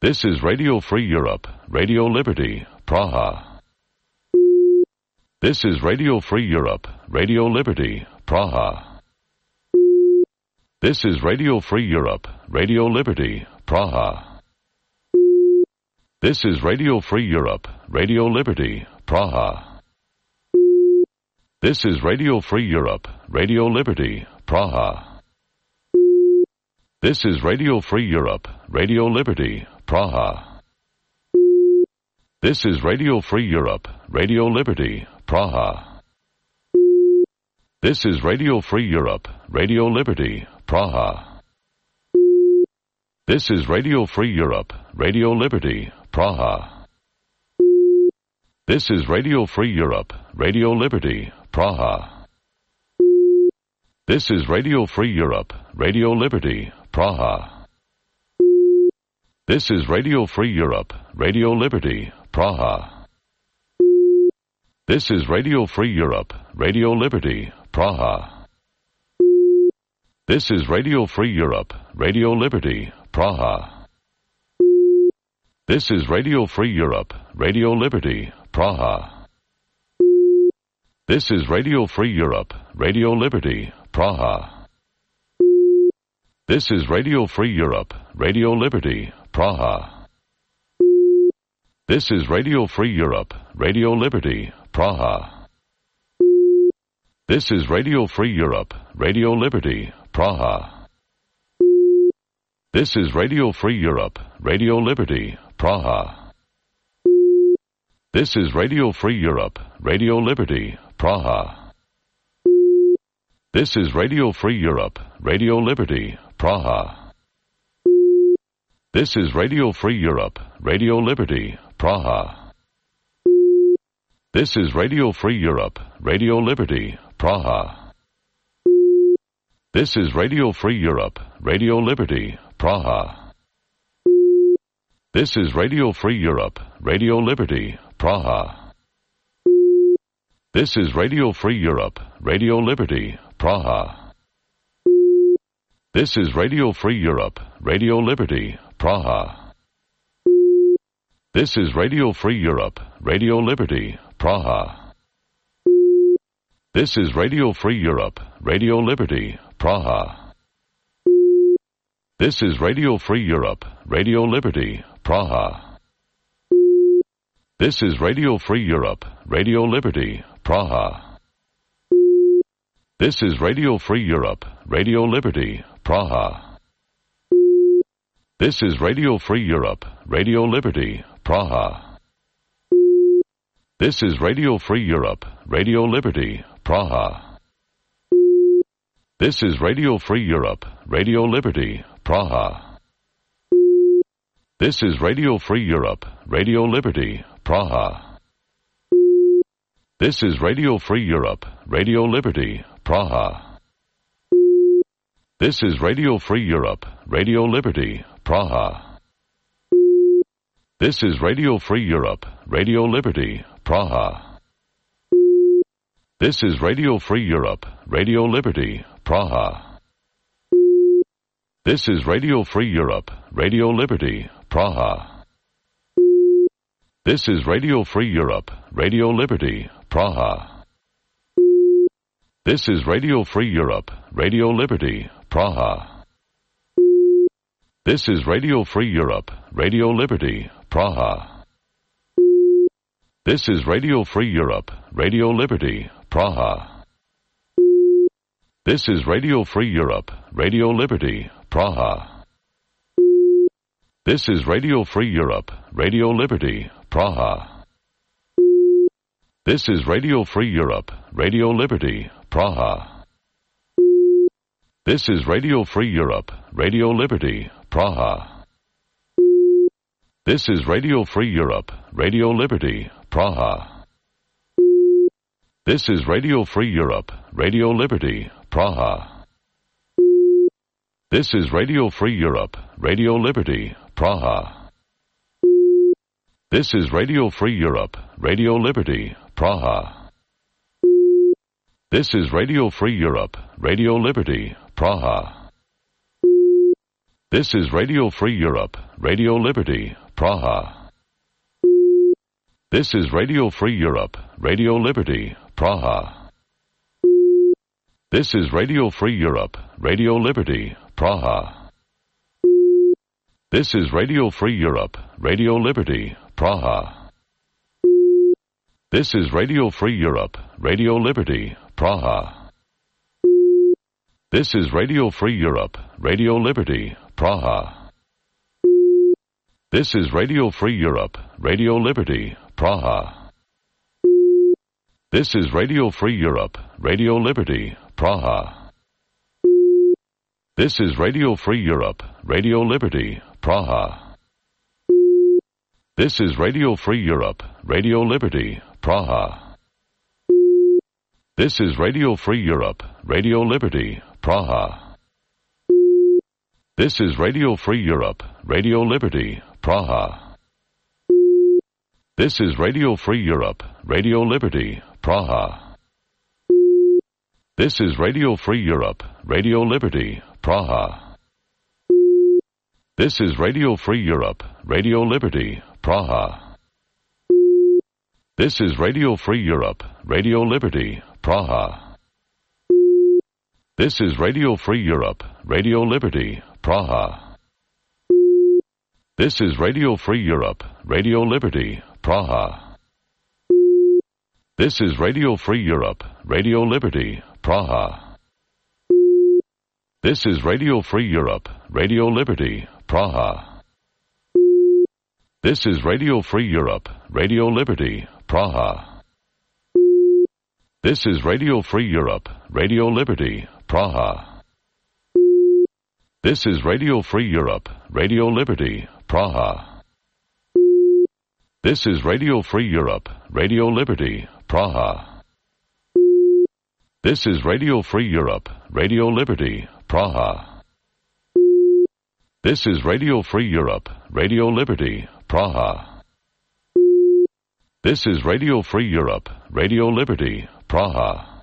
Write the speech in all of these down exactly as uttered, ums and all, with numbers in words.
This is Radio Free Europe, Radio Liberty, Praha. This is Radio Free Europe, Radio Liberty, Praha. This is Radio Free Europe, Radio Liberty, Praha. This is Radio Free Europe, Radio Liberty, Praha. This is Radio Free Europe, Radio Liberty, Praha. This is Radio Free Europe, Radio Liberty, Praha. This is Radio Free Europe, Radio Liberty, Praha. This is Radio Free Europe, Radio Liberty, Praha. This is Radio Free Europe, Radio Liberty, Praha. This is Radio Free Europe, Radio Liberty, Praha. This is Radio Free Europe, Radio Liberty, Praha. This is Radio Free Europe, Radio Liberty, Praha. This is Radio Free Europe, Radio Liberty, Praha. This is Radio Free Europe, Radio Liberty, Praha. This is Radio Free Europe, Radio Liberty, Praha. This is Radio Free Europe, Radio Liberty, Praha. This is Radio Free Europe, Radio Liberty, Praha. This is Radio Free Europe, Radio Liberty, Praha. This is Radio Free Europe, Radio Liberty, Praha. This is Radio Free Europe, Radio Liberty, Praha. This is Radio Free Europe, Radio Liberty, Praha. This is Radio Free Europe, Radio Liberty, Praha. This is Radio Free Europe, Radio Liberty, Praha. This is Radio Free Europe, Radio Liberty, Praha. This is Radio Free Europe, Radio Liberty, Praha. This is Radio Free Europe, Radio Liberty, Praha. This is Radio Free Europe, Radio Liberty, Praha. This is Radio Free Europe, Radio Liberty, Praha. This is Radio Free Europe, Radio Liberty, Praha. This is Radio Free Europe, Radio Liberty, Praha. This is Radio Free Europe, Radio Liberty, Praha. This is Radio Free Europe, Radio Liberty, Praha. This is Radio Free Europe, Radio Liberty, Praha. This is Radio Free Europe, Radio Liberty, Praha. This is Radio Free Europe, Radio Liberty, Praha. This is Radio Free Europe, Radio Liberty, Praha. This is Radio Free Europe, Radio Liberty, Praha. This is Radio Free Europe, Radio Liberty, Praha. This is Radio Free Europe, Radio Liberty, Praha. This is Radio Free Europe, Radio Liberty, Praha. This is Radio Free Europe, Radio Liberty, Praha. This is Radio Free Europe, Radio Liberty, Praha. This is Radio Free Europe, Radio Liberty, Praha. This is Radio Free Europe, Radio Liberty, Praha. This is Radio Free Europe, Radio Liberty, Praha. This is Radio Free Europe, Radio Liberty, Praha. This is Radio Free Europe, Radio Liberty, Praha. This is Radio Free Europe, Radio Liberty, Praha. This is Radio Free Europe, Radio Liberty, Praha. This is Radio Free Europe, Radio Liberty, Praha. This is Radio Free Europe, Radio Liberty, Praha. This is Radio Free Europe, Radio Liberty, Praha. This is Radio Free Europe, Radio Liberty, Praha. This is Radio Free Europe, Radio Liberty, Praha. This is Radio Free Europe, Radio Liberty, Praha. This is Radio Free Europe, Radio Liberty, Praha. This is Radio Free Europe, Radio Liberty, Praha. This is Radio Free Europe, Radio Liberty, Praha. This is Radio Free Europe, Radio Liberty, Praha. This is Radio Free Europe, Radio Liberty, Praha. This is Radio Free Europe, Radio Liberty, Praha. This is Radio Free Europe, Radio Liberty, Praha. This is Radio Free Europe, Radio Liberty, Praha. This is Radio Free Europe, Radio Liberty, Praha. This is Radio Free Europe, Radio Liberty, Praha. This is Radio Free Europe, Radio Liberty, Praha. This is Radio Free Europe, Radio Liberty, Praha. This is Radio Free Europe, Radio Liberty, Praha. This is Radio Free Europe, Radio Liberty, Praha. This is Radio Free Europe, Radio Liberty, Praha. This is Radio Free Europe, Radio Liberty, Praha. This is Radio Free Europe, Radio Liberty, Praha. This is Radio Free Europe, Radio Liberty, Praha. This is Radio Free Europe, Radio Liberty, Praha. This is Radio Free Europe, Radio Liberty, Praha. This is Radio Free Europe, Radio Liberty, Praha. This is Radio Free Europe, Radio Liberty, Praha. This is Radio Free Europe, Radio Liberty, Praha. This is Radio Free Europe, Radio Liberty, Praha. This is Radio Free Europe, Radio Liberty, Praha. This is Radio Free Europe, Radio Liberty, Praha. This is Radio Free Europe, Radio Liberty, Praha.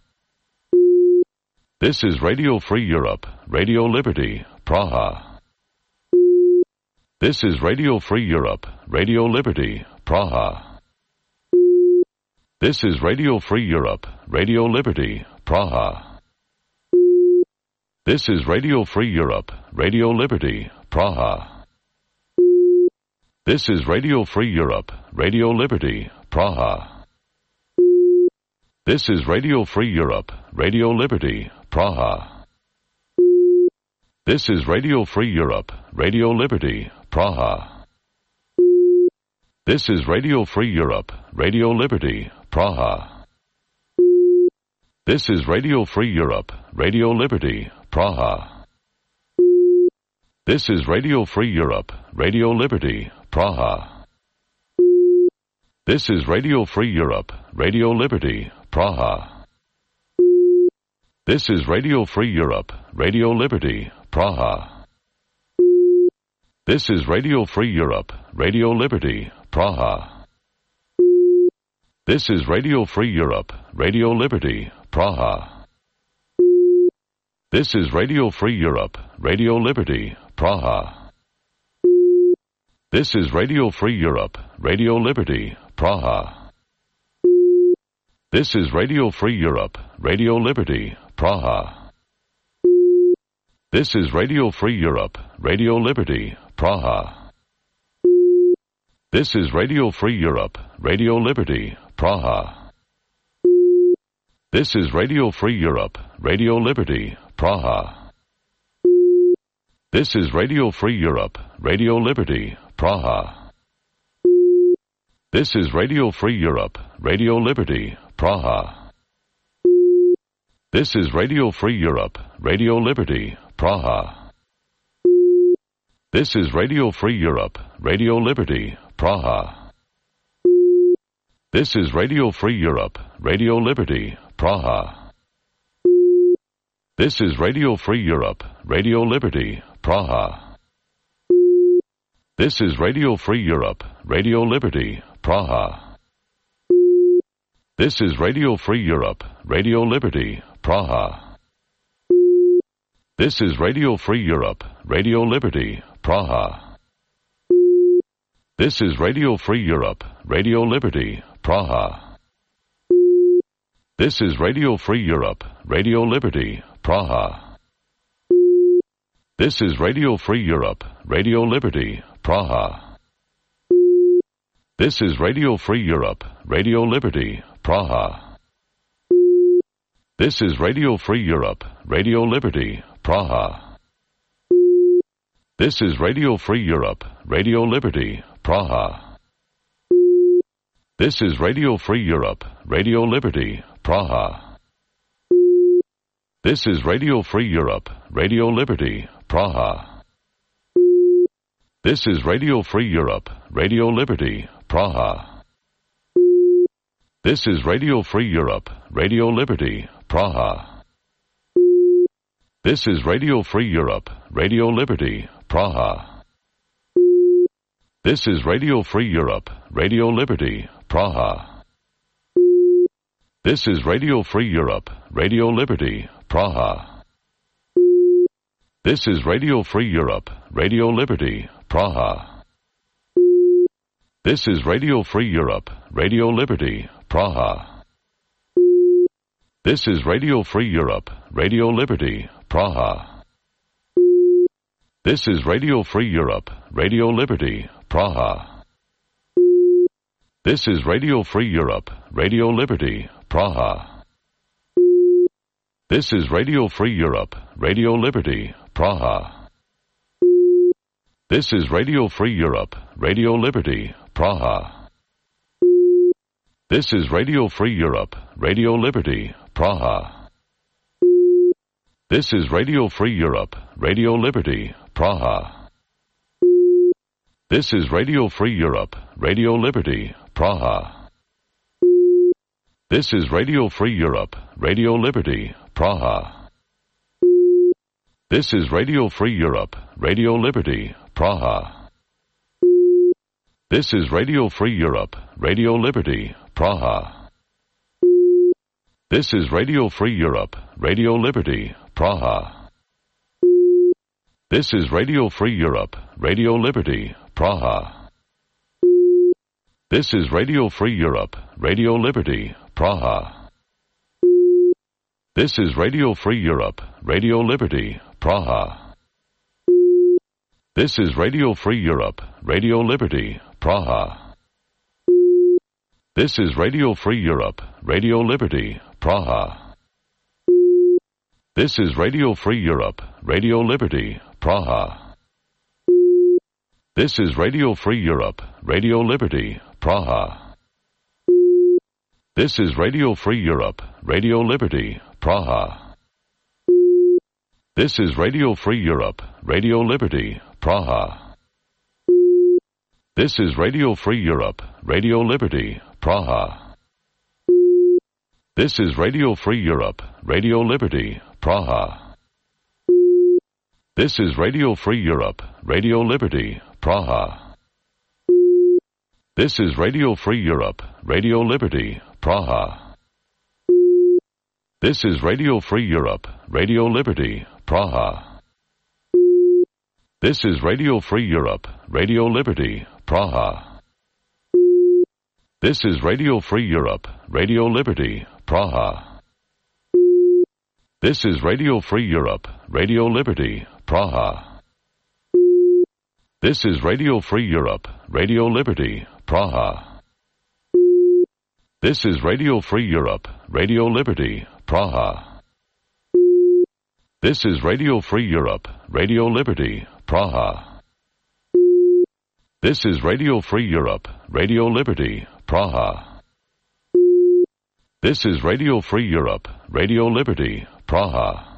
This is Radio Free Europe, Radio Liberty, Praha. This is Radio Free Europe, Radio Liberty, Praha. This is Radio Free Europe, Radio Liberty, Praha. This is Radio Free Europe, Radio Liberty, Praha. This is Radio Free Europe, Radio Liberty, Praha. This is Radio Free Europe, Radio Liberty, Praha. This is Radio Free Europe, Radio Liberty, Praha. This is Radio Free Europe, Radio Liberty, Praha. This is Radio Free Europe, Radio Liberty, Praha. This is Radio Free Europe, Radio Liberty, Praha. This is Radio Free Europe, Radio Liberty, Praha. This is Radio Free Europe, Radio Liberty, Praha. This is Radio Free Europe, Radio Liberty, Praha. This is Radio Free Europe, Radio Liberty, Praha. This is Radio Free Europe, Radio Liberty, Praha. This is Radio Free Europe, Radio Liberty, Praha. This is Radio Free Europe, Radio Liberty, Praha. This is Radio Free Europe, Radio Liberty, Praha. This is Radio Free Europe, Radio Liberty, Praha. This is Radio Free Europe, Radio Liberty, Praha. This is Radio Free Europe, Radio Liberty, Praha. This is Radio Free Europe, Radio Liberty, Praha. This is Radio Free Europe, Radio Liberty, Praha. This is Radio Free Europe, Radio Liberty, Praha. This is Radio Free Europe, Radio Liberty, Praha. This is Radio Free Europe, Radio Liberty, Praha. This is Radio Free Europe, Radio Liberty, Praha. This is Radio Free Europe, Radio Liberty, Praha. This is Radio Free Europe, Radio Liberty, Praha. This is Radio Free Europe, Radio Liberty, Praha. This is Radio Free Europe, Radio Liberty, Praha. This is Radio Free Europe, Radio Liberty, Praha. This is Radio Free Europe, Radio Liberty, Praha. This is Radio Free Europe, Radio Liberty, Praha. This is Radio Free Europe, Radio Liberty, Praha. This is Radio Free Europe, Radio Liberty, Praha. This is Radio Free Europe, Radio Liberty, Praha. This is Radio Free Europe, Radio Liberty, Praha. This is Radio Free Europe, Radio Liberty, Praha. This is Radio Free Europe, Radio Liberty, Praha. This is Radio Free Europe, Radio Liberty, Praha. This is Radio Free Europe, Radio Liberty, Praha. This is Radio Free Europe, Radio Liberty, Praha. This is Radio Free Europe, Radio Liberty, Praha. This is Radio Free Europe, Radio Liberty, Praha. This is Radio Free Europe, Radio Liberty, Praha. This is Radio Free Europe, Radio Liberty, Praha. This is Radio Free Europe, Radio Liberty, Praha. This is Radio Free Europe, Radio Liberty, Praha. This is Radio Free Europe, Radio Liberty, Praha. This is Radio Free Europe, Radio Liberty, Praha. This is Radio Free Europe, Radio Liberty, Praha. This is Radio Free Europe, Radio Liberty, Praha. This is Radio Free Europe, Radio Liberty, Praha. This is Radio Free Europe, Radio Liberty, Praha. This is Radio Free Europe, Radio Liberty, Praha. This is Radio Free Europe, Radio Liberty, Praha. This is Radio Free Europe, Radio Liberty, Praha. This is Radio Free Europe, Radio Liberty, Praha. This is Radio Free Europe, Radio Liberty, Praha. This is Radio Free Europe, Radio Liberty, Praha. This is Radio Free Europe, Radio Liberty, Praha. This is Radio Free Europe, Radio Liberty, Praha. This is Radio Free Europe, Radio Liberty, Praha. This is Radio Free Europe, Radio Liberty, Praha. This is Radio Free Europe, Radio Liberty, Praha. This is Radio Free Europe, Radio Liberty, Praha. This is Radio Free Europe, Radio Liberty, Praha. This is Radio Free Europe, Radio Liberty, Praha. This is Radio Free Europe, Radio Liberty, Praha. This is Radio Free Europe, Radio Liberty, Praha. This is Radio Free Europe, Radio Liberty, Praha. This is Radio Free Europe, Radio Liberty, Praha. This is Radio Free Europe, Radio Liberty, Praha. This is Radio Free Europe, Radio Liberty, Praha. This is Radio Free Europe, Radio Liberty, Praha. This is Radio Free Europe, Radio Liberty, Praha. This is Radio Free Europe, Radio Liberty, Praha.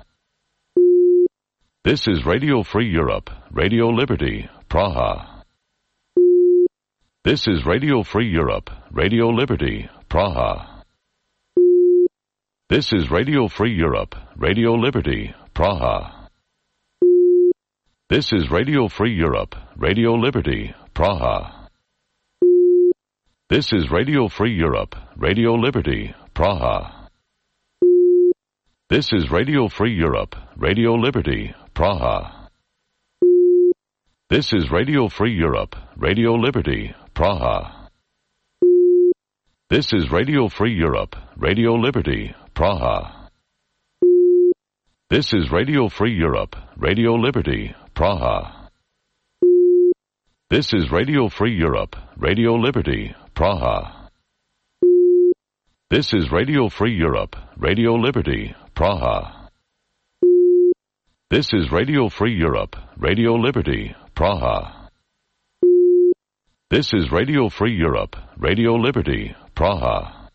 This is Radio Free Europe, Radio Liberty, Praha. This is Radio Free Europe, Radio Liberty, Praha. This is Radio Free Europe, Radio Liberty, Praha. This is Radio Free Europe, Radio Liberty, Praha. This is Radio Free Europe, Radio Liberty, Praha. This is Radio Free Europe, Radio Liberty, Praha. This is Radio Free Europe, Radio Liberty, Praha. This is Radio Free Europe, Radio Liberty, Praha. This is Radio Free Europe, Radio Liberty, Praha. This is Radio Free Europe, Radio Liberty, Praha. This is Radio Free Europe, Radio Liberty, Praha. This is Radio Free Europe, Radio Liberty, Praha. This is Radio Free Europe, Radio Liberty, Praha.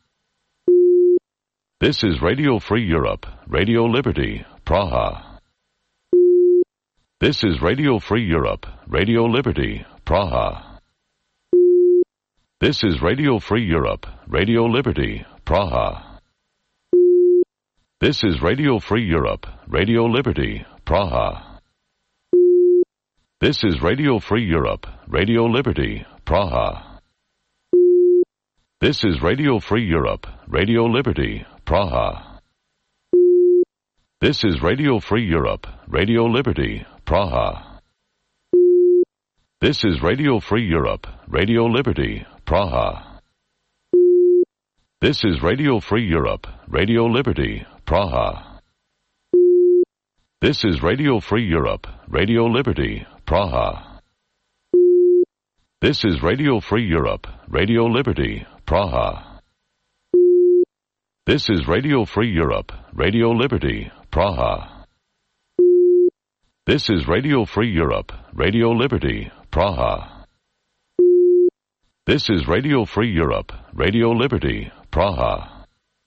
This is Radio Free Europe, Radio Liberty, Praha. This is Radio Free Europe, Radio Liberty, Praha. This is Radio Free Europe, Radio Liberty, Praha. This is Radio Free Europe, Radio Liberty, Praha. This is Radio Free Europe, Radio Liberty, Praha. This is Radio Free Europe, Radio Liberty, Praha. This is Radio Free Europe, Radio Liberty, Praha. This is Radio Free Europe, Radio Liberty, Praha. This is Radio Free Europe, Radio Liberty, Praha. This is Radio Free Europe, Radio Liberty, Praha. This is Radio Free Europe, Radio Liberty, Praha. This is Radio Free Europe, Radio Liberty, Praha. This is Radio Free Europe, Radio Liberty, Praha. This is Radio Free Europe, Radio Liberty, Praha.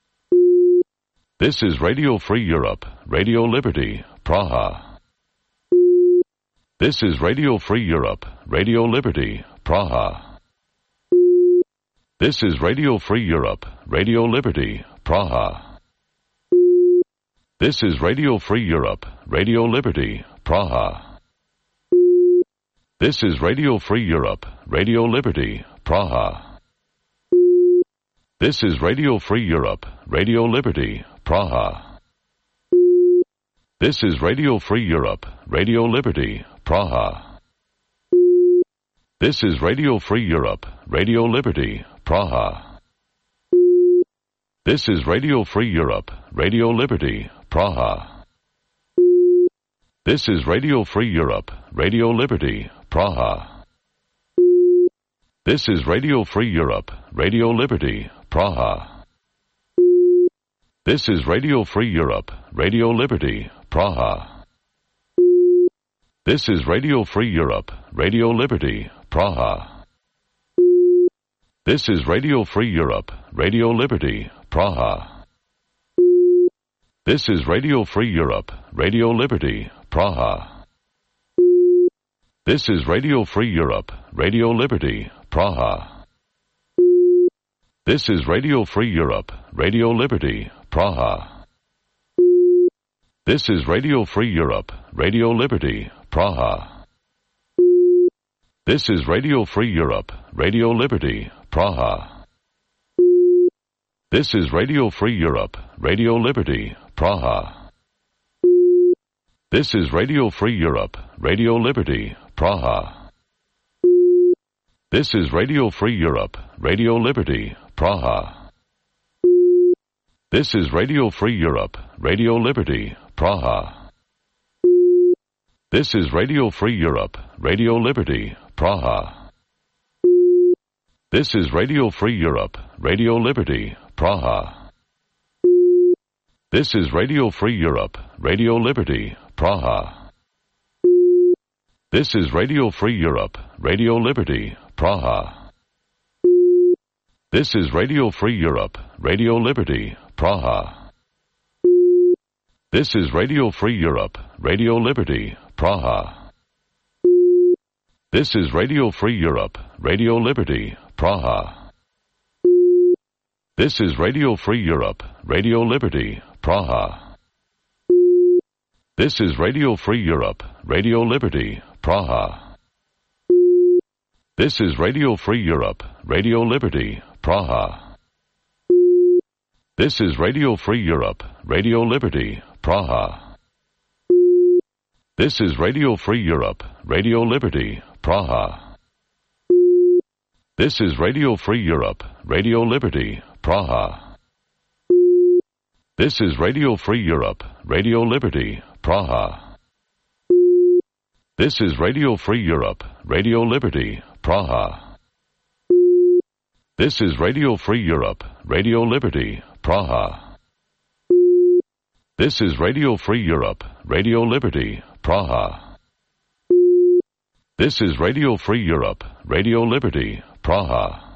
This is Radio Free Europe, Radio Liberty, Praha. This is Radio Free Europe, Radio Liberty, Praha. This is Radio Free Europe, Radio Liberty, Praha. This is Radio Free Europe, Radio Liberty, Praha. This is Radio Free Europe, Radio Liberty, Praha. This is Radio Free Europe, Radio Liberty, Praha. This is Radio Free Europe, Radio Liberty, Praha. This is Radio Free Europe, Radio Liberty, Praha. This is Radio Free Europe, Radio Liberty, Praha. This is Radio Free Europe, Radio Liberty, Praha. This is Radio Free Europe, Radio Liberty, Praha. This is Radio Free Europe, Radio Liberty, Praha. This is Radio Free Europe, Radio Liberty, Praha. This is Radio Free Europe, Radio Liberty, Praha. This is Radio Free Europe, Radio Liberty, Praha. This is Radio Free Europe, Radio Liberty, Praha. This is Radio Free Europe, Radio Liberty, Praha. This is Radio Free Europe, Radio Liberty, Praha. This is Radio Free Europe, Radio Liberty, Praha. This is Radio Free Europe, Radio Liberty, Praha. This is Radio Free Europe, Radio Liberty, Praha. This is Radio Free Europe, Radio Liberty, Praha. This is Radio Free Europe, Radio Liberty, Praha. This is Radio Free Europe, Radio Liberty, Praha. This is Radio Free Europe, Radio Liberty, Praha. This is Radio Free Europe, Radio Liberty, Praha. This is Radio Free Europe, Radio Liberty, Praha. This is Radio Free Europe, Radio Liberty, Praha. This is Radio Free Europe, Radio Liberty, Praha. This is Radio Free Europe, Radio Liberty, Praha. This is Radio Free Europe, Radio Liberty, Praha. This is Radio Free Europe, Radio Liberty, Praha. This is Radio Free Europe, Radio Liberty, Praha. This is Radio Free Europe, Radio Liberty, Praha. This is Radio Free Europe, Radio Liberty, Praha. This is Radio Free Europe, Radio Liberty, Praha. This is Radio Free Europe, Radio Liberty, Praha. This is Radio Free Europe, Radio Liberty, Praha. This is Radio Free Europe, Radio Liberty, Praha. This is Radio Free Europe, Radio Liberty, Praha. This is Radio Free Europe, Radio Liberty, Praha.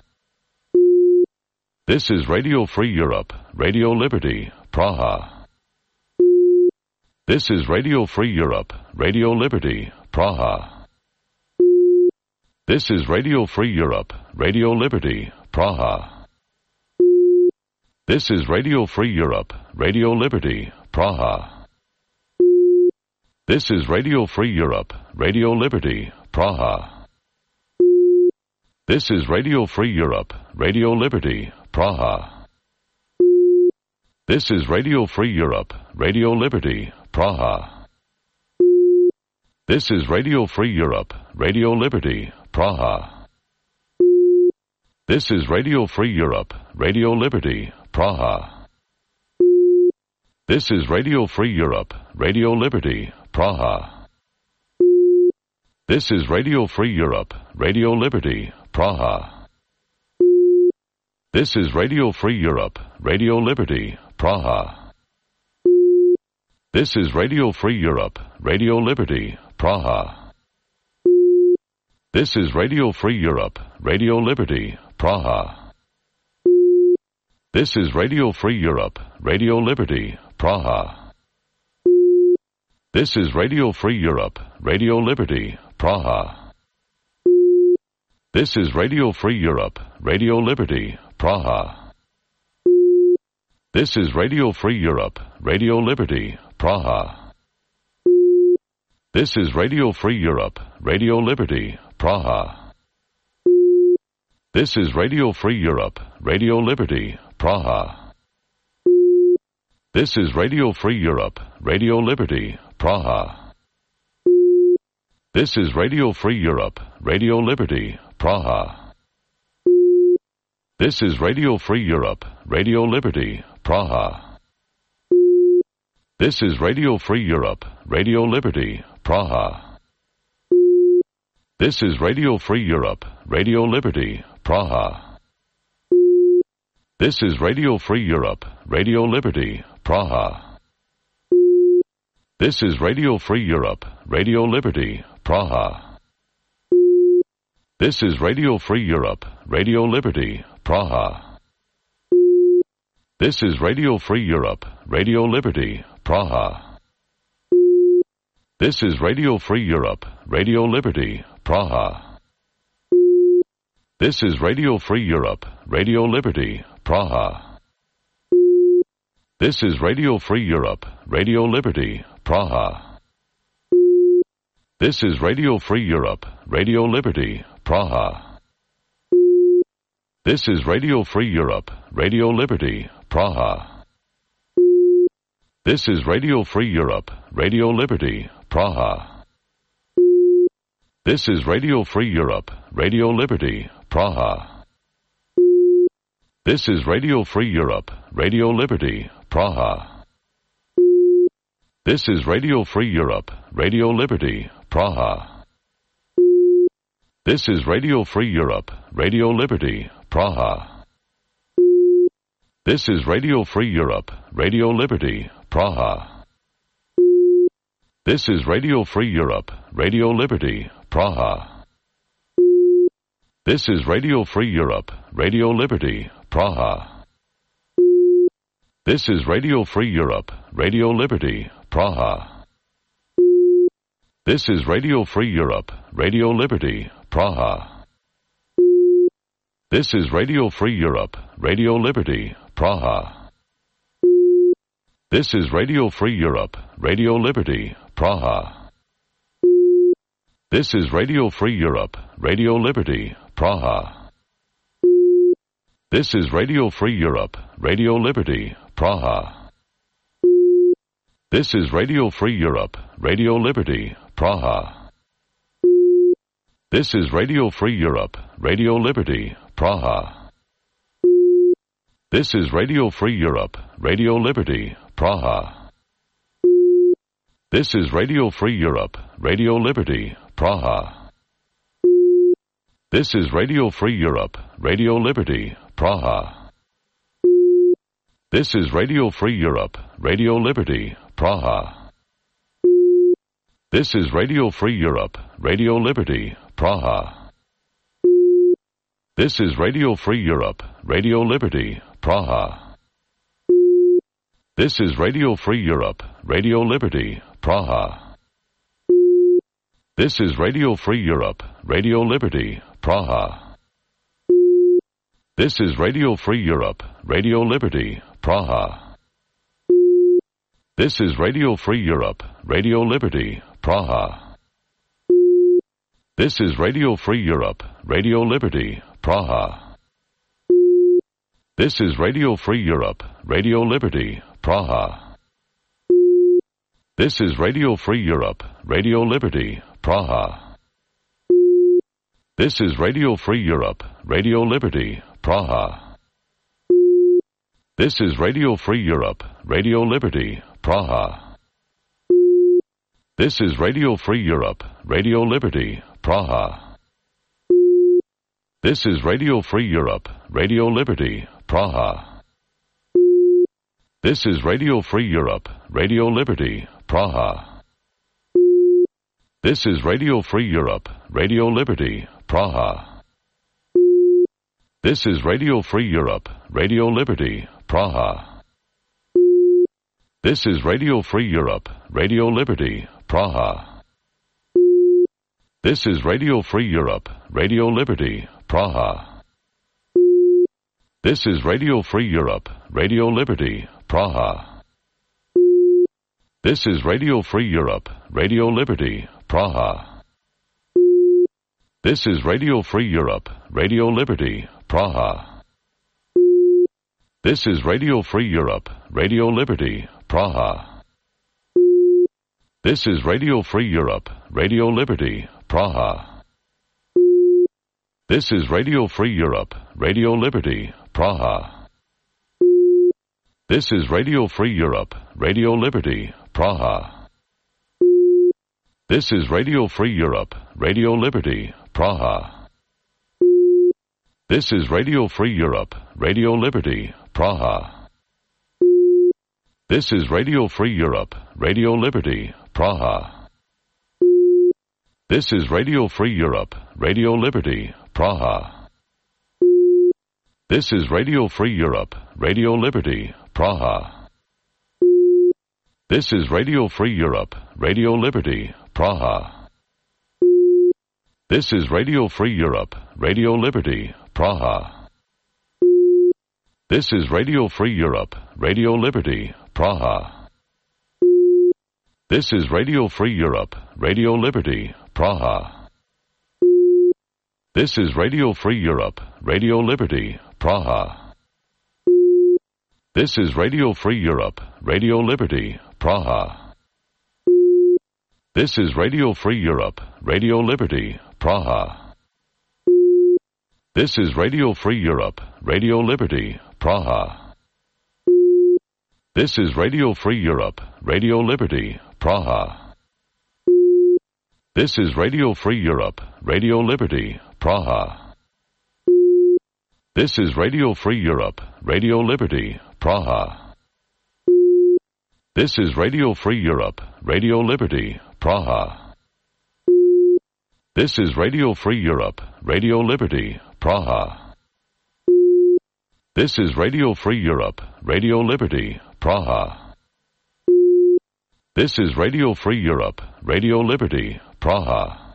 This is Radio Free Europe, Radio Liberty, Praha. This is Radio Free Europe, Radio Liberty, Praha. This is Radio Free Europe, Radio Liberty, Praha. This is Radio Free Europe, Radio Liberty, Praha. This is Radio Free Europe, Radio Liberty, Praha. This is Radio Free Europe, Radio Liberty, Praha. This is Radio Free Europe, Radio Liberty, Praha. This is Radio Free Europe, Radio Liberty, Praha. This is Radio Free Europe, Radio Liberty, Praha. This is Radio Free Europe, Radio Liberty, Praha. This is Radio Free Europe, Radio Liberty, Praha. This is Radio Free Europe, Radio Liberty, Praha. This is Radio Free Europe, Radio Liberty, Praha. This is Radio Free Europe, Radio Liberty, Praha. This is Radio Free Europe, Radio Liberty, Praha. This is Radio Free Europe, Radio Liberty, Praha. This is Radio Free Europe, Radio Liberty, Praha. This is Radio Free Europe, Radio Liberty, Praha. This is Radio Free Europe, Radio Liberty, Praha. This is Radio Free Europe, Radio Liberty, Praha. This is Radio Free Europe, Radio Liberty, Praha. This is Radio Free Europe, Radio Liberty, Praha. This is Radio Free Europe, Radio Liberty, Praha. This is Radio Free Europe, Radio Liberty, Praha. This is Radio Free Europe, Radio Liberty, Praha. This is Radio Free Europe, Radio Liberty, Praha. This is Radio Free Europe, Radio Liberty, Praha. This is Radio Free Europe, Radio Liberty, Praha. This is Radio Free Europe, Radio Liberty, Praha. This is Radio Free Europe, Radio Liberty, Praha. This is Radio Free Europe, Radio Liberty, Praha. This is Radio Free Europe, Radio Liberty, Praha. This is Radio Free Europe, Radio Liberty, Praha. This is Radio Free Europe, Radio Liberty, Praha. This is Radio Free Europe, Radio Liberty, Praha. This is Radio Free Europe, Radio Liberty, Praha. This is Radio Free Europe, Radio Liberty, Praha. This is Radio Free Europe, Radio Liberty, Praha. This is Radio Free Europe, Radio Liberty, Praha. This is Radio Free Europe, Radio Liberty, Praha. This is Radio Free Europe, Radio Liberty, Praha. This is Radio Free Europe, Radio Liberty, Praha. This is Radio Free Europe, Radio Liberty, Praha. This is Radio Free Europe, Radio Liberty, Praha. This is Radio Free Europe, Radio Liberty, Praha. This is Radio Free Europe, Radio Liberty, Praha. This is Radio Free Europe, Radio Liberty, Praha. This is Radio Free Europe, Radio Liberty, Praha. This is Radio Free Europe, Radio Liberty, Praha. This is Radio Free Europe, Radio Liberty, Praha. This is Radio Free Europe, Radio Liberty, Praha. This is Radio Free Europe, Radio Liberty, Praha. This is Radio Free Europe, Radio Liberty, Praha. This is Radio Free Europe, Radio Liberty, Praha. This is Radio Free Europe, Radio Liberty, Praha. This is Radio Free Europe, Radio Liberty, Praha. This is Radio Free Europe, Radio Liberty, Praha. This is Radio Free Europe, Radio Liberty, Praha. This is Radio Free Europe, Radio Liberty, Praha. This is Radio Free Europe, Radio Liberty, Praha. This is Radio Free Europe, Radio Liberty, Praha. This is Radio Free Europe, Radio Liberty, Praha. This is Radio Free Europe, Radio Liberty, Praha. This is Radio Free Europe, Radio Liberty, Praha. This is Radio Free Europe, Radio Liberty, Praha. This is Radio Free Europe, Radio Liberty, Praha. This is Radio Free Europe, Radio Liberty, Praha. This is Radio Free Europe, Radio Liberty, Praha. This is Radio Free Europe, Radio Liberty, Praha. This is Radio Free Europe, Radio Liberty, Praha. This is Radio Free Europe, Radio Liberty, Praha. This is Radio Free Europe, Radio Liberty, Praha. This is Radio Free Europe, Radio Liberty, Praha. This is Radio Free Europe, Radio Liberty, Praha. This is Radio Free Europe, Radio Liberty, Praha. This is Radio Free Europe, Radio Liberty, Praha. This is Radio Free Europe, Radio Liberty, Praha. This is Radio Free Europe, Radio Liberty, Praha. This is Radio Free Europe, Radio Liberty, Praha. This is Radio Free Europe, Radio Liberty, Praha. This is Radio Free Europe, Radio Liberty, Praha. This is Radio Free Europe, Radio Liberty, Praha. This is Radio Free Europe, Radio Liberty, Praha. This is Radio Free Europe, Radio Liberty, Praha. This is Radio Free Europe, Radio Liberty, Praha. This is Radio Free Europe, Radio Liberty, Praha. This is Radio Free Europe, Radio Liberty, Praha. This is Radio Free Europe, Radio Liberty, Praha. This is Radio Free Europe, Radio Liberty, Praha. This is Radio Free Europe, Radio Liberty, Praha. This is Radio Free Europe, Radio Liberty, Praha. This is Radio Free Europe, Radio Liberty, Praha. This is Radio Free Europe, Radio Liberty, Praha. This is Radio Free Europe, Radio Liberty, Praha. This is Radio Free Europe, Radio Liberty, Praha. This is Radio Free Europe, Radio Liberty, Praha. This is Radio Free Europe, Radio Liberty, Praha. This is Radio Free Europe, Radio Liberty, Praha. This is Radio Free Europe, Radio Liberty, Praha.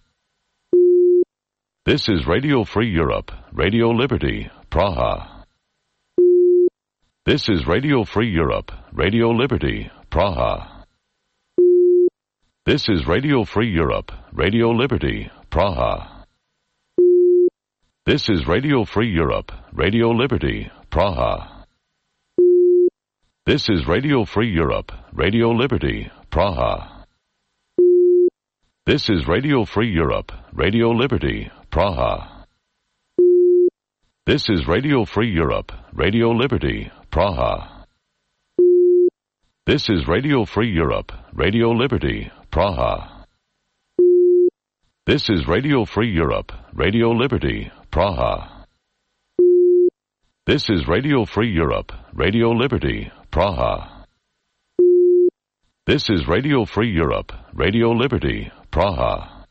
This is Radio Free Europe, Radio Liberty, Praha. This is Radio Free Europe, Radio Liberty, Praha. This is Radio Free Europe, Radio Liberty, Praha. This is Radio Free Europe, Radio Liberty, Praha. This is Radio Free Europe, Radio Liberty, Praha. This is Radio Free Europe, Radio Liberty, Praha. This is Radio Free Europe, Radio Liberty, Praha. This is Radio Free Europe, Radio Liberty, Praha. This is Radio Free Europe, Radio Liberty, Praha. This is Radio Free Europe, Radio Liberty, Praha. This is Radio Free Europe, Radio Liberty, Praha.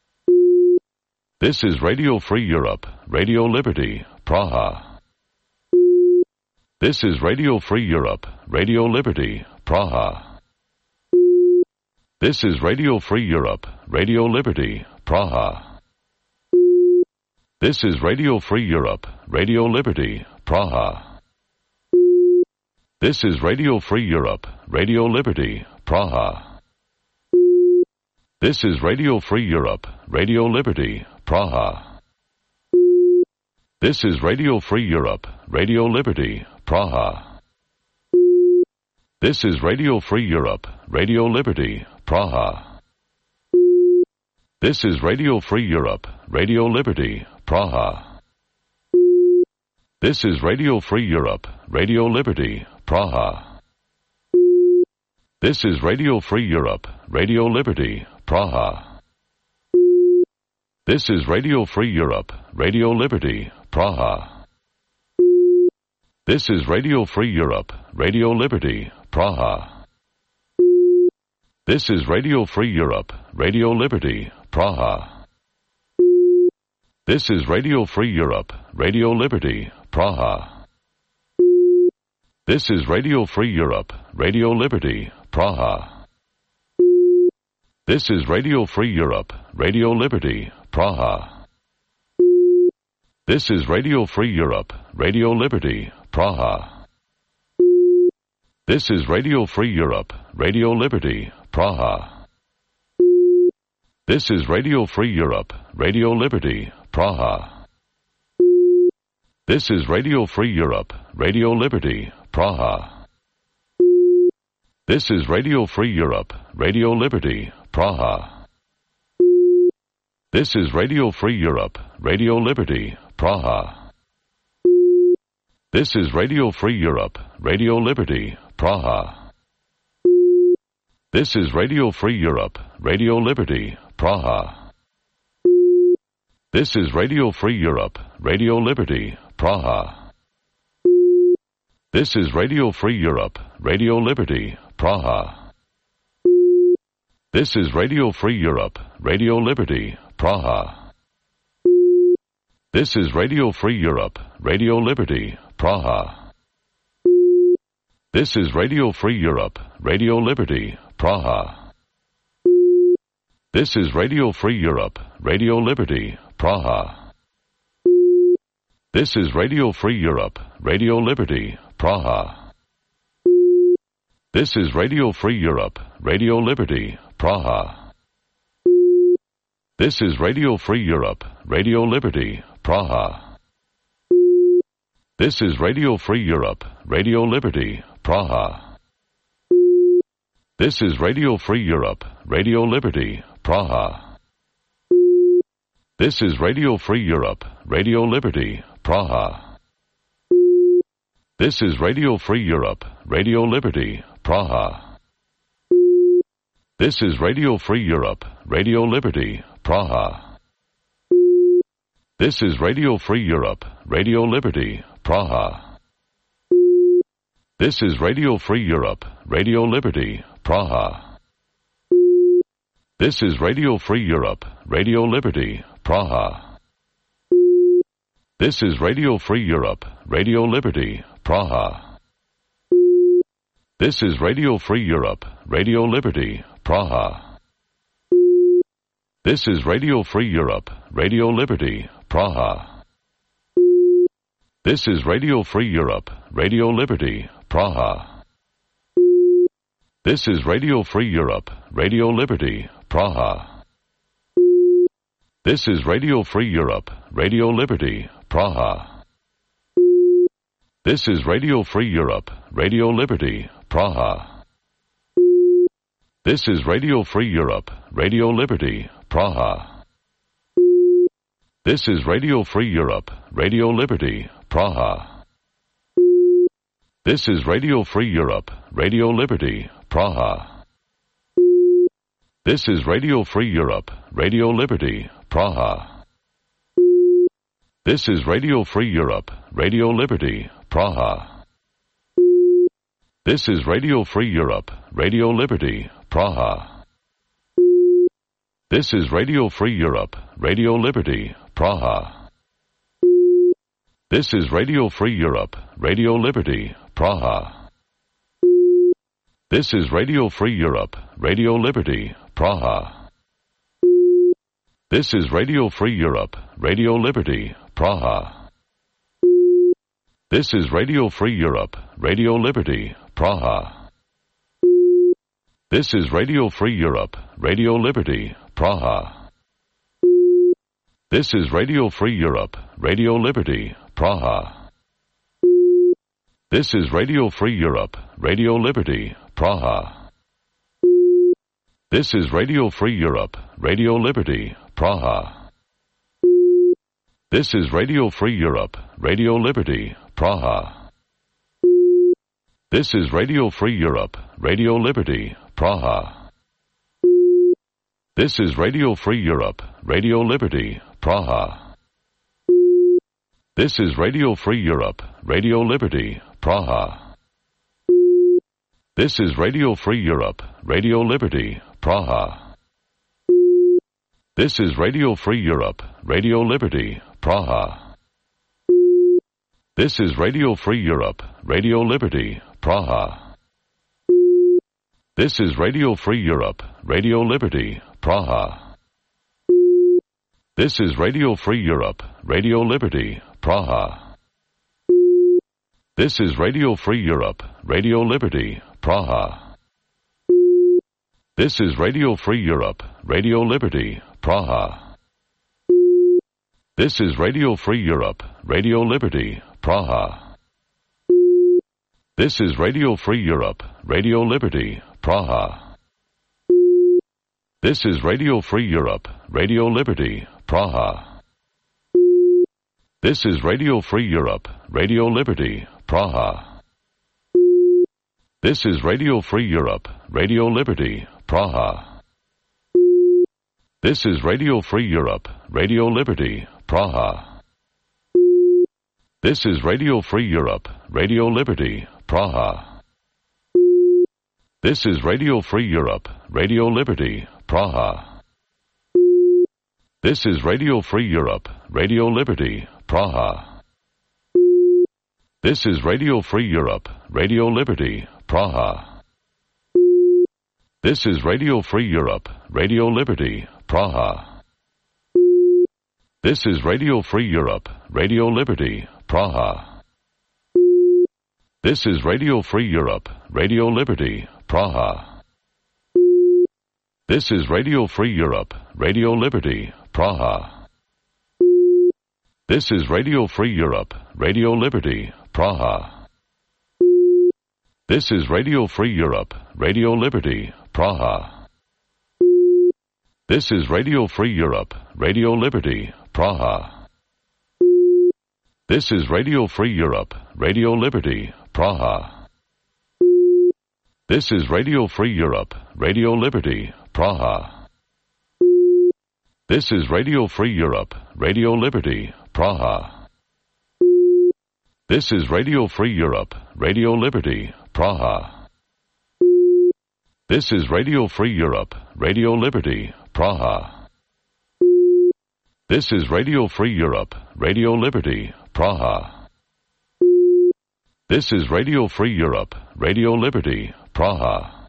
This is Radio Free Europe, Radio Liberty, Praha. This is Radio Free Europe, Radio Liberty, Praha. This is Radio Free Europe, Radio Liberty, Praha. This is Radio Free Europe, Radio Liberty, Praha. This is Radio Free Europe, Radio Liberty, Praha. This is Radio Free Europe, Radio Liberty, Praha. This is Radio Free Europe, Radio Liberty, Praha. This is Radio Free Europe, Radio Liberty, Praha. This is Radio Free Europe, Radio Liberty, Praha. This is Radio Free Europe, Radio Liberty, Praha. This is Radio Free Europe, Radio Liberty, Praha. This is Radio Free Europe, Radio Liberty, Praha. This is Radio Free Europe, Radio Liberty, Praha. This is Radio Free Europe, Radio Liberty, Praha. This is Radio Free Europe, Radio Liberty, Praha. This is Radio Free Europe, Radio Liberty, Praha. This is Radio Free Europe, Radio Liberty, Praha. This is Radio Free Europe, Radio Liberty, Praha. This is Radio Free Europe, Radio Liberty, Praha. This is Radio Free Europe, Radio Liberty, Praha. This is Radio Free Europe, Radio Liberty, Praha. This is Radio Free Europe, Radio Liberty, Praha. This is Radio Free Europe, Radio Liberty, Praha. This is Radio Free Europe, Radio Liberty, Praha. This is Radio Free Europe, Radio Liberty, Praha. This is Radio Free Europe, Radio Liberty, Praha. This is Radio Free Europe, Radio Liberty, Praha. This is Radio Free Europe, Radio Liberty, Praha. This is Radio Free Europe, Radio Liberty, Praha. This is Radio Free Europe, Radio Liberty, Praha. This is Radio Free Europe, Radio Liberty, Praha. This is Radio Free Europe, Radio Liberty, Praha. This is Radio Free Europe, Radio Liberty, Praha. This is Radio Free Europe, Radio Liberty, Praha. This is Radio Free Europe, Radio Liberty, Praha. This is Radio Free Europe, Radio Liberty, Praha. This is Radio Free Europe, Radio Liberty, Praha. This is Radio Free Europe, Radio Liberty, Praha. This is Radio Free Europe, Radio Liberty, Praha. This is Radio Free Europe, Radio Liberty, Praha. This is Radio Free Europe, Radio Liberty, Praha. This is Radio Free Europe, Radio Liberty, Praha. This is Radio Free Europe, Radio Liberty, Praha. This is Radio Free Europe, Radio Liberty, Praha. This is Radio Free Europe, Radio Liberty, Praha. This is Radio Free Europe, Radio Liberty, Praha. This is Radio Free Europe, Radio Liberty, Praha. This is Radio Free Europe, Radio Liberty, Praha. This is Radio Free Europe, Radio Liberty, Praha. This is Radio Free Europe, Radio Liberty, Praha. This is Radio Free Europe, Radio Liberty, Praha. This is Radio Free Europe, Radio Liberty, Praha. This is Radio Free Europe, Radio Liberty, Praha. This is Radio Free Europe, Radio Liberty, Praha. This is Radio Free Europe, Radio Liberty, Praha. This is Radio Free Europe, Radio Liberty, Praha. This is Radio Free Europe, Radio Liberty, Praha. This is Radio Free Europe, Radio Liberty, Praha. This is Radio Free Europe, Radio Liberty, Praha. This is Radio Free Europe, Radio Liberty, Praha. This is Radio Free Europe, Radio Liberty, Praha. This is Radio Free Europe, Radio Liberty, Praha. This is Radio Free Europe, Radio Liberty, Praha. This is Radio Free Europe, Radio Liberty, Praha. This is Radio Free Europe, Radio Liberty, Praha. This is Radio Free Europe, Radio Liberty, Praha. This is Radio Free Europe, Radio Liberty, Praha. This is Radio Free Europe, Radio Liberty, Praha. This is Radio Free Europe, Radio Liberty, Praha. This is Radio Free Europe, Radio Liberty, Praha. This is Radio Free Europe, Radio Liberty, Praha. This is Radio Free Europe, Radio Liberty, Praha. This is Radio Free Europe, Radio Liberty, Praha. This is Radio Free Europe, Radio Liberty, Praha. This is Radio Free Europe, Radio Liberty, Praha. This is Radio Free Europe, Radio Liberty, Praha. This is Radio Free Europe, Radio Liberty, Praha. This is Radio Free Europe, Radio Liberty, Praha. This is Radio Free Europe, Radio Liberty, Praha. This is Radio Free Europe, Radio Liberty, Praha. This is Radio Free Europe, Radio Liberty, Praha. This is Radio Free Europe, Radio Liberty, Praha. This is Radio Free Europe, Radio Liberty, Praha. This is Radio Free Europe, Radio Liberty, Praha. This is Radio Free Europe, Radio Liberty, Praha. This is Radio Free Europe, Radio Liberty, Praha. This is Radio Free Europe, Radio Liberty, Praha. This is Radio Free Europe, Radio Liberty, Praha. This is Radio Free Europe, Radio Liberty, Praha. This is Radio Free Europe, Radio Liberty, Praha. This is Radio Free Europe, Radio Liberty, Praha. This is Radio Free Europe, Radio Liberty, Praha. This is Radio Free Europe, Radio Liberty, Praha. This is Radio Free Europe, Radio Liberty, Praha. This is Radio Free Europe, Radio Liberty, Praha. This is Radio Free Europe, Radio Liberty, Praha. This is Radio Free Europe, Radio Liberty, Praha. This is Radio Free Europe, Radio Liberty, Praha. This is Radio Free Europe, Radio Liberty, Praha.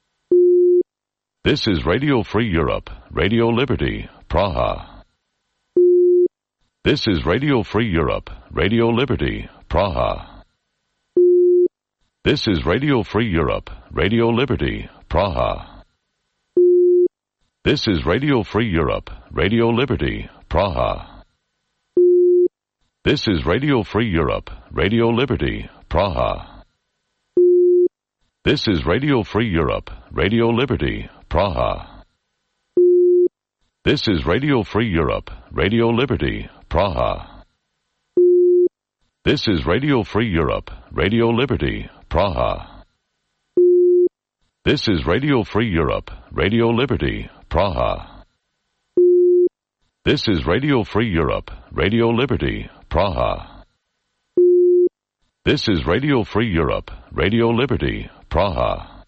This is Radio Free Europe, Radio Liberty, Praha. This is Radio Free Europe, Radio Liberty, Praha. This is Radio Free Europe, Radio Liberty, Praha. This is Radio Free Europe, Radio Liberty, Praha. This is Radio Free Europe, Radio Liberty, Praha. This is Radio Free Europe, Radio Liberty, Praha. This is Radio Free Europe, Radio Liberty, Praha. This is Radio Free Europe, Radio Liberty, Praha. This is Radio Free Europe, Radio Liberty, Praha. This is Radio Free Europe, Radio Liberty, Praha. This is Radio Free Europe, Radio Liberty, Praha.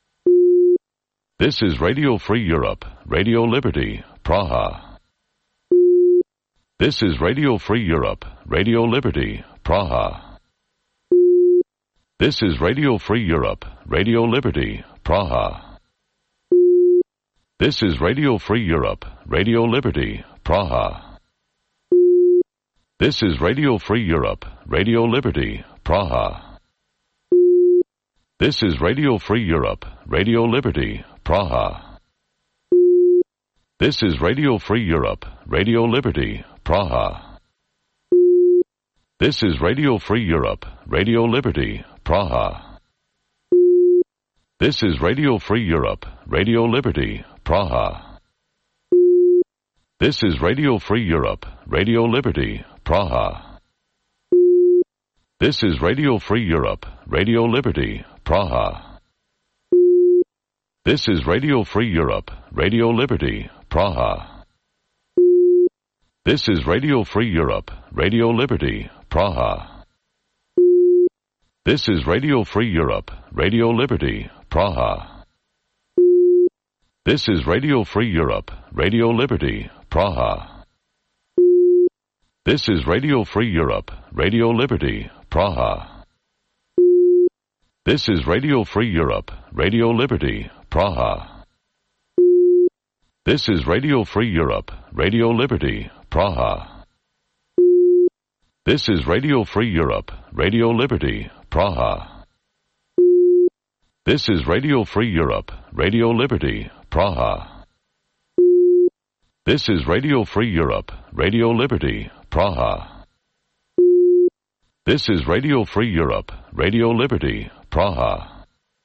This is Radio Free Europe, Radio Liberty, Praha. This is Radio Free Europe, Radio Liberty, Praha. This is Radio Free Europe, Radio Liberty, Praha. This is Radio Free Europe, Radio Liberty, Praha. This is Radio Free Europe, Radio Liberty, Praha. This is Radio Free Europe, Radio Liberty, Praha. This is Radio Free Europe, Radio Liberty, Praha. This is Radio Free Europe, Radio Liberty, Praha. This is Radio Free Europe, Radio Liberty, Praha. This is Radio Free Europe, Radio Liberty, Praha. This is Radio Free Europe, Radio Liberty, Praha. This is Radio Free Europe, Radio Liberty, Praha. This is Radio Free Europe, Radio Liberty, Praha. This is Radio Free Europe, Radio Liberty, Praha. This is Radio Free Europe, Radio Liberty, Praha. This is Radio Free Europe, Radio Liberty, Praha. This is Radio Free Europe, Radio Liberty, Praha. This is Radio Free Europe, Radio Liberty, Praha. This is Radio Free Europe, Radio Liberty, Praha. This is Radio Free Europe, Radio Liberty, Praha. This is Radio Free Europe, Radio Liberty, Praha. This is Radio Free Europe, Radio Liberty, Praha.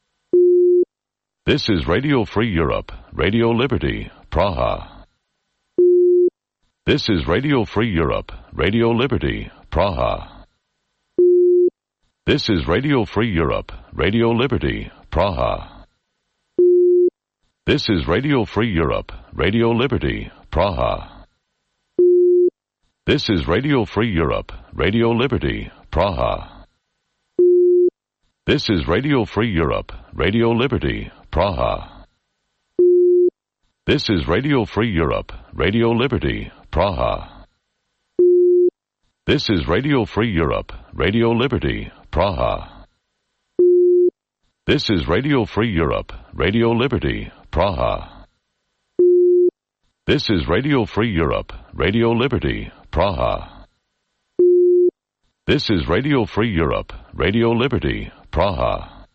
This is Radio Free Europe, Radio Liberty, Praha. This is Radio Free Europe, Radio Liberty, Praha. This is Radio Free Europe, Radio Liberty, Praha. This is Radio Free Europe, Radio Liberty, Praha. This is Radio Free Europe, Radio Liberty, Praha. This is Radio Free Europe, Radio Liberty, Praha. This is Radio Free Europe, Radio Liberty, Praha. This is Radio Free Europe, Radio Liberty, Praha. This is Radio Free Europe, Radio Liberty, Praha. This is Radio Free Europe, Radio Liberty, Praha. This is Radio Free Europe, Radio Liberty, Praha.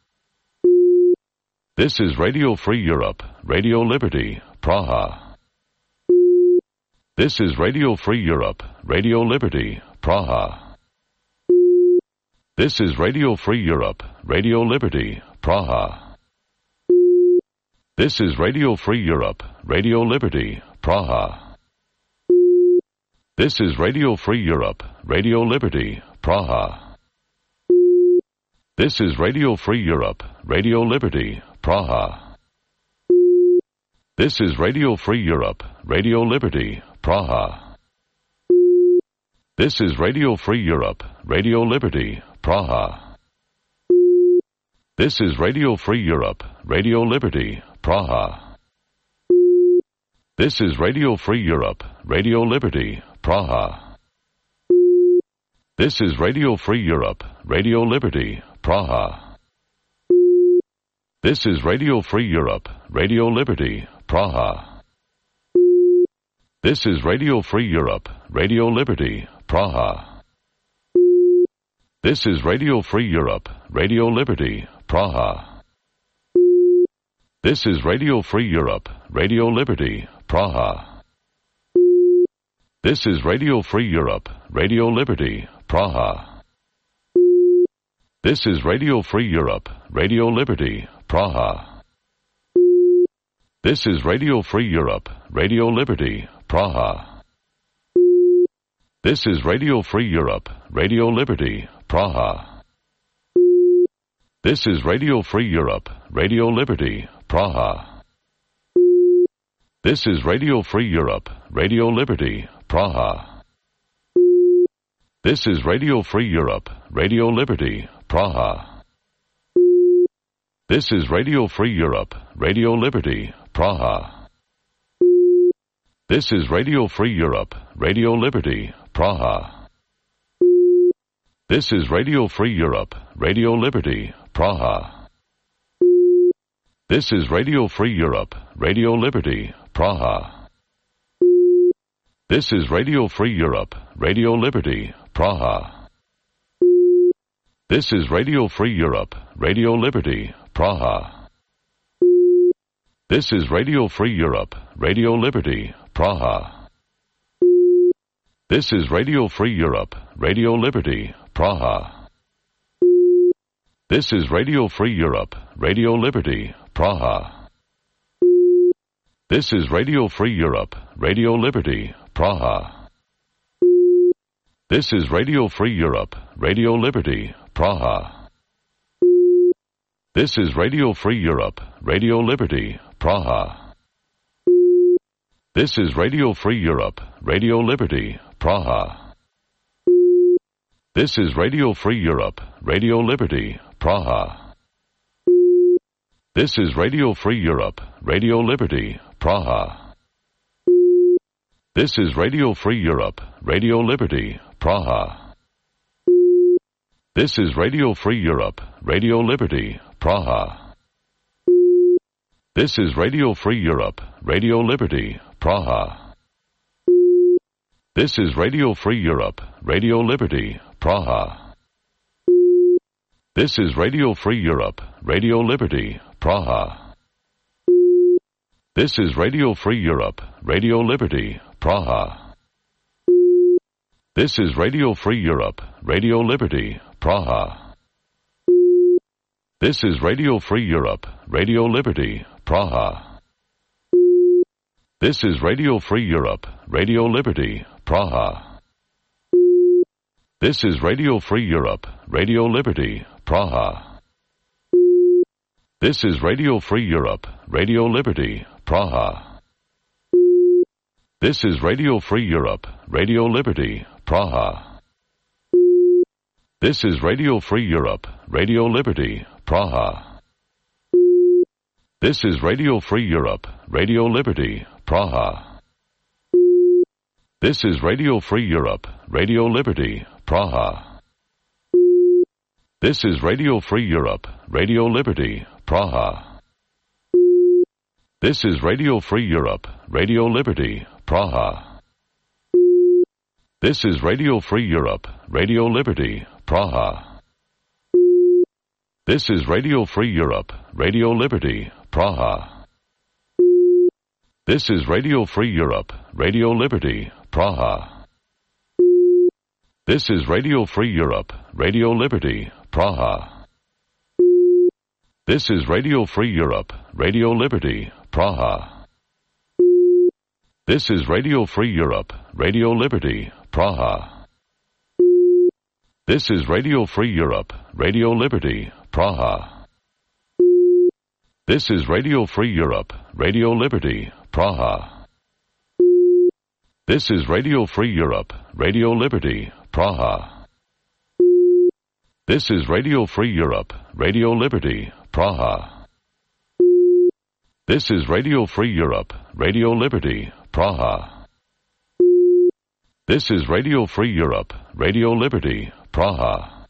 This is Radio Free Europe, Radio Liberty, Praha. This is Radio Free Europe, Radio Liberty, Praha. This is Radio Free Europe, Radio Liberty, Praha. This is Radio Free Europe, Radio Liberty, Praha. This is Radio Free Europe, Radio Liberty, Praha. This is Radio Free Europe, Radio Liberty, Praha. This is Radio Free Europe, Radio Liberty, Praha. This is Radio Free Europe, Radio Liberty, Praha. This is Radio Free Europe, Radio Liberty, Praha. This is Radio Free Europe, Radio Liberty, Praha. This is Radio Free Europe, Radio Liberty, Praha. This is Radio Free Europe, Radio Liberty, Praha. This is Radio Free Europe, Radio Liberty, Praha. This is Radio Free Europe, Radio Liberty, Praha. This is Radio Free Europe, Radio Liberty, Praha. This is Radio Free Europe, Radio Liberty, Praha. This is Radio Free Europe, Radio Liberty, Praha. This is Radio Free Europe, Radio Liberty, Praha. This is Radio Free Europe, Radio Liberty, Praha. This is Radio Free Europe, Radio Liberty, Praha. This is Radio Free Europe, Radio Liberty, Praha. This is Radio Free Europe, Radio Liberty, Praha. This is Radio Free Europe, Radio Liberty, Praha. This is Radio Free Europe, Radio Liberty, Praha. This is Radio Free Europe, Radio Liberty, Praha. This is Radio Free Europe, Radio Liberty, Praha. This is Radio Free Europe, Radio Liberty, Praha. This is Radio Free Europe, Radio Liberty, Praha. This is Radio Free Europe, Radio Liberty, Praha. This is Radio Free Europe, Radio Liberty, Praha. This is Radio Free Europe, Radio Liberty, Praha. This is Radio Free Europe, Radio Liberty, Praha. This is Radio Free Europe, Radio Liberty, Praha. This is Radio Free Europe, Radio Liberty, Praha. This is Radio Free Europe, Radio Liberty, Praha. This is Radio Free Europe, Radio Liberty, Praha. This is Radio Free Europe, Radio Liberty, Praha. This is Radio Free Europe, Radio Liberty, Praha. This is Radio Free Europe, Radio Liberty, Praha. This is Radio Free Europe, Radio Liberty, Praha. This is Radio Free Europe, Radio Liberty, Praha. This is Radio Free Europe, Radio Liberty, Praha. This is Radio Free Europe, Radio Liberty, Praha. This is Radio Free Europe, Radio Liberty, Praha. This is Radio Free Europe, Radio Liberty, Praha. This is Radio Free Europe, Radio Liberty, Praha. This is Radio Free Europe, Radio Liberty, Praha. This is Radio Free Europe, Radio Liberty, Praha. This is Radio Free Europe, Radio Liberty, Praha. This is Radio Free Europe, Radio Liberty, Praha. This is Radio Free Europe, Radio Liberty, Praha. This is Radio Free Europe, Radio Liberty, Praha. This is Radio Free Europe, Radio Liberty, Praha. This is Radio Free Europe, Radio Liberty, Praha. This is Radio Free Europe, Radio Liberty, Praha. This is Radio Free Europe, Radio Liberty, Praha. This is Radio Free Europe, Radio Liberty, Praha. This is Radio Free Europe, Radio Liberty, Praha. This is Radio Free Europe, Radio Liberty, Praha. This is Radio Free Europe, Radio Liberty, Praha. This is Radio Free Europe, Radio Liberty, Praha. This is Radio Free Europe, Radio Liberty, Praha. This is Radio Free Europe, Radio Liberty, Praha. This is Radio Free Europe, Radio Liberty, Praha. This is Radio Free Europe, Radio Liberty, Praha. This is Radio Free Europe, Radio Liberty, Praha.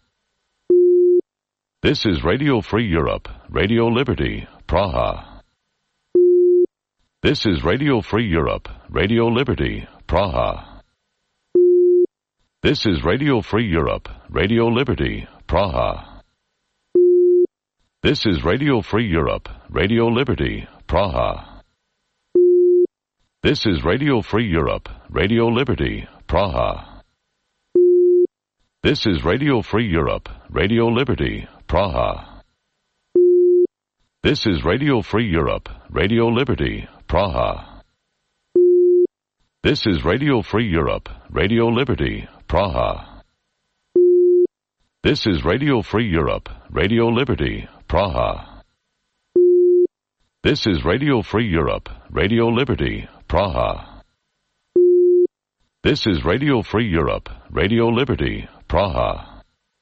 This is Radio Free Europe, Radio Liberty, Praha. This is Radio Free Europe, Radio Liberty, Praha. This is Radio Free Europe, Radio Liberty, Praha. This is Radio Free Europe, Radio Liberty, Praha. This is Radio Free Europe, Radio Liberty, Praha. This is Radio Free Europe, Radio Liberty, Praha. This is Radio Free Europe, Radio Liberty, Praha. This is Radio Free Europe, Radio Liberty, Praha. This is Radio Free Europe, Radio Liberty, Praha. This is Radio Free Europe, Radio Liberty, Praha. This is Radio Free Europe, Radio Liberty, Praha.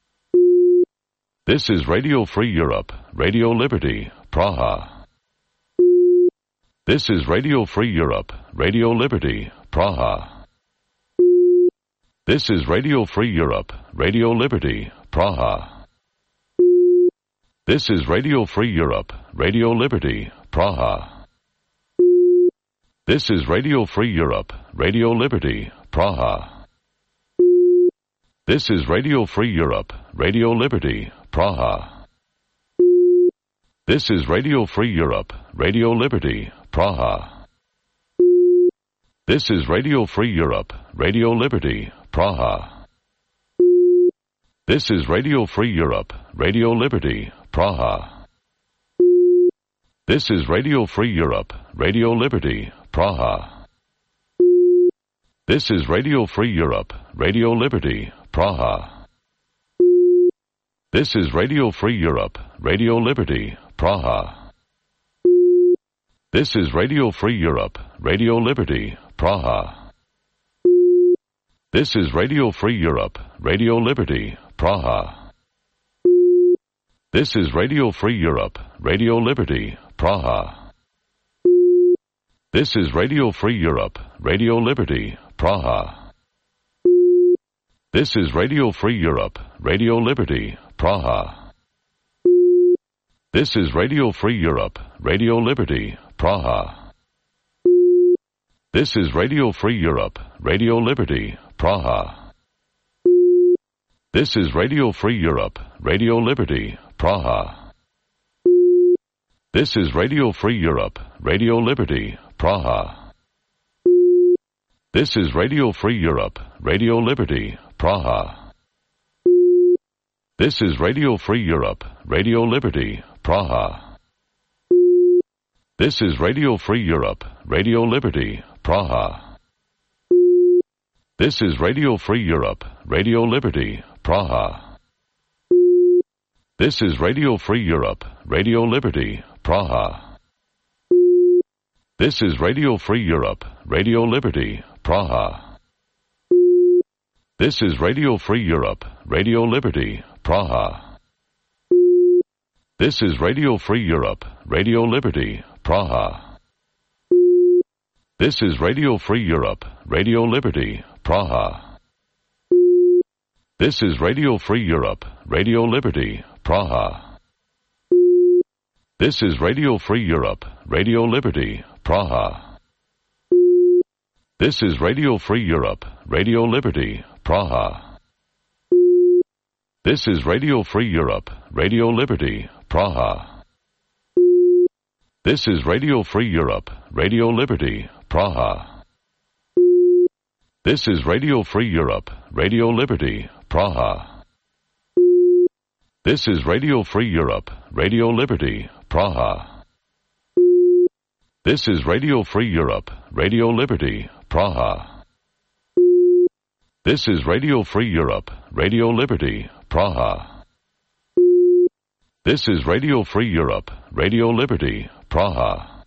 This is Radio Free Europe, Radio Liberty, Praha. This is Radio Free Europe, Radio Liberty, Praha. This is Radio Free Europe, Radio Liberty, Praha. This is Radio Free Europe, Radio Liberty, Praha. This is Radio Free Europe, Radio Liberty, Praha. This is Radio Free Europe, Radio Liberty, Praha. This is Radio Free Europe, Radio Liberty, Praha. This is Radio Free Europe, Radio Liberty, Praha. This is Radio Free Europe, Radio Liberty, Praha. This is Radio Free Europe, Radio Liberty, Praha. This is Radio Free Europe, Radio Liberty, Praha. This is Radio Free Europe, Radio Liberty, Praha. This is Radio Free Europe, Radio Liberty, Praha. This is Radio Free Europe, Radio Liberty, Praha. This is Radio Free Europe, Radio Liberty, Praha. This is Radio Free Europe, Radio Liberty, Praha. This is Radio Free Europe, Radio Liberty, Praha. This is Radio Free Europe, Radio Liberty, Praha. This is Radio Free Europe, Radio Liberty, Praha. This is Radio Free Europe, Radio Liberty, Praha. This is Radio Free Europe, Radio Liberty, Praha. This is Radio Free Europe, Radio Liberty, Praha. This is Radio Free Europe, Radio Liberty, Praha. This is Radio Free Europe, Radio Liberty, Praha. This is Radio Free Europe, Radio Liberty, Praha. This is Radio Free Europe, Radio Liberty, Praha. This is Radio Free Europe, Radio Liberty, Praha. This is Radio Free Europe, Radio Liberty, Praha. This is Radio Free Europe, Radio Liberty, Praha. This is Radio Free Europe, Radio Liberty, Praha. This is Radio Free Europe, Radio Liberty, Praha. This is Radio Free Europe, Radio Liberty, Praha. This is Radio Free Europe, Radio Liberty, Praha. This is Radio Free Europe, Radio Liberty, Praha. This is Radio Free Europe, Radio Liberty, Praha. This is Radio Free Europe, Radio Liberty, Praha. This is Radio Free Europe, Radio Liberty, Praha. This is Radio Free Europe, Radio Liberty, Praha. This is Radio Free Europe, Radio Liberty, Praha. This is Radio Free Europe, Radio Liberty, Praha.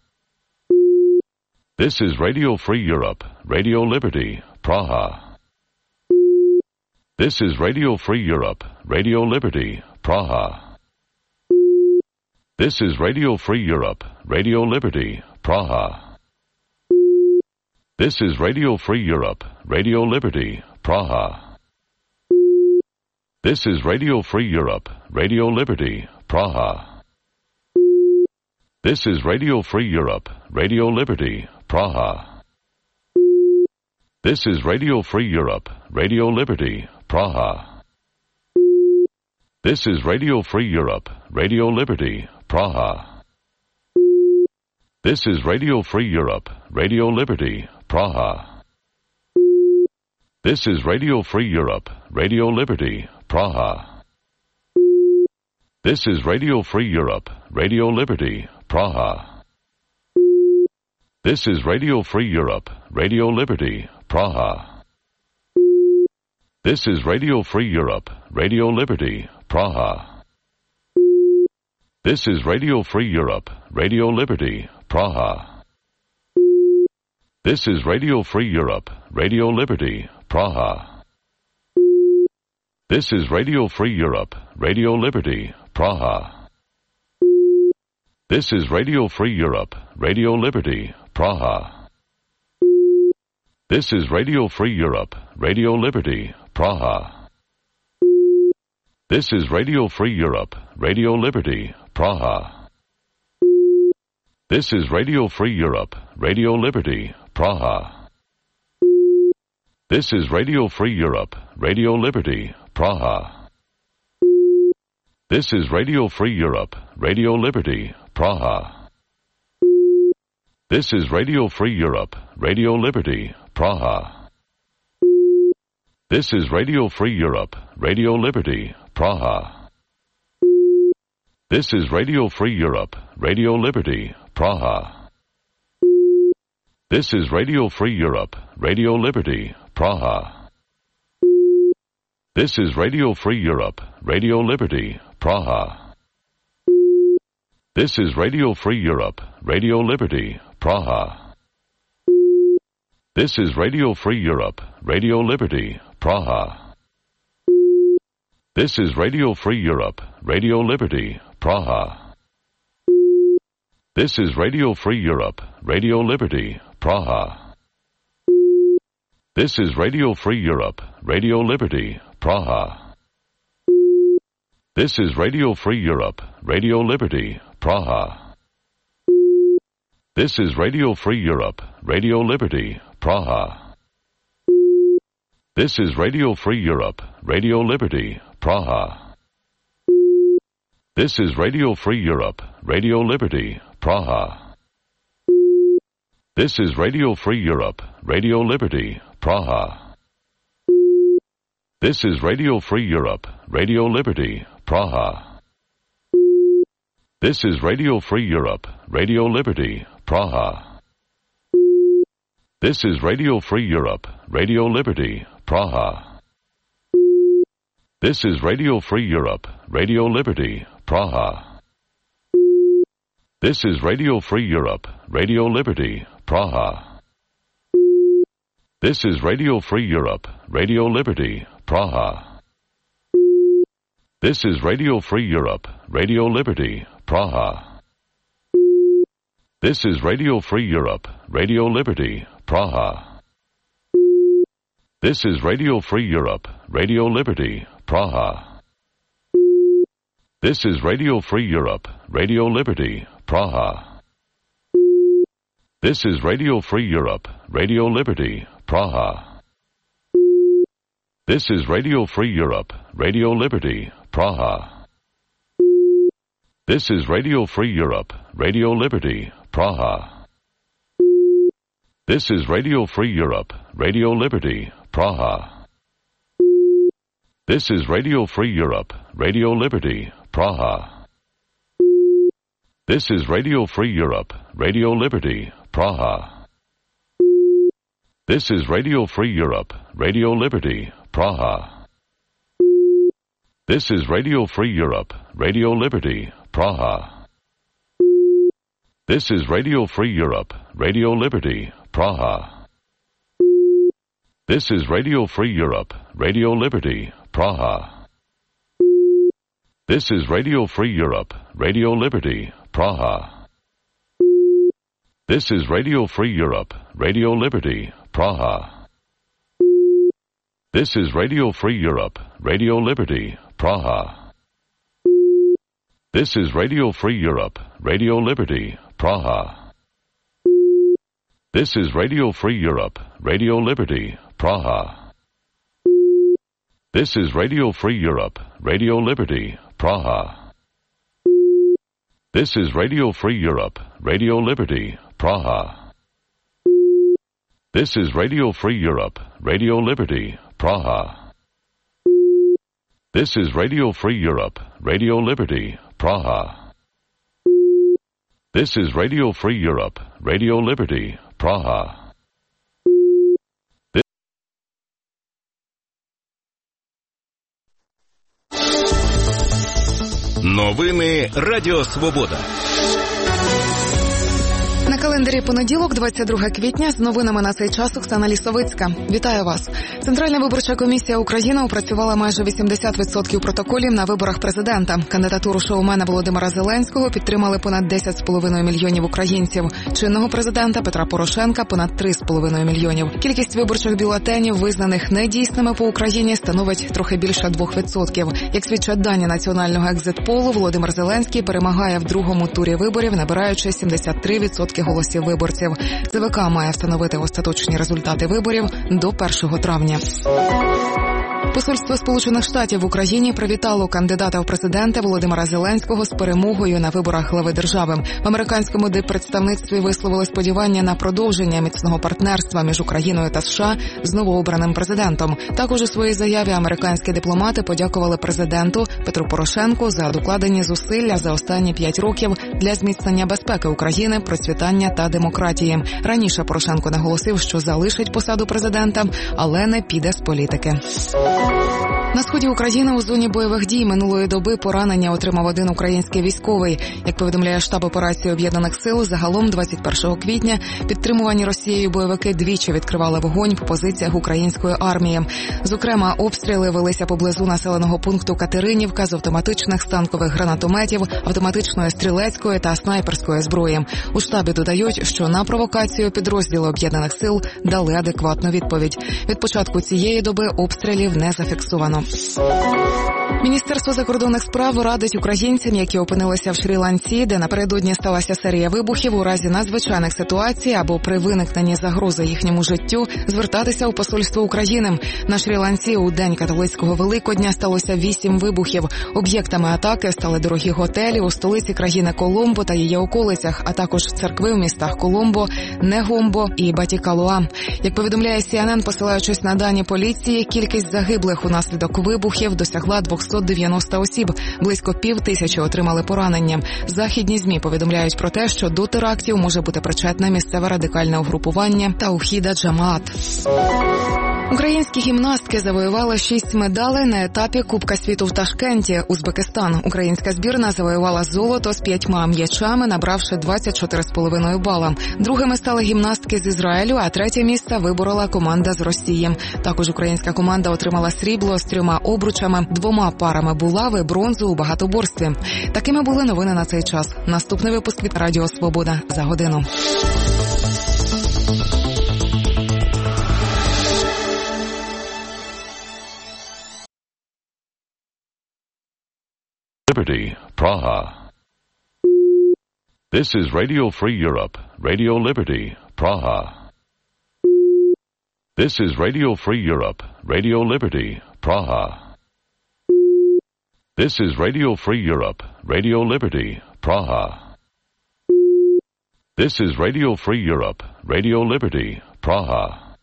This is Radio Free Europe, Radio Liberty, Praha. This is Radio Free Europe, Radio Liberty, Praha. This is Radio Free Europe, Radio Liberty, Praha. This is Radio Free Europe, Radio Liberty, Praha. This is Radio Free Europe, Radio Liberty, Praha. This is Radio Free Europe, Radio Liberty, Praha. This is Radio Free Europe, Radio Liberty, Praha. This is Radio Free Europe, Radio Liberty, Praha. This is Radio Free Europe, Radio Liberty, Praha. This is Radio Free Europe, Radio Liberty, Praha. This is Radio Free Europe, Radio Liberty, Praha. This is Radio Free Europe, Radio Liberty, Praha. This is Radio Free Europe, Radio Liberty, Praha. This is Radio Free Europe, Radio Liberty, Praha. This is Radio Free Europe, Radio Liberty, Praha. This is Radio Free Europe, Radio Liberty, Praha. This is Radio Free Europe, Radio Liberty, Praha. This is Radio Free Europe, Radio Liberty, Praha. This is Radio Free Europe, Radio Liberty, Praha. This is Radio Free Europe, Radio Liberty, Praha. This is Radio Free Europe, Radio Liberty, Praha. This is Radio Free Europe, Radio Liberty, Praha. This is Radio Free Europe, Radio Liberty, Praha. This is Radio Free Europe, Radio Liberty, Praha. This is Radio Free Europe, Radio Liberty, Praha. This is Radio Free Europe, Radio Liberty, Praha. This is Radio Free Europe, Radio Liberty, Praha. This is Radio Free Europe, Radio Liberty, Praha. This is Radio Free Europe, Radio Liberty, Praha. This is Radio Free Europe, Radio Liberty, Praha. This is Radio Free Europe, Radio Liberty, Praha. This is Radio Free Europe, Radio Liberty, Praha. This is Radio Free Europe, Radio Liberty, Praha. This is Radio Free Europe, Radio Liberty, Praha. This is Radio Free Europe, Radio Liberty, Praha. This is Radio Free Europe, Radio Liberty, Praha. This is Radio Free Europe, Radio Liberty, Praha. This is Radio Free Europe, Radio Liberty, Praha. This is Radio Free Europe, Radio Liberty, Praha. This is Radio Free Europe, Radio Liberty, Praha. This is Radio Free Europe, Radio Liberty, Praha. This is Radio Free Europe, Radio Liberty, Praha. This is Radio Free Europe, Radio Liberty, Praha. This is Radio Free Europe, Radio Liberty, Praha. This is Radio Free Europe, Radio Liberty, Praha. This is Radio Free Europe, Radio Liberty, Praha. This is Radio Free Europe, Radio Liberty, Praha. This is Radio Free Europe, Radio Liberty, Praha. This is Radio Free Europe, Radio Liberty, Praha. This is Radio Free Europe, Radio Liberty, Praha. This is Radio Free Europe, Radio Liberty, Praha. This is Radio Free Europe, Radio Liberty, Praha. This is Radio Free Europe, Radio Liberty, Praha. This is Radio Free Europe, Radio Liberty, Praha. This is Radio Free Europe, Radio Liberty, Praha. This is Radio Free Europe, Radio Liberty, Praha. This is Radio Free Europe, Radio Liberty, Praha. This is Radio Free Europe, Radio Liberty, Praha. This is Radio Free Europe, Radio Liberty, Praha. This is Radio Free Europe, Radio Liberty, Praha. This is Radio Free Europe, Radio Liberty, Praha. This is Radio Free Europe, Radio Liberty, Praha. This is Radio Free Europe, Radio Liberty, Praha. This is Radio Free Europe, Radio Liberty, Praha. This is Radio Free Europe, Radio Liberty, Praha. This is Radio Free Europe, Radio Liberty, Praha. This is Radio Free Europe, Radio Liberty, Praha. Новини Радіо Свобода. На календарі понеділок, двадцять друге квітня, з новинами на цей час Оксана Лісовицька. Вітаю вас. Центральна виборча комісія України опрацювала майже вісімдесят відсотків протоколів на виборах президента. Кандидатуру шоумена Володимира Зеленського підтримали понад десять з половиною мільйонів українців. Чинного президента Петра Порошенка – понад три з половиною мільйонів. Кількість виборчих бюлетенів, визнаних недійсними по Україні, становить трохи більше двох відсотків. Як свідчать дані національного екзит-полу, Володимир Зеленський перемагає в другому турі виборів, набираючи сімдесят три відсотки голосів виборців. ЦВК має встановити остаточні результати виборів до першого травня. Посольство Сполучених Штатів в Україні привітало кандидата в президенти Володимира Зеленського з перемогою на виборах глави держави. В американському диппредставництві висловили сподівання на продовження міцного партнерства між Україною та США з новообраним президентом. Також у своїй заяві американські дипломати подякували президенту Петру Порошенку за докладені зусилля за останні п'ять років для зміцнення безпеки України, процвітання та демократії. Раніше Порошенко наголосив, що залишить посаду президента, але не піде з політики. На сході України у зоні бойових дій минулої доби поранення отримав один український військовий. Як повідомляє штаб операції Об'єднаних сил, загалом двадцять першого квітня підтримувані Росією бойовики двічі відкривали вогонь по позиціях української армії. Зокрема, обстріли велися поблизу населеного пункту Катеринівка з автоматичних станкових гранатометів, автоматичної стрілецької та снайперської зброї. У штабі додають, що на провокацію підрозділи Об'єднаних сил дали адекватну відповідь. Від початку цієї доби обстрілів не зафіксовано. Міністерство закордонних справ радить українцям, які опинилися в Шрі-Ланці, де напередодні сталася серія вибухів, у разі надзвичайних ситуацій або при виникненні загрози їхньому життю, звертатися у посольство України. На Шрі-Ланці у день католицького Великодня сталося вісім вибухів. Об'єктами атаки стали дорогі готелі у столиці країни Коломбо та її околицях, а також церкви в містах Коломбо, Негомбо і Батікалуа. Як повідомляє Сі Ен Ен, посилаючись на дані поліції, кількість загиблих унаслідок вибухів досягла двісті дев'яносто осіб. Близько пів тисячі отримали поранення. Західні ЗМІ повідомляють про те, що до терактів може бути причетне місцеве радикальне угрупування Таухіда Джамаат. Українські гімнастки завоювали шість медалей на етапі Кубка світу в Ташкенті, Узбекистан. Українська збірна завоювала золото з п'ятьма м'ячами, набравши двадцять чотири з половиною бала. Другими стали гімнастки з Ізраїлю, а третє місце виборола команда з Росії. Також українська команда отримала срібло з трьома обручами, двома парами булави, бронзу у багатоборстві. Такими були новини на цей час. Наступний випуск від Радіо Свобода за годину. Liberty, Praha. This is Radio Free Europe, Radio Liberty, Praha. This is Radio Free Europe, Radio Liberty, Praha. This is Radio Free Europe, Radio Liberty, Praha. This is Radio Free Europe, Radio Liberty, Praha.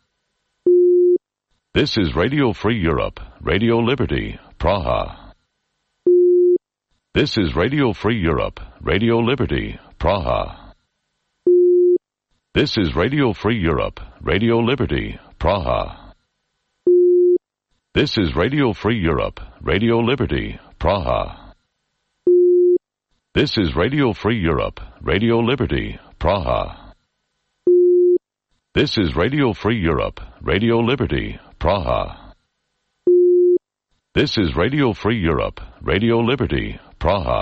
This is Radio Free Europe, Radio Liberty, Praha. This is Radio Free Europe, Radio Liberty, Praha. This is Radio Free Europe, Radio Liberty, Praha. This is Radio Free Europe, Radio Liberty, Praha. This is Radio Free Europe, Radio Liberty, Praha. This is Radio Free Europe, Radio Liberty, Praha. This is Radio Free Europe, Radio Liberty, Praha.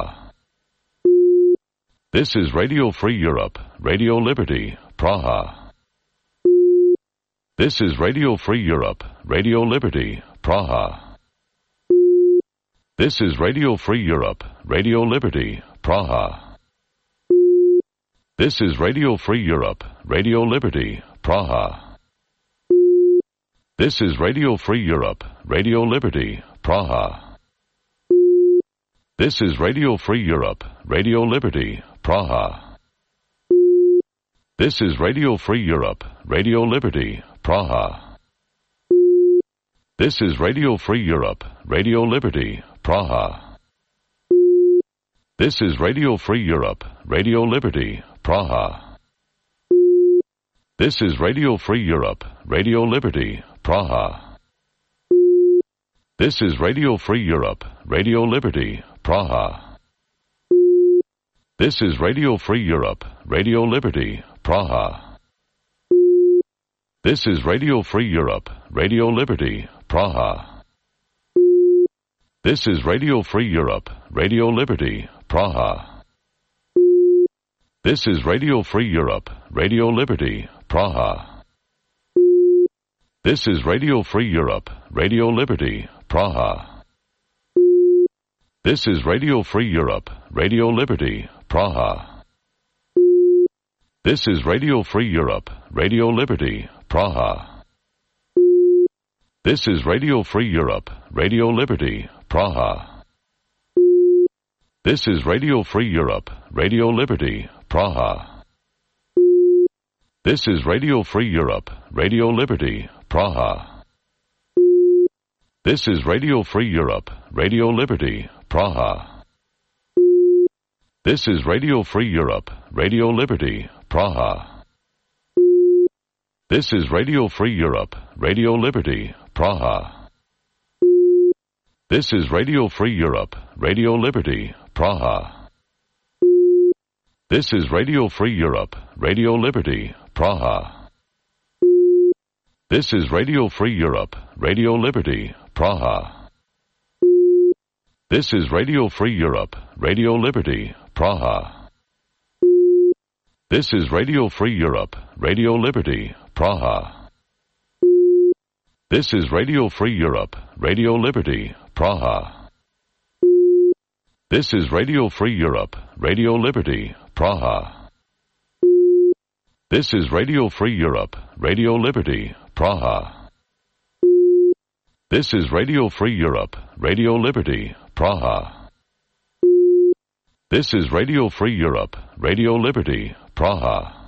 This is Radio Free Europe, Radio Liberty, Praha. This is Radio Free Europe, Radio Liberty, Praha. This is Radio Free Europe, Radio Liberty, Praha. This is Radio Free Europe, Radio Liberty, Praha. This is Radio Free Europe, Radio Liberty, Praha. This is Radio Free Europe, Radio Liberty, Praha. This is Radio Free Europe, Radio Liberty, Praha. This is Radio Free Europe, Radio Liberty, Praha. This is Radio Free Europe, Radio Liberty, Praha. This is Radio Free Europe, Radio Liberty, Praha. This is Radio Free Europe, Radio Liberty, Praha. This is Radio Free Europe, Radio Liberty, Praha. This is Radio Free Europe, Radio Liberty, Praha. This is Radio Free Europe, Radio Liberty, Praha. This is Radio Free Europe, Radio Liberty, Praha. This is Radio Free Europe, Radio Liberty, Praha. This is Radio Free Europe, Radio Liberty, Praha. This is Radio Free Europe, Radio Liberty, Praha. This is Radio Free Europe, Radio Liberty, Praha. This is Radio Free Europe, Radio Liberty, Praha. This is Radio Free Europe, Radio Liberty, Praha. This is Radio Free Europe, Radio Liberty, Praha. This is Radio Free Europe, Radio Liberty, Praha. This is Radio Free Europe, Radio Liberty, Praha. This is Radio Free Europe, Radio Liberty, Praha. This is Radio Free Europe, Radio Liberty, Praha. This is Radio Free Europe, Radio Liberty, Praha. This is Radio Free Europe, Radio Liberty, Praha. This is Radio Free Europe, Radio Liberty, Praha. This is Radio Free Europe, Radio Liberty, Praha. This is Radio Free Europe, Radio Liberty, Praha. This is Radio Free Europe, Radio Liberty, Praha. This is Radio Free Europe, Radio Liberty, Praha. This is Radio Free Europe, Radio Liberty, Praha.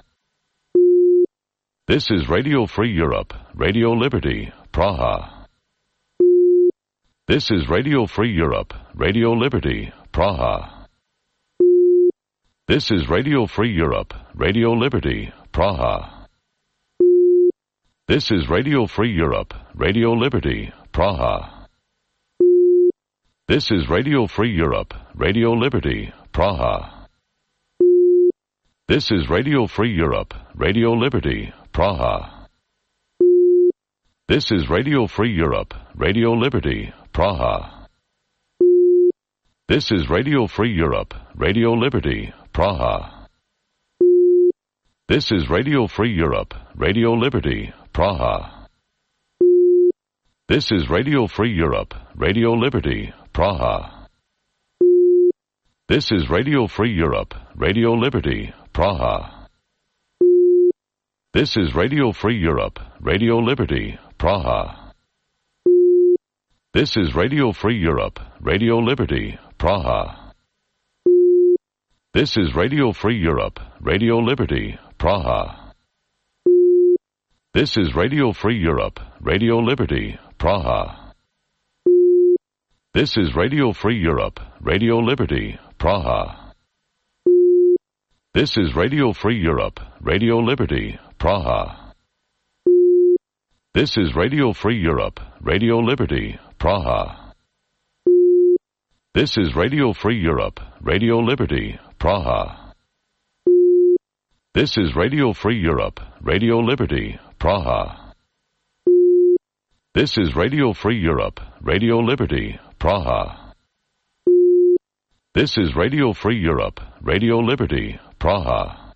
This is Radio Free Europe, Radio Liberty, Praha. This is Radio Free Europe, Radio Liberty, Praha. This is Radio Free Europe, Radio Liberty, Praha. This is Radio Free Europe, Radio Liberty, Praha. This is Radio Free Europe, Radio Liberty, Praha. This is Radio Free Europe, Radio Liberty, Praha. This is Radio Free Europe, Radio Liberty, Praha. This is Radio Free Europe, Radio Liberty, Praha. This is Radio Free Europe, Radio Liberty, Praha. This is Radio Free Europe, Radio Liberty, Praha. This is Radio Free Europe, Radio Liberty, Praha. This is Radio Free Europe, Radio Liberty, Praha. This is Radio Free Europe, Radio Liberty, Praha. This is Radio Free Europe, Radio Liberty, Praha. This is Radio Free Europe, Radio Liberty, Praha. This is Radio Free Europe, Radio Liberty, Praha. This is Radio Free Europe, Radio Liberty, Praha. This is Radio Free Europe, Radio Liberty, Praha. This is Radio Free Europe, Radio Liberty, Praha. This is Radio Free Europe, Radio Liberty, Praha. This is Radio Free Europe, Radio Liberty, Praha. This is Radio Free Europe, Radio Liberty, Praha.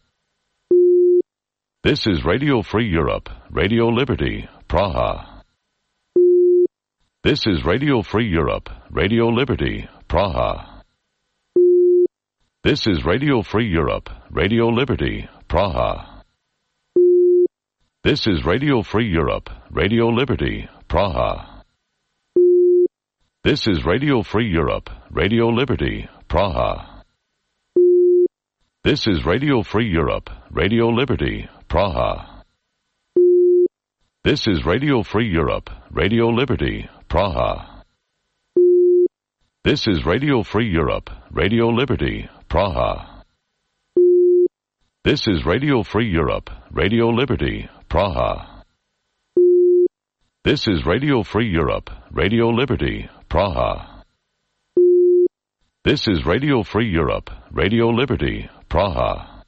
This is Radio Free Europe, Radio Liberty, Praha. This is Radio Free Europe, Radio Liberty, Praha. This is Radio Free Europe, Radio Liberty, Praha. This is Radio Free Europe, Radio Liberty, Praha. This is Radio Free Europe, Radio Liberty, Praha. This is Radio Free Europe, Radio Liberty, Praha. This is Radio Free Europe, Radio Liberty, Praha. This is Radio Free Europe, Radio Liberty, Praha. This is Radio Free Europe, Radio Liberty, Praha. This is Radio Free Europe, Radio Liberty, Praha. This is Radio Free Europe, Radio Liberty, Praha.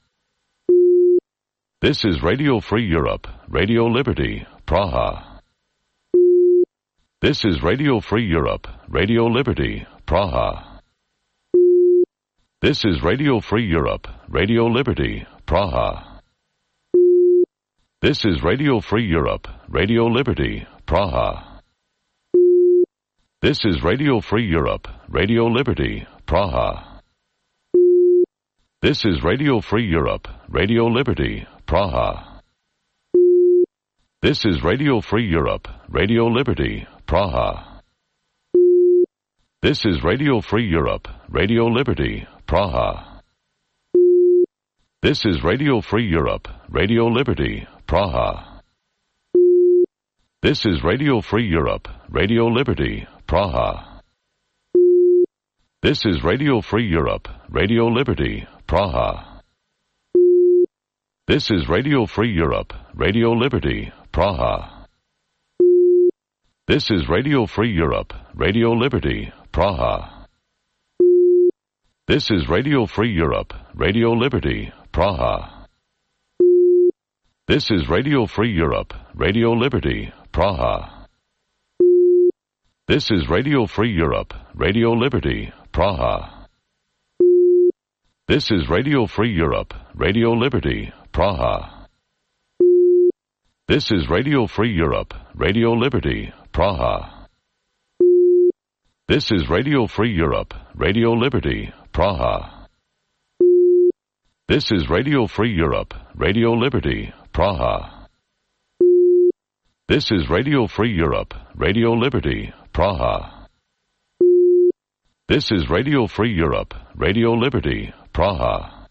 This is Radio Free Europe, Radio Liberty, Praha. This is Radio Free Europe, Radio Liberty, Praha. This is Radio Free Europe, Radio Liberty, Praha. This is Radio Free Europe, Radio Liberty, Praha. This is Radio Free Europe, Radio Liberty, Praha. This is Radio Free Europe, Radio Liberty, Praha. This is Radio Free Europe, Radio Liberty, Praha. This is Radio Free Europe, Radio Liberty, Praha. This is Radio Free Europe, Radio Liberty, Praha. This is Radio Free Europe, Radio Liberty, Praha. This is Radio Free Europe, Radio Liberty, Praha. This is Radio Free Europe, Radio Liberty, Praha. This is Radio Free Europe, Radio Liberty, Praha. This is Radio Free Europe, Radio Liberty, Praha. This is Radio Free Europe, Radio Liberty, Praha. This is Radio Free Europe, Radio Liberty, Praha. This is Radio Free Europe, Radio Liberty, Praha. This is Radio Free Europe, Radio Liberty, Praha. This is Radio Free Europe, Radio Liberty, Praha. This is Radio Free Europe, Radio Liberty, Praha. This is Radio Free Europe, Radio Liberty, Praha. This is Radio Free Europe, Radio Liberty, Praha.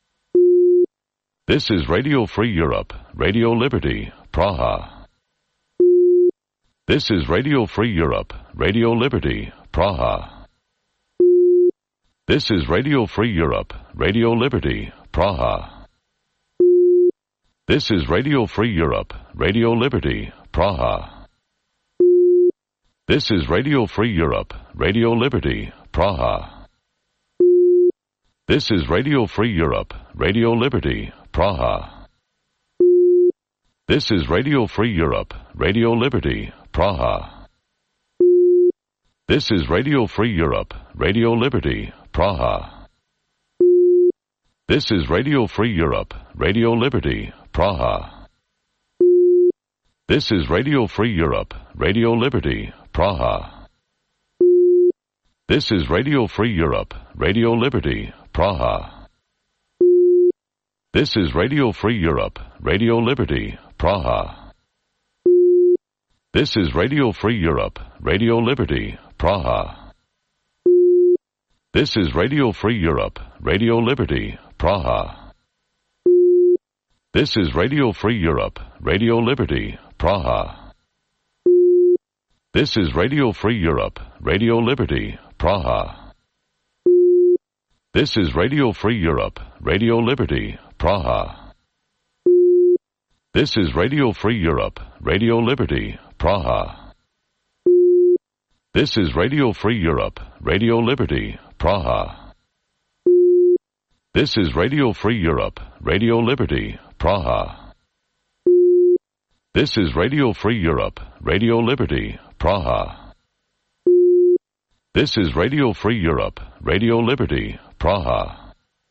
This is Radio Free Europe, Radio Liberty, Praha. This is Radio Free Europe, Radio Liberty, Praha. This is Radio Free Europe, Radio Liberty, Praha. This is Radio Free Europe, Radio Liberty, Praha. This is Radio Free Europe, Radio Liberty, Praha. This is Radio Free Europe, Radio Liberty, Praha. This is Radio Free Europe, Radio Liberty, Praha. This is Radio Free Europe, Radio Liberty, Praha. This is Radio Free Europe, Radio Liberty, Praha. This is Radio Free Europe, Radio Liberty, Praha. This is Radio Free Europe, Radio Liberty, Praha. This is Radio Free Europe, Radio Liberty, Praha. This is Radio Free Europe, Radio Liberty, Praha. This is Radio Free Europe, Radio Liberty, Praha. This is Radio Free Europe, Radio Liberty, Praha. This is Radio Free Europe, Radio Liberty, Praha. This is Radio Free Europe, Radio Liberty, Praha. This is Radio Free Europe, Radio Liberty, Praha. This is Radio Free Europe, Radio Liberty, Praha. This is Radio Free Europe, Radio Liberty, Praha. This is Radio Free Europe, Radio Liberty, Praha. This is Radio Free Europe, Radio Liberty, Praha.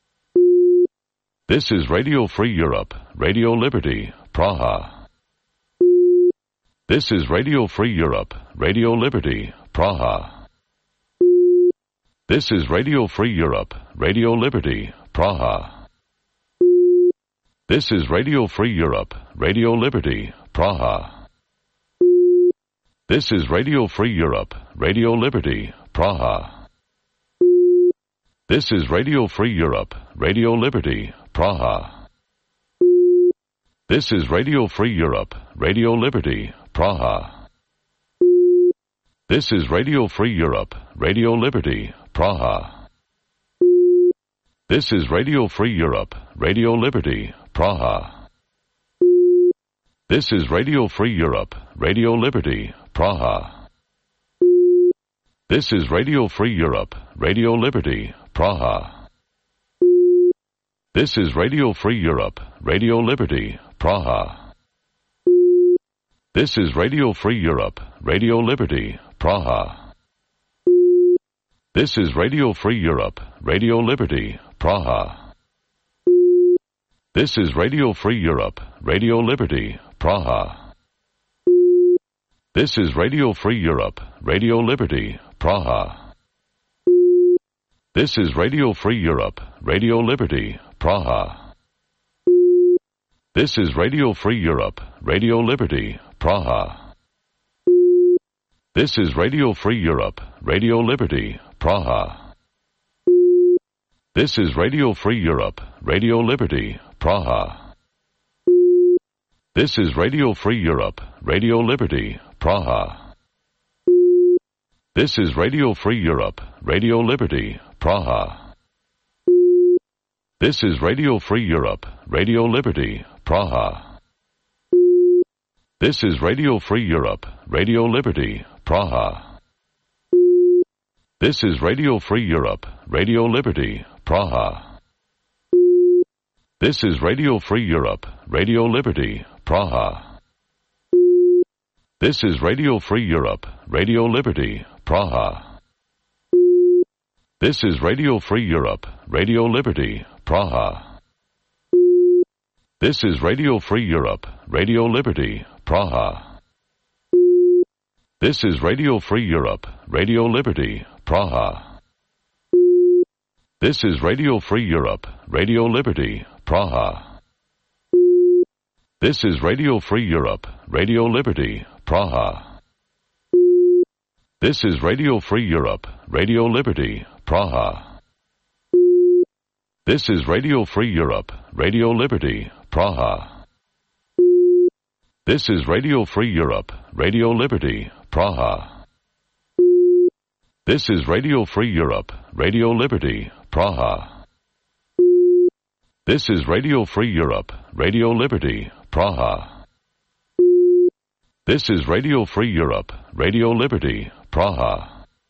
This is Radio Free Europe, Radio Liberty, Praha. This is Radio Free Europe, Radio Liberty, Praha. This is Radio Free Europe, Radio Liberty, Praha. This is Radio Free Europe, Radio Liberty, Praha. This is Radio Free Europe, Radio Liberty, Praha. This is Radio Free Europe, Radio Liberty, Praha. This is Radio Free Europe, Radio Liberty, Praha. This is Radio Free Europe, Radio Liberty, Praha. This is Radio Free Europe, Radio Liberty, Praha. This is Radio Free Europe, Radio Liberty, Praha. This is Radio Free Europe, Radio Liberty, Praha. This is Radio Free Europe, Radio Liberty, Praha. This is Radio Free Europe, Radio Liberty, Praha. This is Radio Free Europe, Radio Liberty, Praha. This is Radio Free Europe, Radio Liberty, Praha. This is Radio Free Europe, Radio Liberty, Praha. This is Radio Free Europe, Radio Liberty, Praha. This is Radio Free Europe, Radio Liberty, Praha. This is Radio Free Europe, Radio Liberty, Praha. This is Radio Free Europe, Radio Liberty, Praha. This is Radio Free Europe, Radio Liberty, Praha. This is Radio Free Europe, Radio Liberty, Praha. This is Radio Free Europe, Radio Liberty, Praha. This is Radio Free Europe, Radio Liberty, Praha. This is Radio Free Europe, Radio Liberty, Praha. This is Radio Free Europe, Radio Liberty, Praha. This is Radio Free Europe, Radio Liberty, Praha. This is Radio Free Europe, Radio Liberty, Praha. This is Radio Free Europe, Radio Liberty, Praha. This is Radio Free Europe, Radio Liberty, Praha. This is Radio Free Europe, Radio Liberty, Praha. This is Radio Free Europe, Radio Liberty, Praha. This is Radio Free Europe, Radio Liberty, Praha. This is Radio Free Europe, Radio Liberty, Praha. This is Radio Free Europe, Radio Liberty, Praha. This is Radio Free Europe, Radio Liberty, Praha. This is Radio Free Europe, Radio Liberty, Praha. This is Radio Free Europe, Radio Liberty, Praha.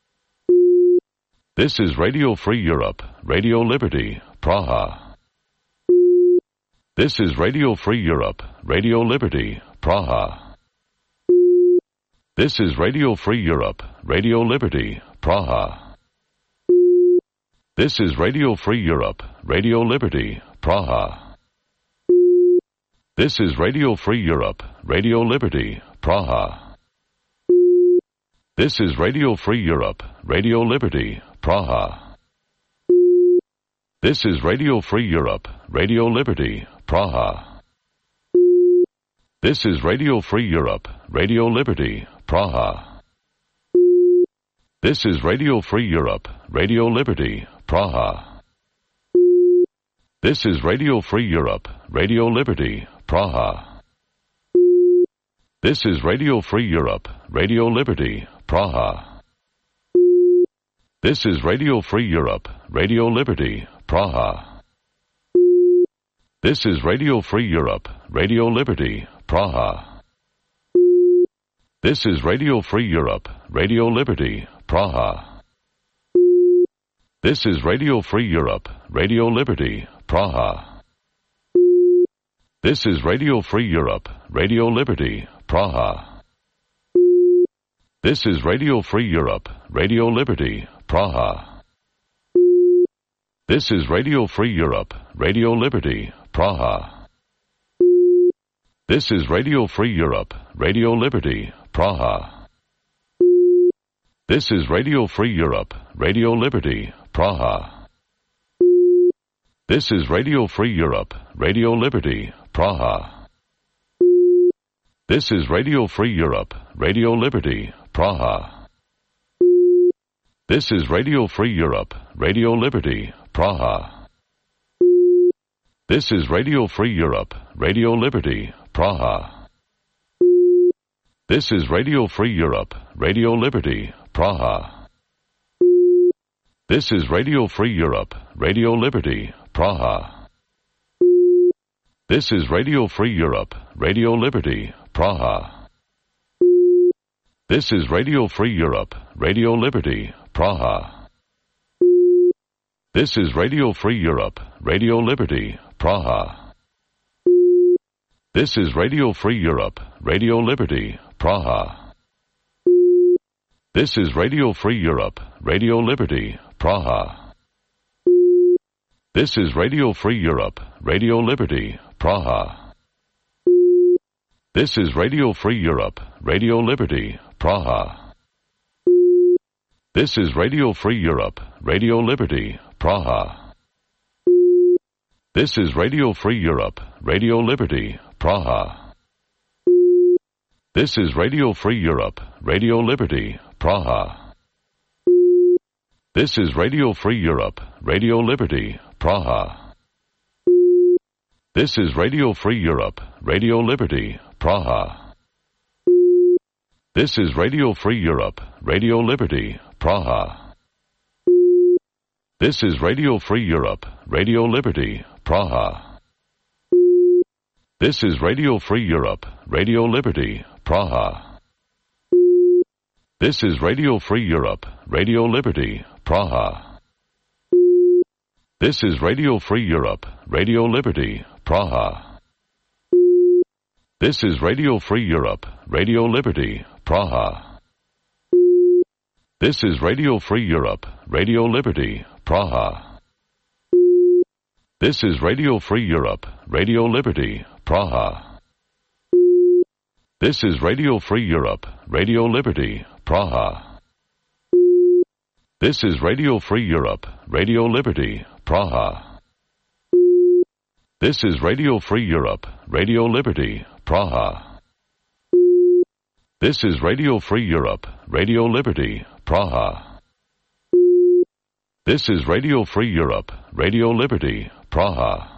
This is Radio Free Europe, Radio Liberty, Praha. This is Radio Free Europe, Radio Liberty, Praha. This is Radio Free Europe, Radio Liberty, Praha. This is Radio Free Europe, Radio Liberty, Praha. This is Radio Free Europe, Radio Liberty, Praha. This is Radio Free Europe, Radio Liberty, Praha. This is Radio Free Europe, Radio Liberty, Praha. This is Radio Free Europe, Radio Liberty, Praha. This is Radio Free Europe, Radio Liberty, Praha. This is Radio Free Europe, Radio Liberty, Praha. This is Radio Free Europe, Radio Liberty, Praha. This is Radio Free Europe, Radio Liberty, Praha. This is Radio Free Europe, Radio Liberty, Praha. This is Radio Free Europe, Radio Liberty, Praha. This is Radio Free Europe, Radio Liberty, Praha. This is Radio Free Europe, Radio Liberty, Praha. This is Radio Free Europe, Radio Liberty, Praha. This is Radio Free Europe, Radio Liberty, Praha. This is Radio Free Europe, Radio Liberty, Praha. This is Radio Free Europe, Radio Liberty, Praha. This is Radio Free Europe, Radio Liberty, Praha. This is Radio Free Europe, Radio Liberty, Praha. This is Radio Free Europe, Radio Liberty, Praha. This is Radio Free Europe, Radio Liberty, Praha. This is Radio Free Europe, Radio Liberty, Praha. This is Radio Free Europe, Radio Liberty, Praha. This is Radio Free Europe, Radio Liberty, Praha. This is Radio Free Europe, Radio Liberty, Praha. This is Radio Free Europe, Radio Liberty, Praha. This is Radio Free Europe, Radio Liberty, Praha. This is Radio Free Europe, Radio Liberty, Praha. This is Radio Free Europe, Radio Liberty, Praha. This is Radio Free Europe, Radio Liberty, Praha. This is Radio Free Europe, Radio Liberty, Praha. This is Radio Free Europe, Radio Liberty, Praha. This is Radio Free Europe, Radio Liberty, Praha. This is Radio Free Europe, Radio Liberty, Praha. This is Radio Free Europe, Radio Liberty, Praha. This is Radio Free Europe, Radio Liberty, Praha. This is Radio Free Europe, Radio Liberty, Praha. This is Radio Free Europe, Radio Liberty, Praha. This is Radio Free Europe, Radio Liberty, Praha. This is Radio Free Europe, Radio Liberty, Praha. This is Radio Free Europe, Radio Liberty, Praha. This is Radio Free Europe, Radio Liberty, Praha. This is Radio Free Europe, Radio Liberty, Praha. This is Radio Free Europe, Radio Liberty, Praha. This is Radio Free Europe, Radio Liberty, Praha. This is Radio Free Europe, Radio Liberty, Praha. This is Radio Free Europe, Radio Liberty, Praha. This is Radio Free Europe, Radio Liberty, Praha.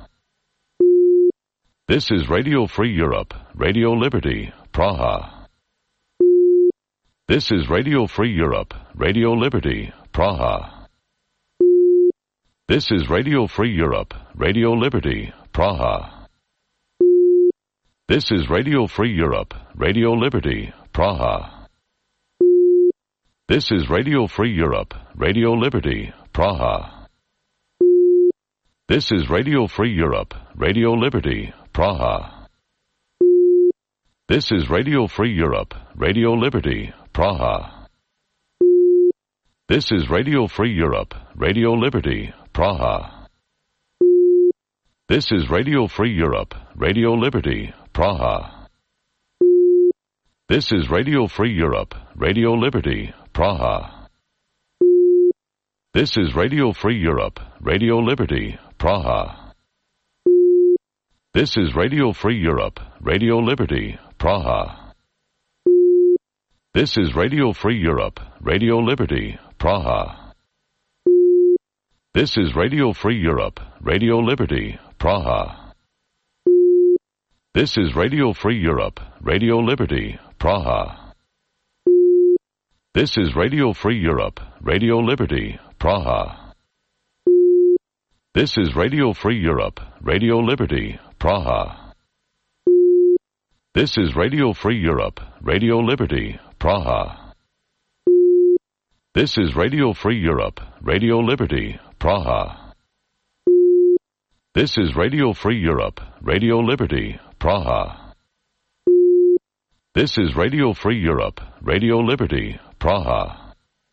This is Radio Free Europe, Radio Liberty, Praha. This is Radio Free Europe, Radio Liberty, Praha. This is Radio Free Europe, Radio Liberty, Praha. This is Radio Free Europe, Radio Liberty, Praha. This is Radio Free Europe, Radio Liberty, Praha. This is Radio Free Europe, Radio Liberty, Praha. This is Radio Free Europe, Radio Liberty, Praha. This is Radio Free Europe, Radio Liberty, Praha. This is Radio Free Europe, Radio Liberty, Praha. This is Radio Free Europe, Radio Liberty, Praha. This is Radio Free Europe, Radio Liberty, Praha. This is Radio Free Europe, Radio Liberty, Praha. This is Radio Free Europe, Radio Liberty, Praha. This is Radio Free Europe, Radio Liberty, Praha. This is Radio Free Europe, Radio Liberty, Praha. This is Radio Free Europe, Radio Liberty, Praha. This is Radio Free Europe, Radio Liberty, Praha. This is Radio Free Europe, Radio Liberty, Praha. This is Radio Free Europe, Radio Liberty, Praha. This is Radio Free Europe, Radio Liberty, Praha. This is Radio Free Europe, Radio Liberty, Praha.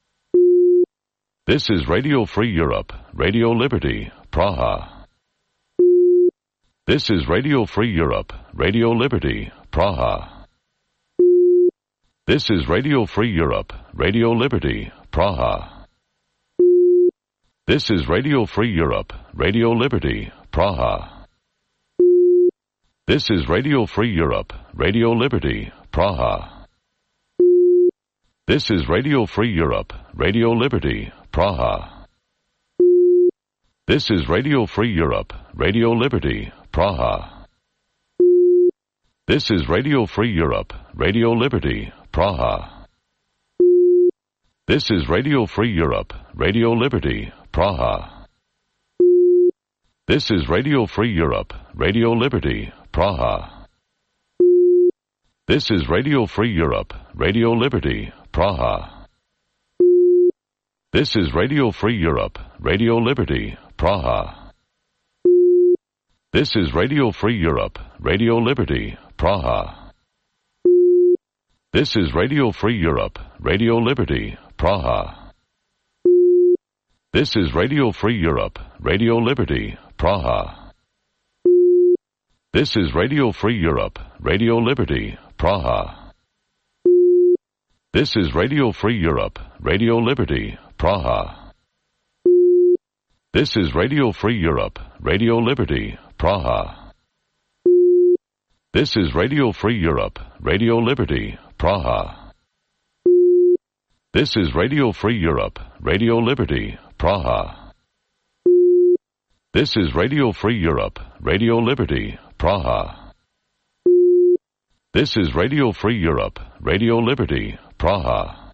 This is Radio Free Europe, Radio Liberty, Praha. This is Radio Free Europe, Radio Liberty, Praha. This is Radio Free Europe, Radio Liberty, Praha. This is Radio Free Europe, Radio Liberty, Praha. This is Radio Free Europe, Radio Liberty, Praha. This is Radio Free Europe, Radio Liberty, Praha. This is Radio Free Europe, Radio Liberty, Praha. This is Radio Free Europe, Radio Liberty, Praha. This is Radio Free Europe, Radio Liberty, Praha. This is Radio Free Europe, Radio Liberty, Praha. This is Radio Free Europe, Radio Liberty, Praha. This is Radio Free Europe, Radio Liberty, Praha. This is Radio Free Europe, Radio Liberty, Praha. This is Radio Free Europe, Radio Liberty, Praha. This is Radio Free Europe, Radio Liberty, Praha. This is Radio Free Europe, Radio Liberty, Praha. This is Radio Free Europe, Radio Liberty, Praha. This is Radio Free Europe, Radio Liberty, Praha. This is Radio Free Europe, Radio Liberty, Praha. This is Radio Free Europe, Radio Liberty, Praha. This is Radio Free Europe, Radio Liberty, Praha. This is Radio Free Europe, Radio Liberty, Praha.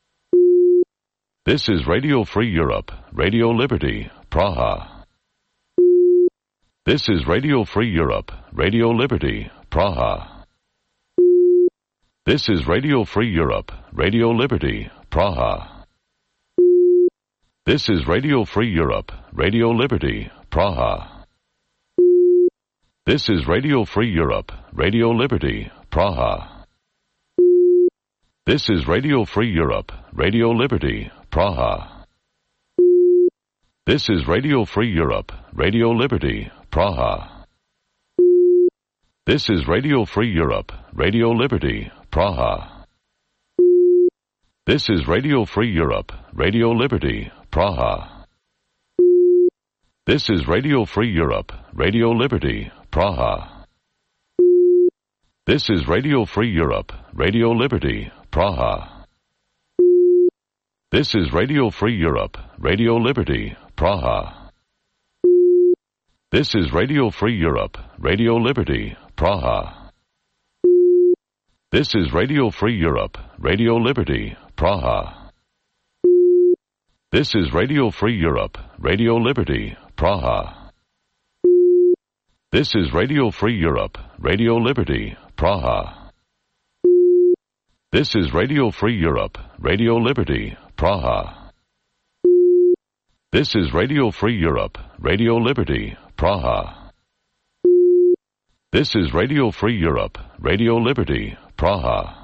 This is Radio Free Europe, Radio Liberty, Praha. This is Radio Free Europe, Radio Liberty, Praha. This is Radio Free Europe, Radio Liberty, Praha. This is Radio Free Europe, Radio Liberty, Praha. This is Radio Free Europe, Radio Liberty, Praha. This is Radio Free Europe, Radio Liberty, Praha. This is Radio Free Europe, Radio Liberty, Praha. This is Radio Free Europe, Radio Liberty, Praha. This is Radio Free Europe, Radio Liberty, Praha. This is Radio Free Europe, Radio Liberty, Praha. This is Radio Free Europe, Radio Liberty, Praha. This is Radio Free Europe, Radio Liberty, Praha. This is Radio Free Europe, Radio Liberty, Praha. This is Radio Free Europe, Radio Liberty, Praha. This is Radio Free Europe, Radio Liberty, Praha. This is Radio Free Europe, Radio Liberty, Praha. This is Radio Free Europe, Radio Liberty, Praha. This is Radio Free Europe, Radio Liberty, Praha. This is Radio Free Europe, Radio Liberty, Praha.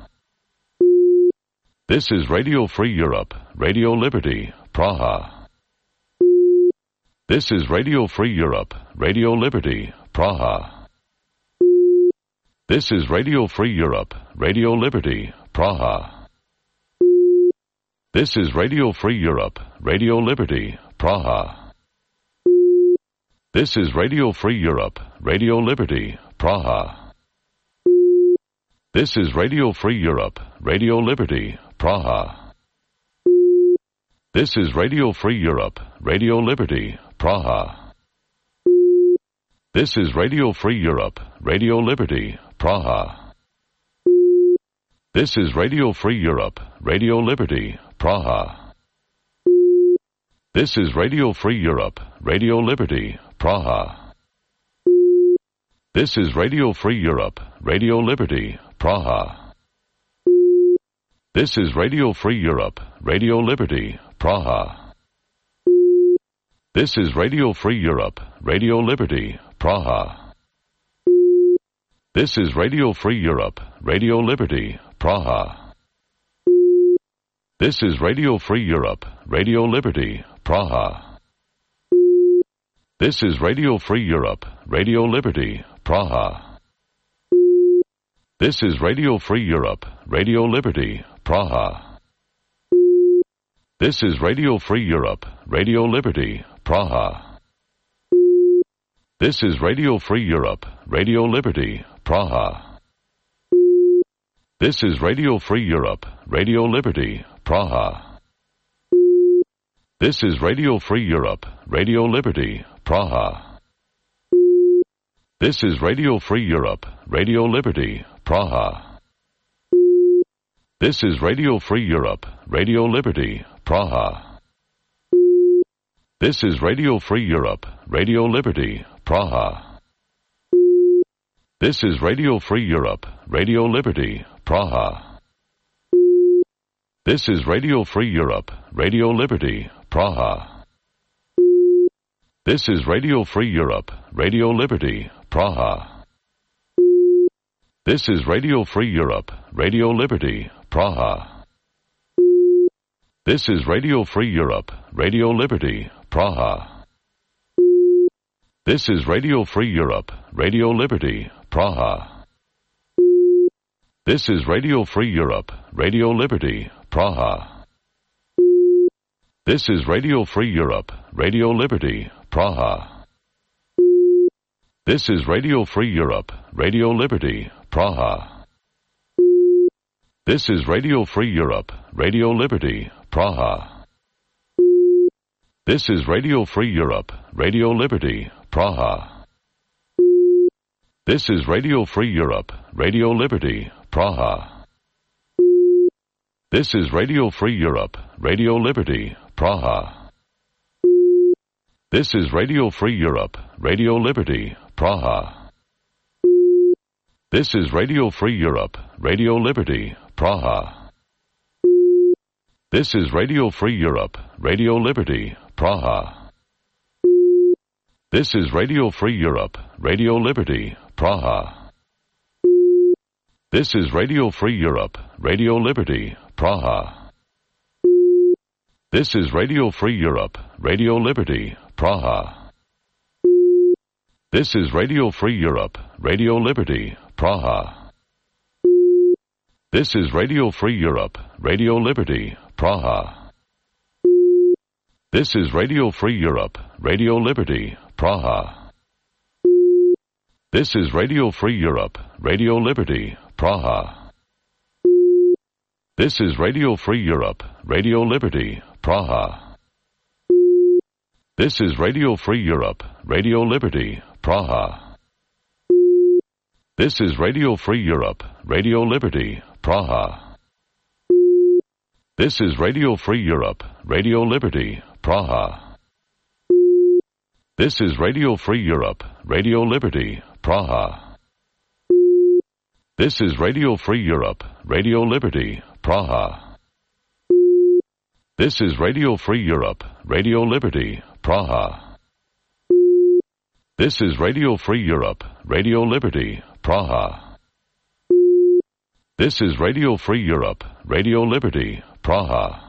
This is Radio Free Europe, Radio Liberty, Praha. This is Radio Free Europe, Radio Liberty, Praha. This is Radio Free Europe, Radio Liberty, Praha. This is Radio Free Europe, Radio Liberty, Praha. This is Radio Free Europe, Radio Liberty, Praha. This is Radio Free Europe, Radio Liberty, Praha. This is Radio Free Europe, Radio Liberty, Praha. This is Radio Free Europe, Radio Liberty, Praha. This is Radio Free Europe, Radio Liberty, Praha. This is Radio Free Europe, Radio Liberty, Praha. This is Radio Free Europe, Radio Liberty, Praha. This is Radio Free Europe, Radio Liberty, Praha. This is Radio Free Europe, Radio Liberty, Praha. This is Radio Free Europe, Radio Liberty, Praha. This is Radio Free Europe, Radio Liberty, Praha. This is Radio Free Europe, Radio Liberty, Praha. This is Radio Free Europe, Radio Liberty, Praha. This is Radio Free Europe, Radio Liberty, Praha. This is Radio Free Europe, Radio Liberty, Praha. This is Radio Free Europe, Radio Liberty, Praha. This is Radio Free Europe, Radio Liberty, Praha. This is Radio Free Europe, Radio Liberty, Praha. This is Radio Free Europe, Radio Liberty, Praha. This is Radio Free Europe, Radio Liberty, Praha. This is Radio Free Europe, Radio Liberty, Praha. This is Radio Free Europe, Radio Liberty, Praha. This is Radio Free Europe, Radio Liberty, Praha. This is Radio Free Europe, Radio Liberty, Praha. This is Radio Free Europe, Radio Liberty, Praha. This is Radio Free Europe, Radio Liberty, Praha. This is Radio Free Europe, Radio Liberty, Praha. This is Radio Free Europe, Radio Liberty, Praha. This is Radio Free Europe, Radio Liberty, Praha. This is Radio Free Europe, Radio Liberty, Praha. This is Radio Free Europe, Radio Liberty, Praha. This is Radio Free Europe, Radio Liberty, Praha. This is Radio Free Europe, Radio Liberty, Praha. This is Radio Free Europe, Radio Liberty, Praha. This is Radio Free Europe, Radio Liberty, Praha. This is Radio Free Europe, Radio Liberty, Praha. This is Radio Free Europe, Radio Liberty, Praha. This is Radio Free Europe, Radio Liberty, Praha. This is Radio Free Europe, Radio Liberty, Praha. This is Radio Free Europe, Radio Liberty, Praha. This is Radio Free Europe, Radio Liberty, Praha. This is Radio Free Europe, Radio Liberty, Praha. This is Radio Free Europe, Radio Liberty, Praha. This is Radio Free Europe, Radio Liberty, Praha. This is Radio Free Europe, Radio Liberty, Praha. This is Radio Free Europe, Radio Liberty, Praha. This is Radio Free Europe, Radio Liberty, Praha. This is Radio Free Europe, Radio Liberty, Praha. This is Radio Free Europe, Radio Liberty, Praha. This is Radio Free Europe, Radio Liberty, Praha. This is Radio Free Europe, Radio Liberty, Praha. This is Radio Free Europe, Radio Liberty, Praha.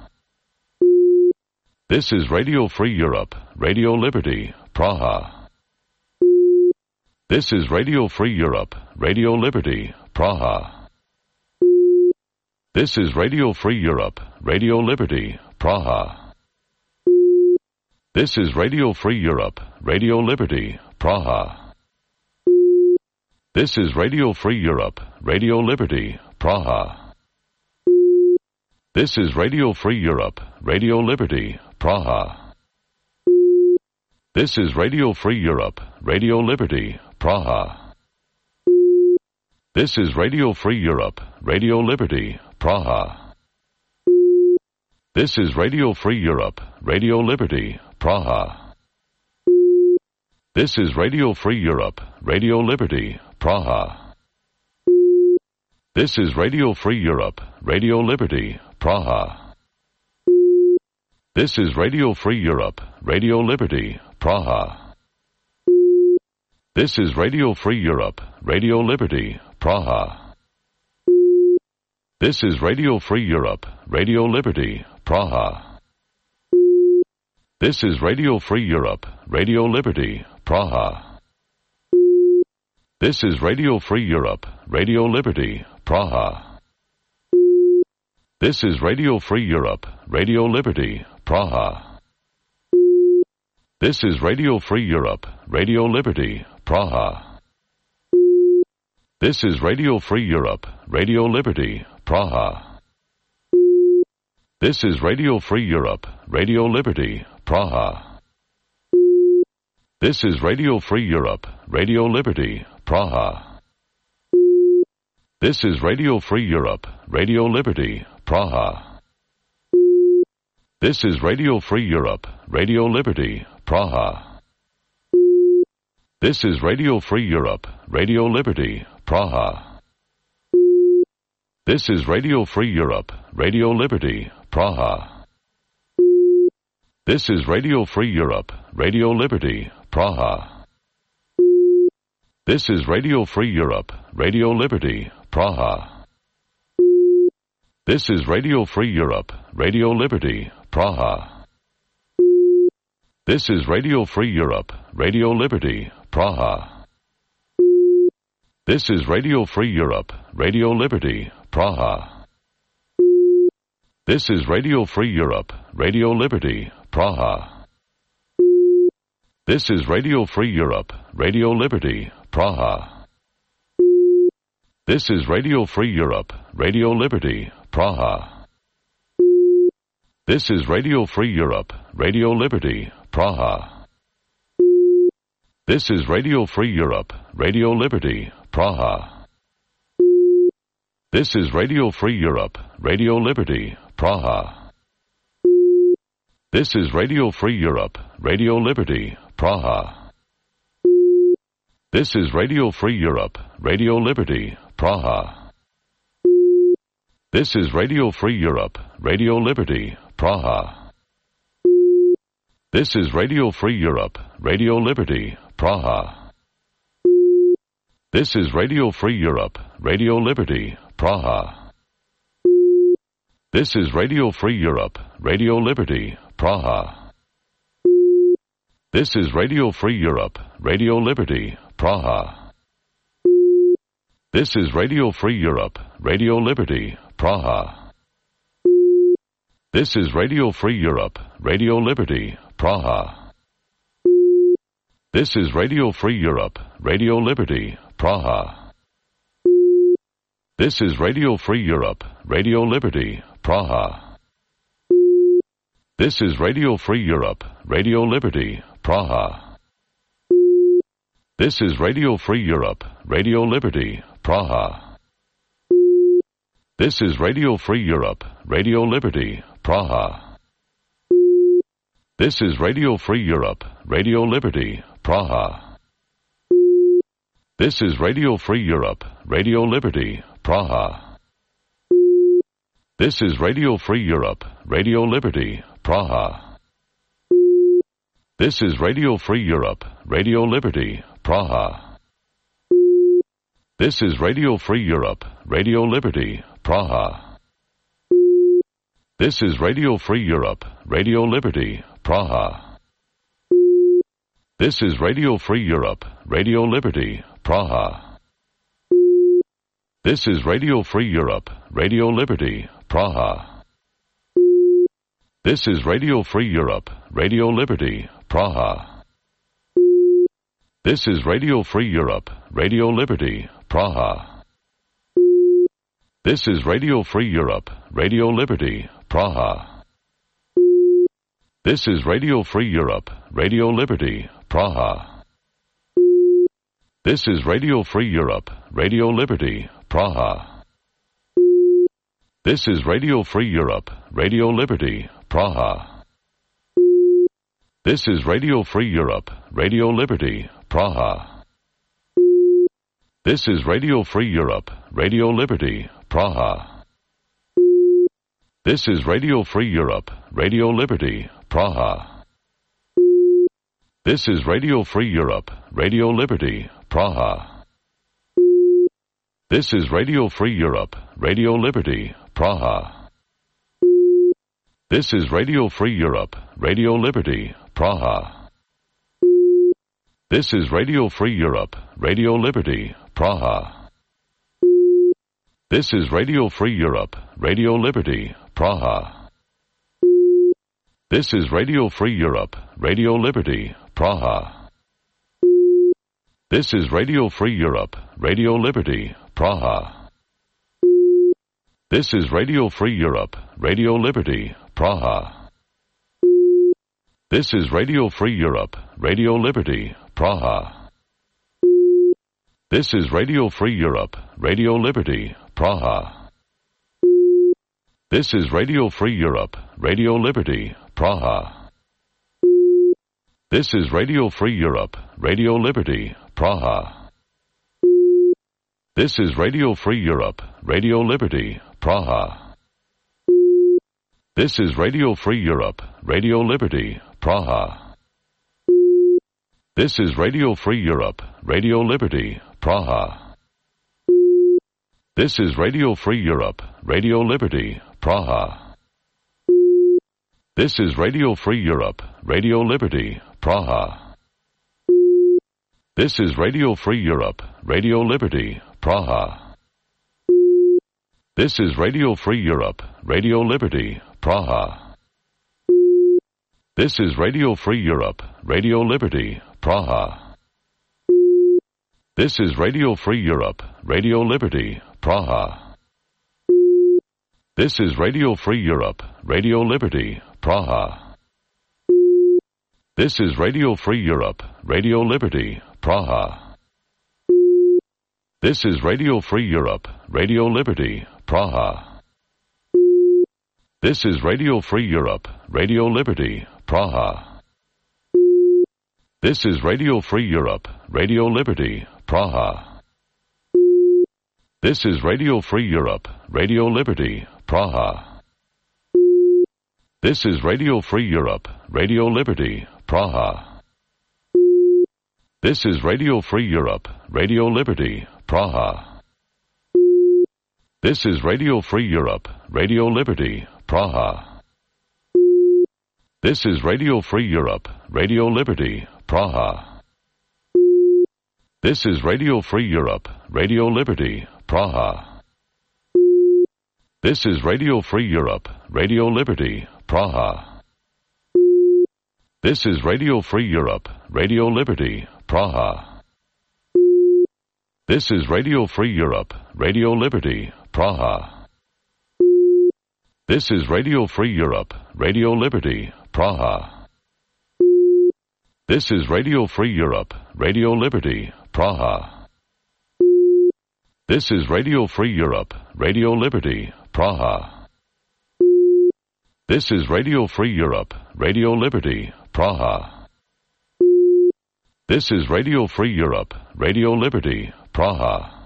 This is Radio Free Europe, Radio Liberty, Praha. This is Radio Free Europe, Radio Liberty, Praha. This is Radio Free Europe, Radio Liberty, Praha. This is Radio Free Europe, Radio Liberty, Praha. This is Radio Free Europe, Radio Liberty, Praha. This is Radio Free Europe, Radio Liberty, Praha. This is Radio Free Europe, Radio Liberty, Praha. This is Radio Free Europe, Radio Liberty, Praha. This is Radio Free Europe, Radio Liberty, Praha. This is Radio Free Europe, Radio Liberty, Praha. This is Radio Free Europe, Radio Liberty, Praha. This is Radio Free Europe, Radio Liberty, Praha. This is Radio Free Europe, Radio Liberty, Praha. This is Radio Free Europe, Radio Liberty, Praha. This is Radio Free Europe, Radio Liberty, Praha. This is Radio Free Europe, Radio Liberty, Praha. This is Radio Free Europe, Radio Liberty, Praha. This is Radio Free Europe, Radio Liberty, Praha. This is Radio Free Europe, Radio Liberty, Praha. This is Radio Free Europe, Radio Liberty, Praha. This is Radio Free Europe, Radio Liberty, Praha. This is Radio Free Europe, Radio Liberty, Praha. This is Radio Free Europe, Radio Liberty, Praha. This is Radio Free Europe, Radio Liberty, Praha. This is Radio Free Europe, Radio Liberty, Praha. This is Radio Free Europe, Radio Liberty, Praha. This is Radio Free Europe, Radio Liberty, Praha. This is Radio Free Europe, Radio Liberty, Praha. This is Radio Free Europe, Radio Liberty, Praha. This is Radio Free Europe, Radio Liberty, Praha. This is Radio Free Europe, Radio Liberty, Praha. This is Radio Free Europe, Radio Liberty, Praha. This is Radio Free Europe, Radio Liberty, Praha. This is Radio Free Europe, Radio Liberty, Praha. This is Radio Free Europe, Radio Liberty, Praha. This is Radio Free Europe, Radio Liberty, Praha. This is Radio Free Europe, Radio Liberty, Praha. This is Radio Free Europe, Radio Liberty, Praha. This is Radio Free Europe, Radio Liberty, Praha. This is Radio Free Europe, Radio Liberty, Praha. This is Radio Free Europe, Radio Liberty, Praha. This is Radio Free Europe, Radio Liberty, Praha. This is Radio Free Europe, Radio Liberty, Praha. This is Radio Free Europe, Radio Liberty, Praha. This is Radio Free Europe, Radio Liberty, Praha. This is Radio Free Europe, Radio Liberty, Praha. This is Radio Free Europe, Radio Liberty, Praha. This is Radio Free Europe, Radio Liberty, Praha. This is Radio Free Europe, Radio Liberty, Praha. This is Radio Free Europe, Radio Liberty, Praha. This is Radio Free Europe, Radio Liberty, Praha. This is Radio Free Europe, Radio Liberty, Praha. This is Radio Free Europe, Radio Liberty, Praha. This is Radio Free Europe, Radio Liberty, Praha. This is Radio Free Europe, Radio Liberty, Praha. This is Radio Free Europe, Radio Liberty, Praha. This is Radio Free Europe, Radio Liberty, Praha. This is Radio Free Europe, Radio Liberty, Praha. This is Radio Free Europe, Radio Liberty, Praha. This is Radio Free Europe, Radio Liberty, Praha. This is Radio Free Europe, Radio Liberty, Praha. This is Radio Free Europe, Radio Liberty, Praha. This is Radio Free Europe, Radio Liberty, Praha. This is Radio Free Europe, Radio Liberty, Praha. This is Radio Free Europe, Radio Liberty, Praha. This is Radio Free Europe, Radio Liberty, Praha. This is Radio Free Europe, Radio Liberty, Praha. This is Radio Free Europe, Radio Liberty, Praha. This is Radio Free Europe, Radio Liberty, Praha. This is Radio Free Europe, Radio Liberty, Praha. This is Radio Free Europe, Radio Liberty, Praha. This is Radio Free Europe, Radio Liberty, Praha. This is Radio Free Europe, Radio Liberty, Praha. This is Radio Free Europe, Radio Liberty, Praha. This is Radio Free Europe, Radio Liberty, Praha. This is Radio Free Europe, Radio Liberty, Praha. This is Radio Free Europe, Radio Liberty, Praha. This is Radio Free Europe, Radio Liberty, Praha. This is Radio Free Europe, Radio Liberty, Praha. This is Radio Free Europe, Radio Liberty, Praha. This is Radio Free Europe, Radio Liberty, Praha. This is Radio Free Europe, Radio Liberty, Praha. This is Radio Free Europe, Radio Liberty, Praha. This is Radio Free Europe, Radio Liberty, Praha. This is Radio Free Europe, Radio Liberty, Praha. This is Radio Free Europe, Radio Liberty, Praha. This is Radio Free Europe, Radio Liberty, Praha. This is Radio Free Europe, Radio Liberty, Praha. This is Radio Free Europe, Radio Liberty, Praha. This is Radio Free Europe, Radio Liberty, Praha. This is Radio Free Europe, Radio Liberty, Praha. This is Radio Free Europe, Radio Liberty, Praha. This is Radio Free Europe, Radio Liberty, Praha. This is Radio Free Europe, Radio Liberty, Praha. This is Radio Free Europe, Radio Liberty, Praha. This is Radio Free Europe, Radio Liberty, Praha. This is Radio Free Europe, Radio Liberty, Praha. This is Radio Free Europe, Radio Liberty, Praha. This is Radio Free Europe, Radio Liberty, Praha. This is Radio Free Europe, Radio Liberty, Praha. This is Radio Free Europe, Radio Liberty, Praha. This is Radio Free Europe, Radio Liberty, Praha. This is Radio Free Europe, Radio Liberty, Praha. This is Radio Free Europe, Radio Liberty, Praha. This is Radio Free Europe, Radio Liberty, Praha. This is Radio Free Europe, Radio Liberty, Praha. This is Radio Free Europe, Radio Liberty, Praha.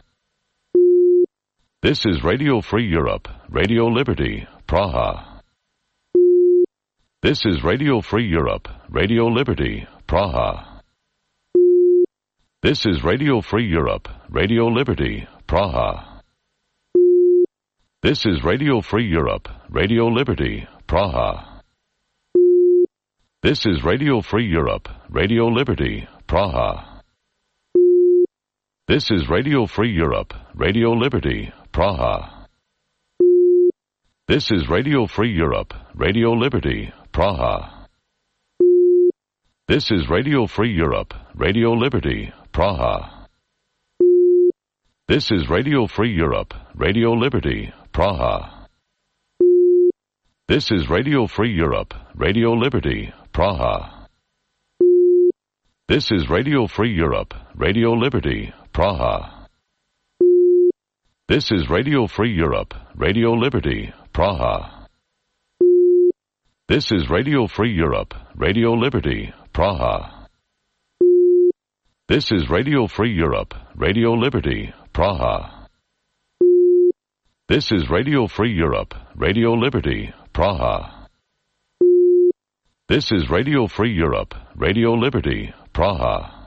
This is Radio Free Europe, Radio Liberty, Praha. This is Radio Free Europe, Radio Liberty, Praha. This is Radio Free Europe, Radio Liberty, Praha. This is Radio Free Europe, Radio Liberty, Praha. This is Radio Free Europe, Radio Liberty, Praha. This is Radio Free Europe, Radio Liberty, Praha. This is Radio Free Europe, Radio Liberty, Praha. This is Radio Free Europe, Radio Liberty, Praha. This is Radio Free Europe, Radio Liberty, Praha. This is Radio Free Europe, Radio Liberty, Praha. This is Radio Free Europe, Radio Liberty, Praha. This is Radio Free Europe, Radio Liberty, Praha. This is Radio Free Europe, Radio Liberty, Praha. This is Radio Free Europe, Radio Liberty, Praha. This is Radio Free Europe, Radio Liberty, Praha. This is Radio Free Europe, Radio Liberty, Praha.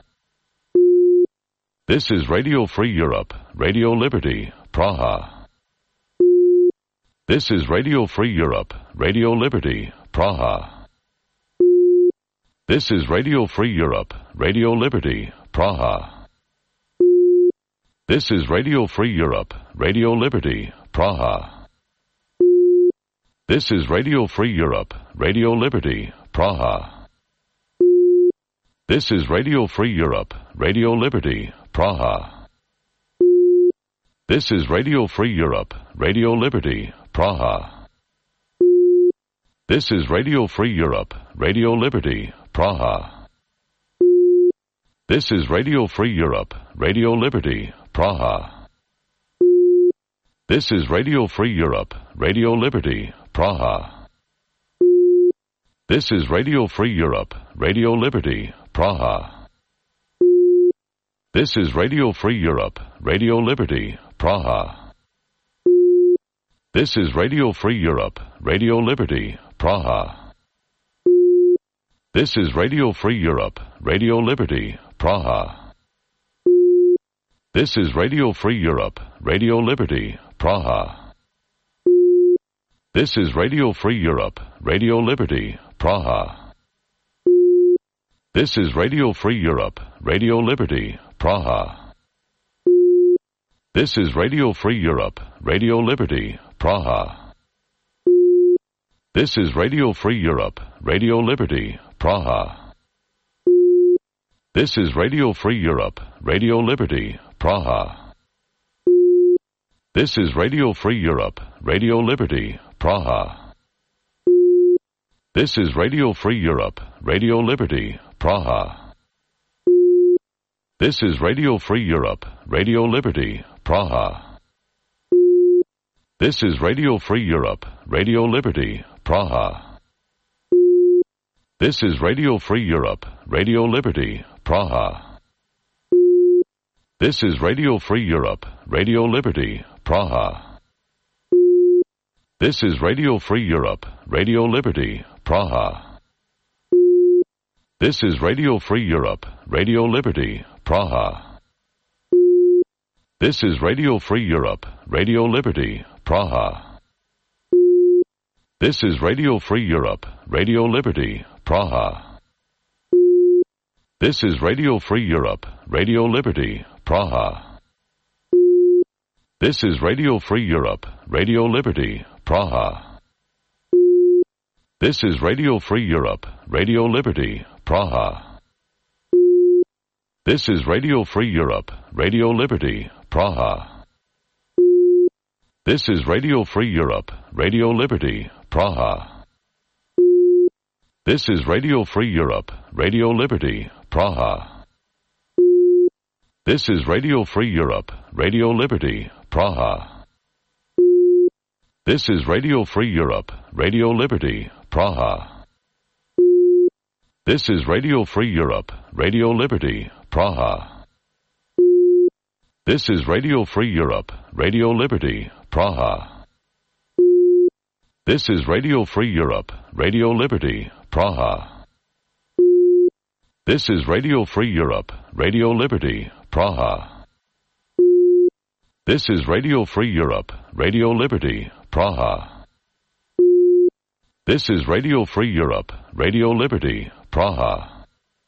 This is Radio Free Europe, Radio Liberty, Praha. This is Radio Free Europe, Radio Liberty, Praha. This is Radio Free Europe, Radio Liberty, Praha. This is Radio Free Europe, Radio Liberty, Praha. This is Radio Free Europe, Radio Liberty, Praha. This is Radio Free Europe, Radio Liberty, Praha. This is Radio Free Europe, Radio Liberty, Praha. This is Radio Free Europe, Radio Liberty, Praha. This is Radio Free Europe, Radio Liberty, Praha. This is Radio Free Europe, Radio Liberty, Praha. This is Radio Free Europe, Radio Liberty, Praha. This is Radio Free Europe, Radio Liberty, Praha. This is Radio Free Europe, Radio Liberty, Praha. This is Radio Free Europe, Radio Liberty, Praha. This is Radio Free Europe, Radio Liberty, Praha. This is Radio Free Europe, Radio Liberty, Praha. This is Radio Free Europe, Radio Liberty, Praha. This is Radio Free Europe, Radio Liberty, Praha. This is Radio Free Europe, Radio Liberty, Praha. This is Radio Free Europe, Radio Liberty, Praha. This is Radio Free Europe, Radio Liberty, Praha. This is Radio Free Europe, Radio Liberty, Praha. This is Radio Free Europe, Radio Liberty, Praha. This is Radio Free Europe, Radio Liberty, Praha. This is Radio Free Europe, Radio Liberty, Praha. This is Radio Free Europe, Radio Liberty, Praha. This is Radio Free Europe, Radio Liberty, Praha. This is Radio Free Europe, Radio Liberty, Praha. This is Radio Free Europe, Radio Liberty, Praha. This is Radio Free Europe, Radio Liberty, Praha. This is Radio Free Europe, Radio Liberty, Praha. This is Radio Free Europe, Radio Liberty, Praha. This is Radio Free Europe, Radio Liberty, Praha. This is Radio Free Europe, Radio Liberty, Praha. This is Radio Free Europe, Radio Liberty, Praha. This is Radio Free Europe, Radio Liberty, Praha. This is Radio Free Europe, Radio Liberty, Praha. This is Radio Free Europe, Radio Liberty, Praha. This is Radio Free Europe, Radio Liberty, Praha. This is Radio Free Europe, Radio Liberty, Praha. This is Radio Free Europe, Radio Liberty, Praha. This is Radio Free Europe, Radio Liberty, Praha. This is Radio Free Europe, Radio Liberty, Praha. This is Radio Free Europe, Radio Liberty, Praha.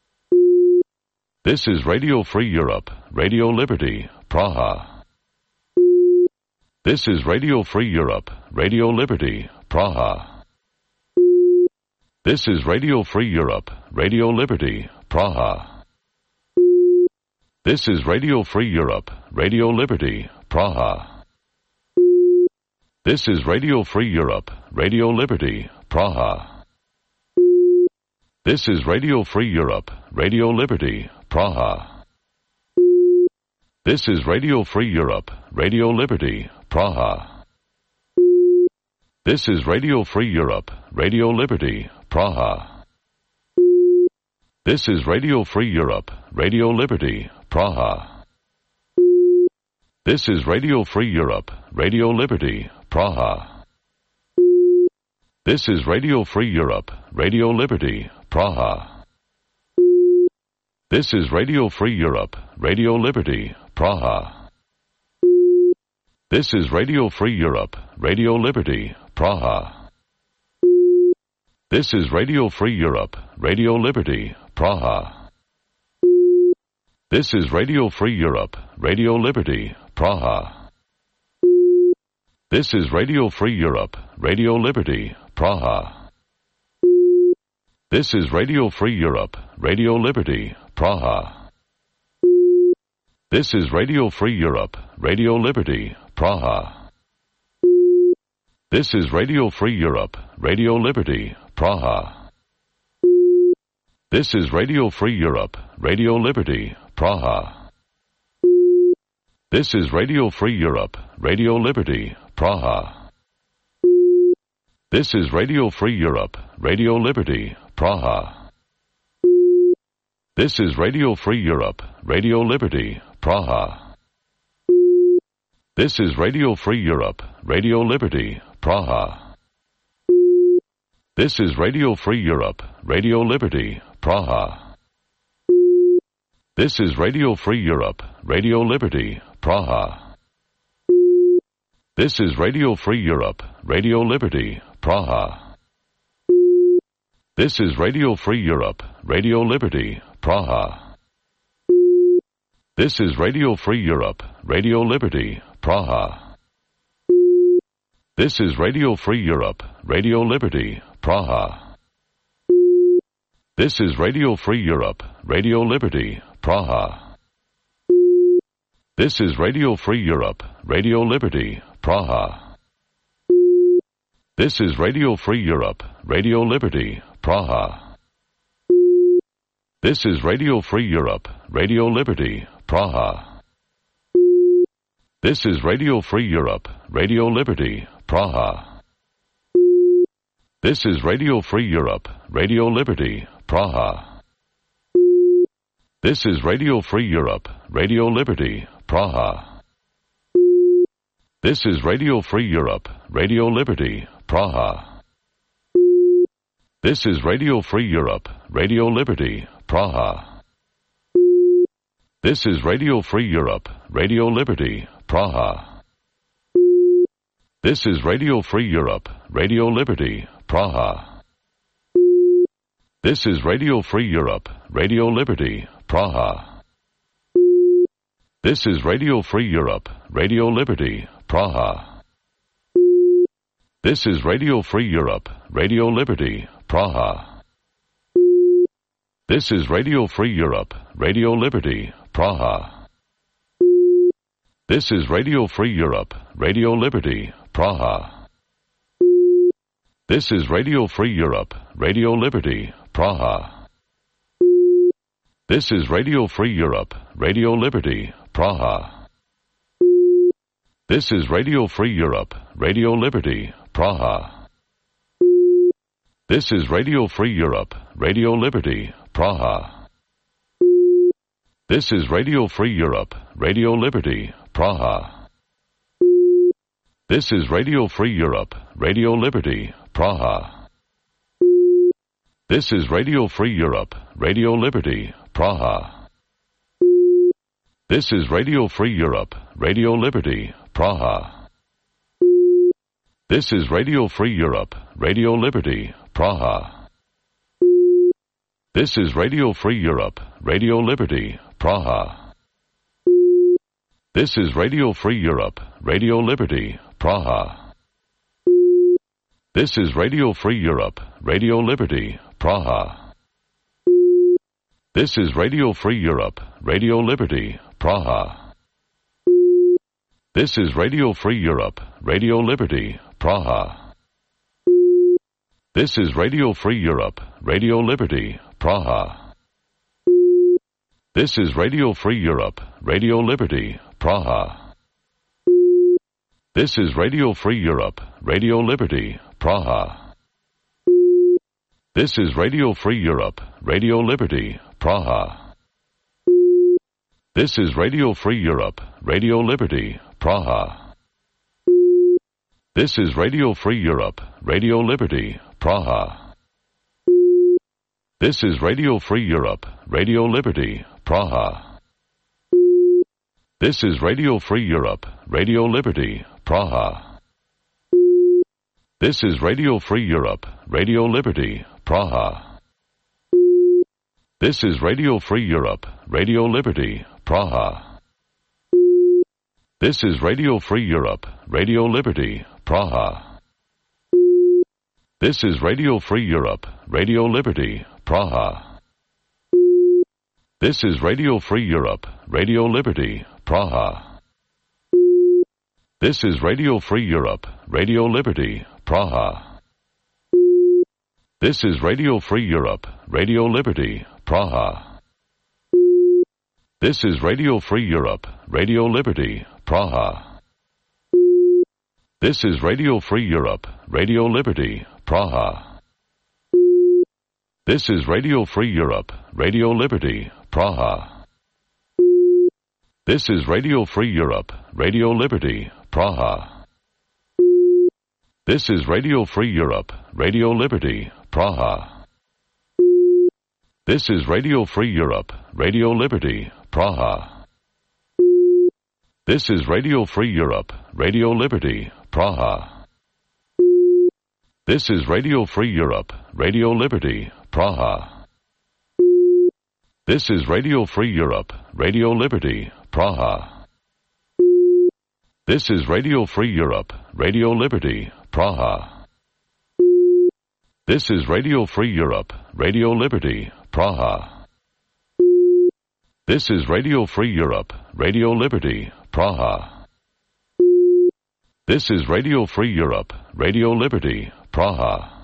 This is Radio Free Europe, Radio Liberty, Praha. This is Radio Free Europe, Radio Liberty, Praha. This is Radio Free Europe, Radio Liberty, Praha. This is Radio Free Europe, Radio Liberty, Praha. This is Radio Free Europe, Radio Liberty, Praha. This is Radio Free Europe, Radio Liberty, Praha. This is Radio Free Europe, Radio Liberty, Praha. This is Radio Free Europe, Radio Liberty, Praha. This is Radio Free Europe, Radio Liberty, Praha. This is Radio Free Europe, Radio Liberty, Praha. This is Radio Free Europe, Radio Liberty, Praha. This is Radio Free Europe, Radio Liberty, Praha. This is Radio Free Europe, Radio Liberty, Praha. This is Radio Free Europe, Radio Liberty, Praha. This is Radio Free Europe, Radio Liberty, Praha. This is Radio Free Europe, Radio Liberty, Praha. This is Radio Free Europe, Radio Liberty, Praha. This is Radio Free Europe, Radio Liberty, Praha. This is Radio Free Europe, Radio Liberty, Praha. This is Radio Free Europe, Radio Liberty, Praha. This is Radio Free Europe, Radio Liberty, Praha. This is Radio Free Europe, Radio Liberty, Praha. This is Radio Free Europe, Radio Liberty, Praha. This is Radio Free Europe, Radio Liberty, Praha. This is Radio Free Europe, Radio Liberty, Praha. This is Radio Free Europe, Radio Liberty, Praha. This is Radio Free Europe, Radio Liberty, Praha. This is Radio Free Europe, Radio Liberty, Praha. This is Radio Free Europe, Radio Liberty, Praha. This is Radio Free Europe, Radio Liberty, Praha. This is Radio Free Europe, Radio Liberty, Praha. This is Radio Free Europe, Radio Liberty, Praha. This is Radio Free Europe, Radio Liberty, Praha. This is Radio Free Europe, Radio Liberty, Praha. This is Radio Free Europe, Radio Liberty, Praha. This is Radio Free Europe, Radio Liberty, Praha. This is Radio Free Europe, Radio Liberty, Praha. This is Radio Free Europe, Radio Liberty, Praha. This is Radio Free Europe, Radio Liberty, Praha. This is Radio Free Europe, Radio Liberty, Praha. This is Radio Free Europe, Radio Liberty, Praha. This is Radio Free Europe, Radio Liberty, Praha. This is Radio Free Europe, Radio Liberty, Praha. This is Radio Free Europe, Radio Liberty, Praha. This is Radio Free Europe, Radio Liberty, Praha. This is Radio Free Europe, Radio Liberty, Praha. This is Radio Free Europe, Radio Liberty, Praha. This is Radio Free Europe, Radio Liberty, Praha. This is Radio Free Europe, Radio Liberty, Praha. This is Radio Free Europe, Radio Liberty, Praha. This is Radio Free Europe, Radio Liberty, Praha. This is Radio Free Europe, Radio Liberty, Praha. This is Radio Free Europe, Radio Liberty, Praha. This is Radio Free Europe, Radio Liberty, Praha. This is Radio Free Europe, Radio Liberty, Praha. This is Radio Free Europe, Radio Liberty, Praha. This is Radio Free Europe, Radio Liberty, Praha. This is Radio Free Europe, Radio Liberty, Praha. This is Radio Free Europe, Radio Liberty, Praha. This is Radio Free Europe, Radio Liberty, Praha. This is Radio Free Europe, Radio Liberty, Praha. This is Radio Free Europe, Radio Liberty, Praha. This is Radio Free Europe, Radio Liberty, Praha. This is Radio Free Europe, Radio Liberty, Praha. This is Radio Free Europe, Radio Liberty, Praha. This is Radio Free Europe, Radio Liberty, Praha. This is Radio Free Europe, Radio Liberty, Praha. This is Radio Free Europe, Radio Liberty, Praha. This is Radio Free Europe, Radio Liberty, Praha. This is Radio Free Europe, Radio Liberty, Praha. This is Radio Free Europe, Radio Liberty, Praha. This is Radio Free Europe, Radio Liberty, Praha. This is Radio Free Europe, Radio Liberty, Praha. This is Radio Free Europe, Radio Liberty, Praha. This is Radio Free Europe, Radio Liberty, Praha. This is Radio Free Europe, Radio Liberty, Praha. This is Radio Free Europe, Radio Liberty, Praha. This is Radio Free Europe, Radio Liberty, Praha. This is Radio Free Europe, Radio Liberty, Praha. This is Radio Free Europe, Radio Liberty, Praha. This is Radio Free Europe, Radio Liberty, Praha. This is Radio Free Europe, Radio Liberty, Praha. This is Radio Free Europe, Radio Liberty, Praha. This is Radio Free Europe, Radio Liberty, Praha. This is Radio Free Europe, Radio Liberty, Praha. This is Radio Free Europe, Radio Liberty, Praha. This is Radio Free Europe, Radio Liberty, Praha. This is Radio Free Europe, Radio Liberty, Praha.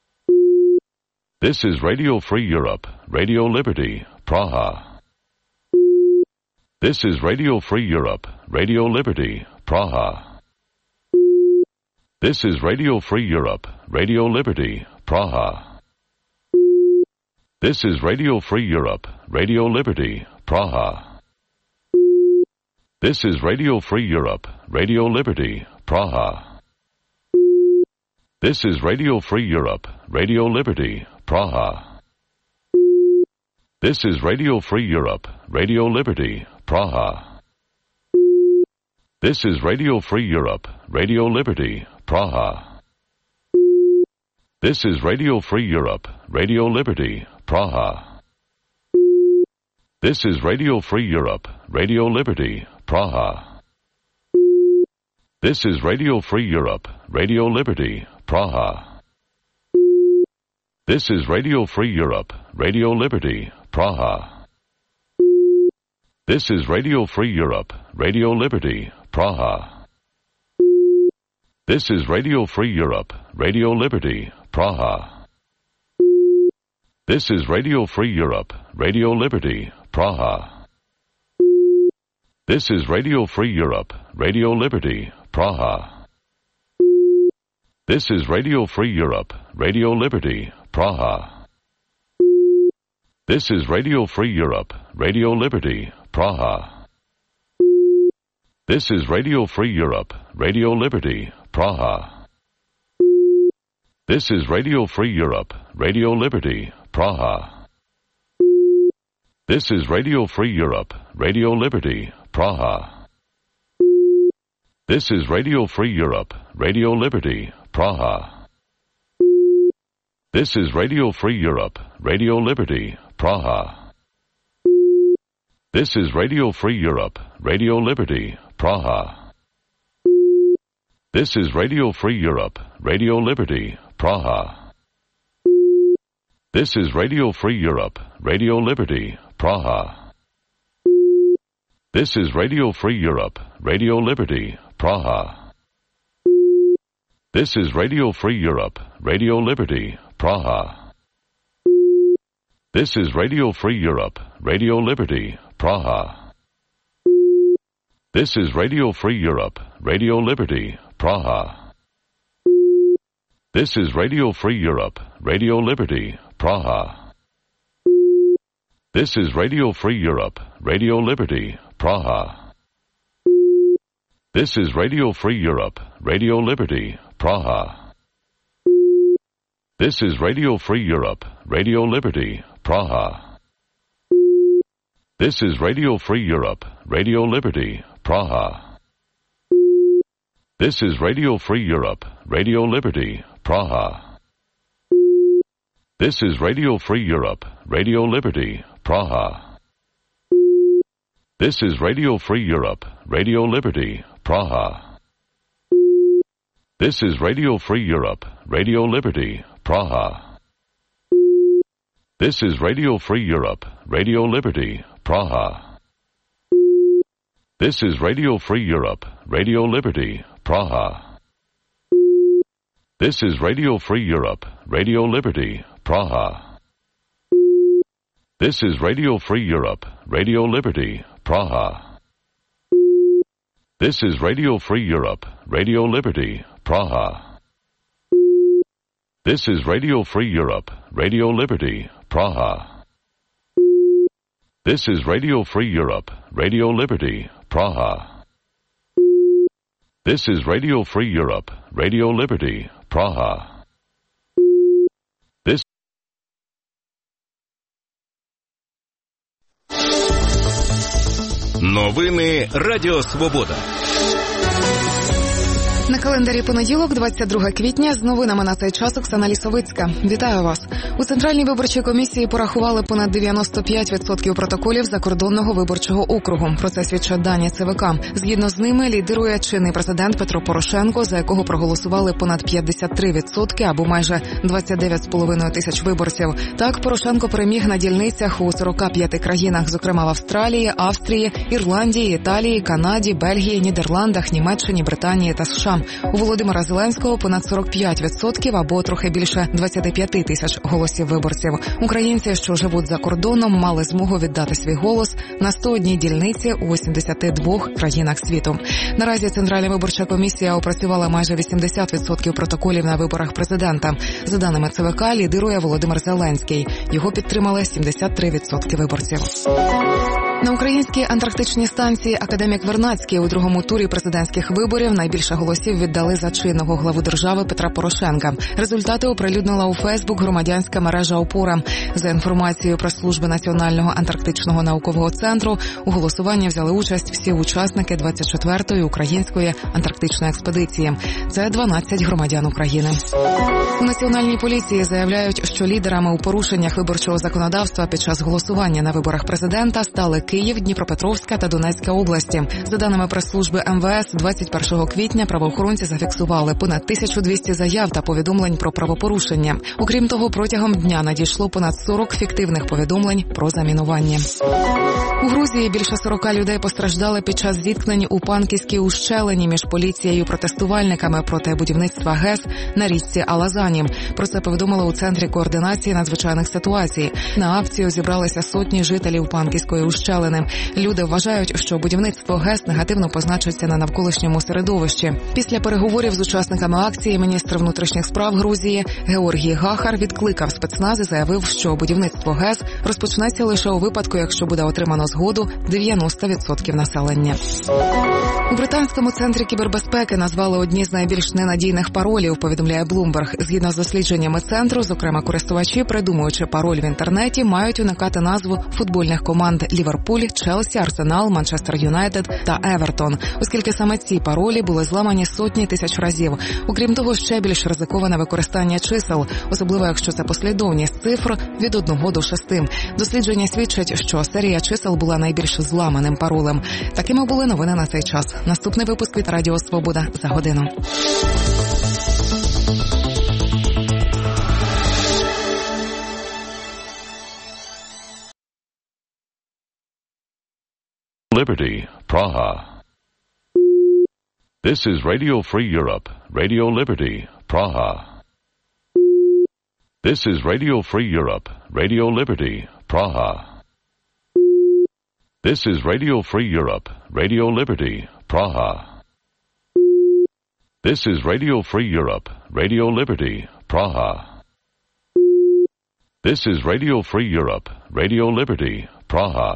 This is Radio Free Europe, Radio Liberty, Praha. This is Radio Free Europe, Radio Liberty, Praha. This is Radio Free Europe, Radio Liberty, Praha. This is Radio Free Europe, Radio Liberty, Praha. This is Radio Free Europe, Radio Liberty, Praha. This is Radio Free Europe, Radio Liberty, Praha. This is Radio Free Europe, Radio Liberty, Praha. This is Radio Free Europe, Radio Liberty, Praha. This is Radio Free Europe, Radio Liberty, Praha. This is Radio Free Europe, Radio Liberty, Praha. This is Radio Free Europe, Radio Liberty, Praha. This is Radio Free Europe, Radio Liberty, Praha. This is Radio Free Europe, Radio Liberty, Praha. This is Radio Free Europe, Radio Liberty, Praha. This is Radio Free Europe, Radio Liberty, Praha. This is Radio Free Europe, Radio Liberty, Praha. This is Radio Free Europe, Radio Liberty, Praha. This is Radio Free Europe, Radio Liberty, Praha. This is Radio Free Europe, Radio Liberty, Praha. This is Radio Free Europe, Radio Liberty, Praha. This is Radio Free Europe, Radio Liberty, Praha. This is Radio Free Europe, Radio Liberty, Praha. This is Radio Free Europe, Radio Liberty, Praha. This is Radio Free Europe, Radio Liberty, Praha. This is Radio Free Europe, Radio Liberty, Praha. This is Radio Free Europe, Radio Liberty, Praha. This is Radio Free Europe, Radio Liberty, Praha. This is Radio Free Europe, Radio Liberty, Praha. This is Radio Free Europe, Radio Liberty, Praha. This is Radio Free Europe, Radio Liberty, Praha. This is Radio Free Europe, Radio Liberty, Praha. This is Radio Free Europe, Radio Liberty, Praha. This is Radio Free Europe, Radio Liberty, Praha. This is Radio Free Europe, Radio Liberty, Praha. This is Radio Free Europe, Radio Liberty, Praha. This is Radio Free Europe, Radio Liberty, Praha. This is Radio Free Europe, Radio Liberty, Praha. This is Radio Free Europe, Radio Liberty, Praha. This is Radio Free Europe, Radio Liberty, Praha. This is Radio Free Europe, Radio Liberty, Praha. This is Radio Free Europe, Radio Liberty, Praha. This is Radio Free Europe, Radio Liberty, Praha. This is Radio Free Europe, Radio Liberty, Praha. This is Radio Free Europe, Radio Liberty, Praha. This is Radio Free Europe, Radio Liberty, Praha. This is Radio Free Europe, Radio Liberty, Praha. This is Radio Free Europe, Radio Liberty, Praha. This Новини Радіо Свобода. На календарі понеділок, двадцять друге квітня, з новинами на цей час Оксана Лісовицька. Вітаю вас. У Центральній виборчій комісії порахували понад дев'яносто п'ять відсотків протоколів закордонного виборчого округу. Про це свідчать дані ЦВК. Згідно з ними, лідирує чинний президент Петро Порошенко, за якого проголосували понад п'ятдесят три відсотки, або майже двадцять дев'ять з половиною тисяч виборців. Так, Порошенко переміг на дільницях у сорока п'яти країнах, зокрема в Австралії, Австрії, Ірландії, Італії, Канаді, Бельгії, Нідерландах, Німеччині, Британії та США. У Володимира Зеленського понад сорок п'ять відсотків, або трохи більше двадцять п'ять тисяч голосів виборців. Українці, що живуть за кордоном, мали змогу віддати свій голос на сто одній дільниці у вісімдесяти двох країнах світу. Наразі Центральна виборча комісія опрацювала майже вісімдесят відсотків протоколів на виборах президента. За даними ЦВК, лідирує Володимир Зеленський. Його підтримали сімдесят три відсотки виборців. На українській антарктичній станції «Академік Вернадський» у другому турі президентських виборів найбільше голосів віддали за чинного главу держави Петра Порошенка. Результати оприлюднила у Фейсбук громадянська мережа «Опора». За інформацією прес-служби Національного антарктичного наукового центру, у голосуванні взяли участь всі учасники двадцять четвертої української антарктичної експедиції. Це дванадцять громадян України. У Національній поліції заявляють, що лідерами у порушеннях виборчого законодавства під час голосування на виборах президента стали Київ, Дніпропетровська та Донецька області. За даними прес-служби ем ве ес, двадцять першого квітня правоохоронці зафіксували понад тисячу двісті заяв та повідомлень про правопорушення. Окрім того, протягом дня надійшло понад сорок фіктивних повідомлень про замінування. У Грузії більше сорока людей постраждали під час зіткнень у Панківській ущелині між поліцією і протестувальниками проти будівництва ГЕС на річці Алазані. Про це повідомили у Центрі координації надзвичайних ситуацій. На акцію зібралися сотні жителів Панківської ущелини. Люди вважають, що будівництво ГЕС негативно позначиться на навколишньому середовищі. Після переговорів з учасниками акції міністр внутрішніх справ Грузії Георгій Гахар відкликав спецназ і заявив, що будівництво ГЕС розпочнеться лише у випадку, якщо буде отримано згоду дев'яносто відсотків населення. У британському центрі кібербезпеки назвали одні з найбільш ненадійних паролів, повідомляє Bloomberg. Згідно з дослідженнями центру, зокрема користувачі, придумуючи пароль в інтернеті, мають уникати назву футбольних команд Ліверпуль, Челсі, Арсенал, Манчестер Юнайтед та Евертон, оскільки саме ці паролі були зламані сотні тисяч разів. Окрім того, ще більш ризиковане використання чисел, особливо якщо це послідовність цифр від одного до шести. Дослідження свідчать, що серія чисел була найбільш зламаним паролем. Такими були новини на цей час. Наступний випуск від Радіо Свобода за годину. Liberty, Praha. This is Radio Free Europe, Radio Liberty, Praha. This is Radio Free Europe, Radio Liberty, Praha. This is Radio Free Europe, Radio Liberty, Praha. This is Radio Free Europe, Radio Liberty, Praha. This is Radio Free Europe, Radio Liberty, Praha.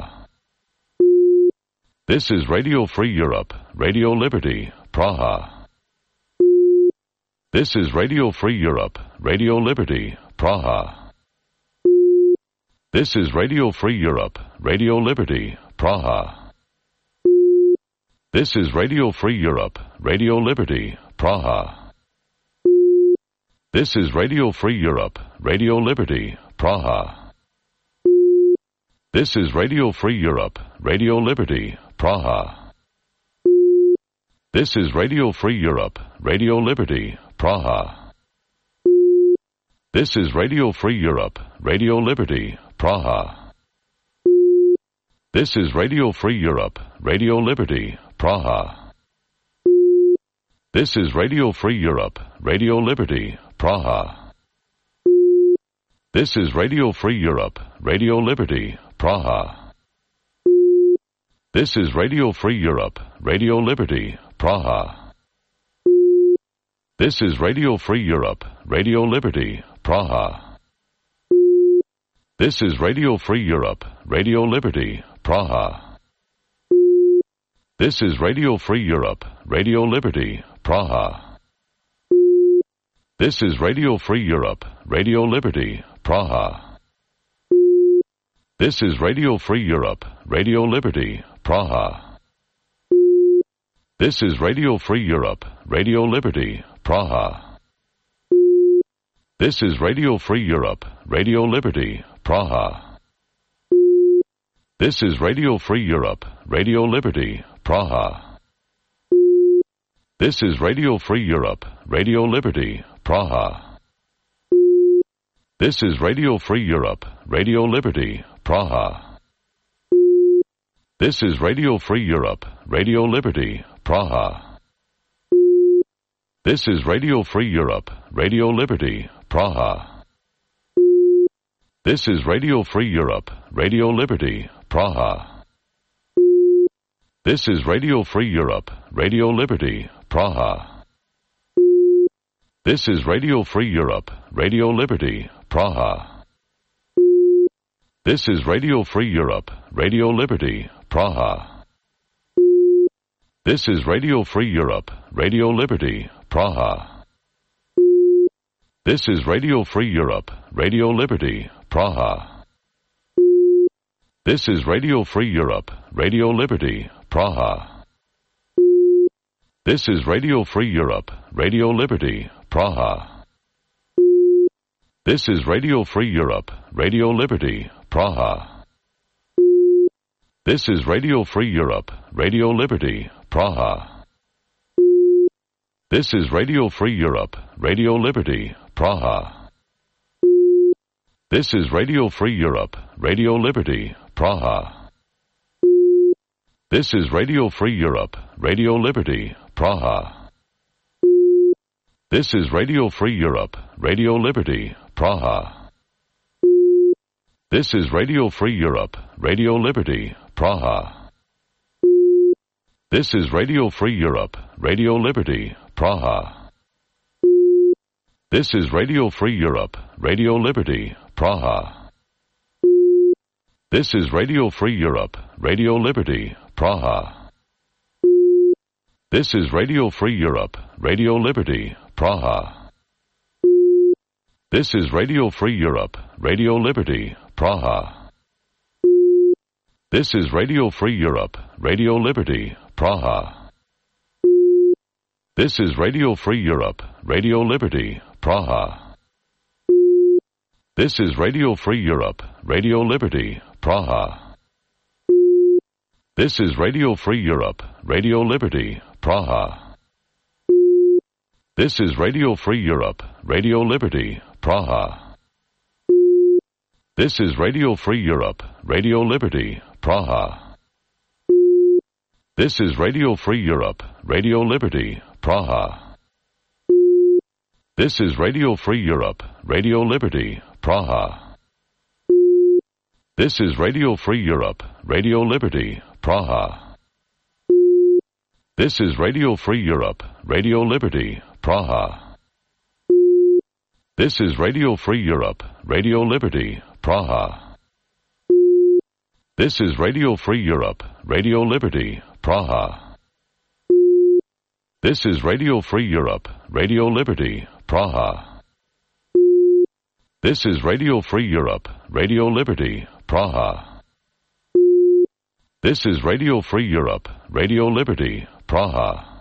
This is Radio Free Europe, Radio Liberty, Praha. This is Radio Free Europe, Radio Liberty, Praha. This is Radio Free Europe, Radio Liberty, Praha. This is Radio Free Europe, Radio Liberty, Praha. This is Radio Free Europe, Radio Liberty, Praha. This is Radio Free Europe, Radio Liberty, Praha. This is Radio Free Europe, Radio Liberty, Praha. This is Radio Free Europe, Radio Liberty, Praha. This is Radio Free Europe, Radio Liberty, Praha. This is Radio Free Europe, Radio Liberty, Praha. This is Radio Free Europe, Radio Liberty, Praha. This is Radio Free Europe, Radio Liberty, Praha. This is Radio Free Europe, Radio Liberty, Praha. This is Radio Free Europe, Radio Liberty, Praha. This is Radio Free Europe, Radio Liberty, Praha. This is Radio Free Europe, Radio Liberty, Praha. This is Radio Free Europe, Radio Liberty, Praha. This is Radio Free Europe, Radio Liberty, Praha. This is Radio Free Europe, Radio Liberty, Praha. This is Radio Free Europe, Radio Liberty, Praha. This is Radio Free Europe, Radio Liberty, Praha. This is Radio Free Europe, Radio Liberty, Praha. This is Radio Free Europe, Radio Liberty, Praha. This is Radio Free Europe, Radio Liberty, Praha. This is Radio Free Europe, Radio Liberty, Praha. This is Radio Free Europe, Radio Liberty, Praha. This is Radio Free Europe, Radio Liberty, Praha. This is Radio Free Europe, Radio Liberty, Praha. This is Radio Free Europe, Radio Liberty, Praha. This is Radio Free Europe, Radio Liberty, Praha. This is Radio Free Europe, Radio Liberty, Praha. This is Radio Free Europe, Radio Liberty, Praha. This is Radio Free Europe, Radio Liberty, Praha. This is Radio Free Europe, Radio Liberty, Praha. This is Radio Free Europe, Radio Liberty, Praha. This is Radio Free Europe, Radio Liberty, Praha. This is Radio Free Europe, Radio Liberty, Praha. This is Radio Free Europe, Radio Liberty, Praha. This is Radio Free Europe, Radio Liberty, Praha. This is Radio Free Europe, Radio Liberty, Praha. This is Radio Free Europe, Radio Liberty, Praha. This is Radio Free Europe, Radio Liberty, Praha. This is Radio Free Europe, Radio Liberty, Praha. This is Radio Free Europe, Radio Liberty, Praha. This is Radio Free Europe, Radio Liberty, Praha. This is Radio Free Europe, Radio Liberty, Praha. This is Radio Free Europe, Radio Liberty, Praha. This is Radio Free Europe, Radio Liberty, Praha. This is Radio Free Europe, Radio Liberty, Praha. This is Radio Free Europe, Radio Liberty, Praha. This is Radio Free Europe, Radio Liberty, Praha. This is Radio Free Europe, Radio Liberty, Praha. This is Radio Free Europe, Radio Liberty, Praha. This is Radio Free Europe, Radio Liberty, Praha. This is Radio Free Europe, Radio Liberty, Praha. This is Radio Free Europe, Radio Liberty, Praha. This is Radio Free Europe, Radio Liberty, Praha. This is Radio Free Europe, Radio Liberty, Praha. This is Radio Free Europe, Radio Liberty, Praha.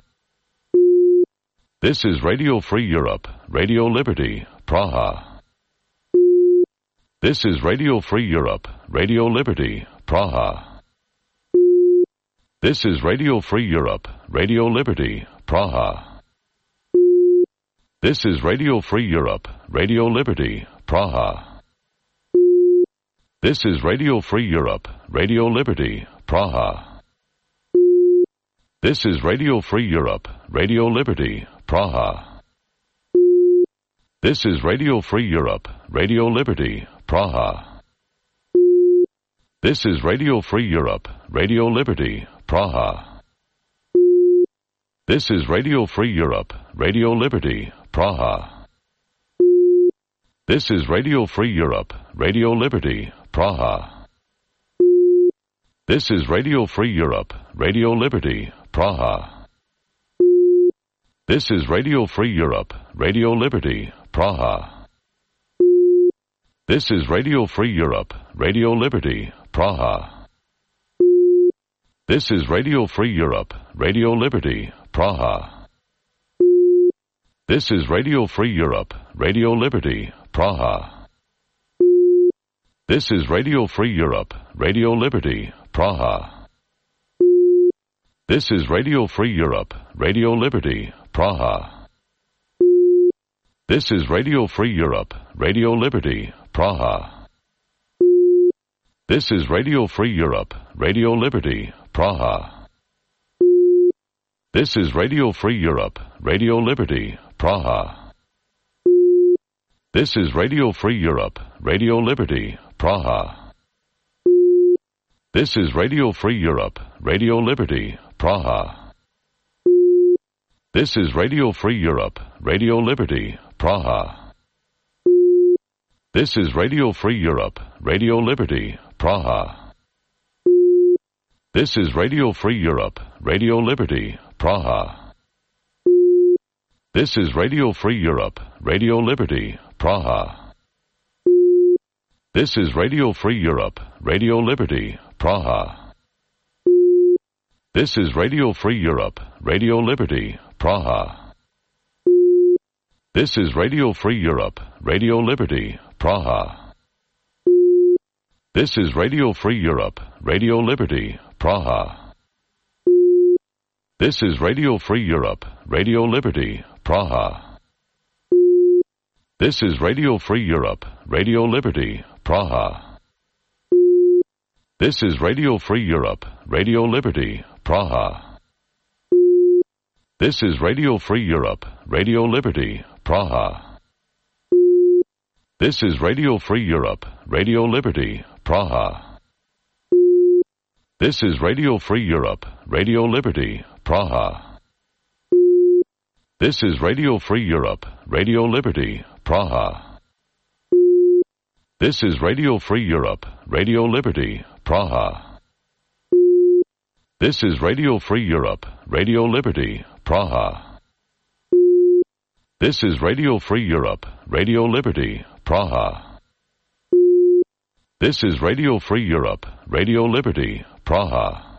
This is Radio Free Europe, Radio Liberty, Praha. This is Radio Free Europe, Radio Liberty, Praha. This is Radio Free Europe, Radio Liberty, Praha. This is Radio Free Europe, Radio Liberty, Praha. This is Radio Free Europe, Radio Liberty, Praha. This is Radio Free Europe, Radio Liberty, Praha. This is Radio Free Europe, Radio Liberty, Praha. This is Radio Free Europe, Radio Liberty, Praha. This is Radio Free Europe, Radio Liberty, Praha. This is Radio Free Europe, Radio Liberty, Praha. This is Radio Free Europe, Radio Liberty, Praha. This is Radio Free Europe, Radio Liberty, Praha. This is Radio Free Europe, Radio Liberty, Praha. This is Radio Free Europe, Radio Liberty, Praha. This is Radio Free Europe, Radio Liberty, Praha. This is Radio Free Europe, Radio Liberty, Praha. This is Radio Free Europe, Radio Liberty, Praha. This is Radio Free Europe, Radio Liberty, Praha. This is Radio Free Europe, Radio Liberty, Praha. This is Radio Free Europe, Radio Liberty, Praha. This is Radio Free Europe, Radio Liberty, Praha. This is Radio Free Europe, Radio Liberty, Praha. This is Radio Free Europe, Radio Liberty, Praha. This is Radio Free Europe, Radio Liberty, Praha. This is Radio Free Europe, Radio Liberty, Praha. This is Radio Free Europe, Radio Liberty, Praha. This is Radio Free Europe, Radio Liberty, Praha. This is Radio Free Europe, Radio Liberty, Praha. This is Radio Free Europe, Radio Liberty, Praha. This is Radio Free Europe, Radio Liberty, Praha. This is Radio Free Europe, Radio Liberty, Praha. This is Radio Free Europe, Radio Liberty, Praha. This is Radio Free Europe, Radio Liberty, Praha. This is Radio Free Europe, Radio Liberty, Praha. This is Radio Free Europe, Radio Liberty, Praha. This is Radio Free Europe, Radio Liberty, Praha. This is Radio Free Europe, Radio Liberty, Praha. This is Radio Free Europe, Radio Liberty, Praha. This is Radio Free Europe, Radio Liberty, Praha. This is Radio Free Europe, Radio Liberty, Praha. This is Radio Free Europe, Radio Liberty, Praha.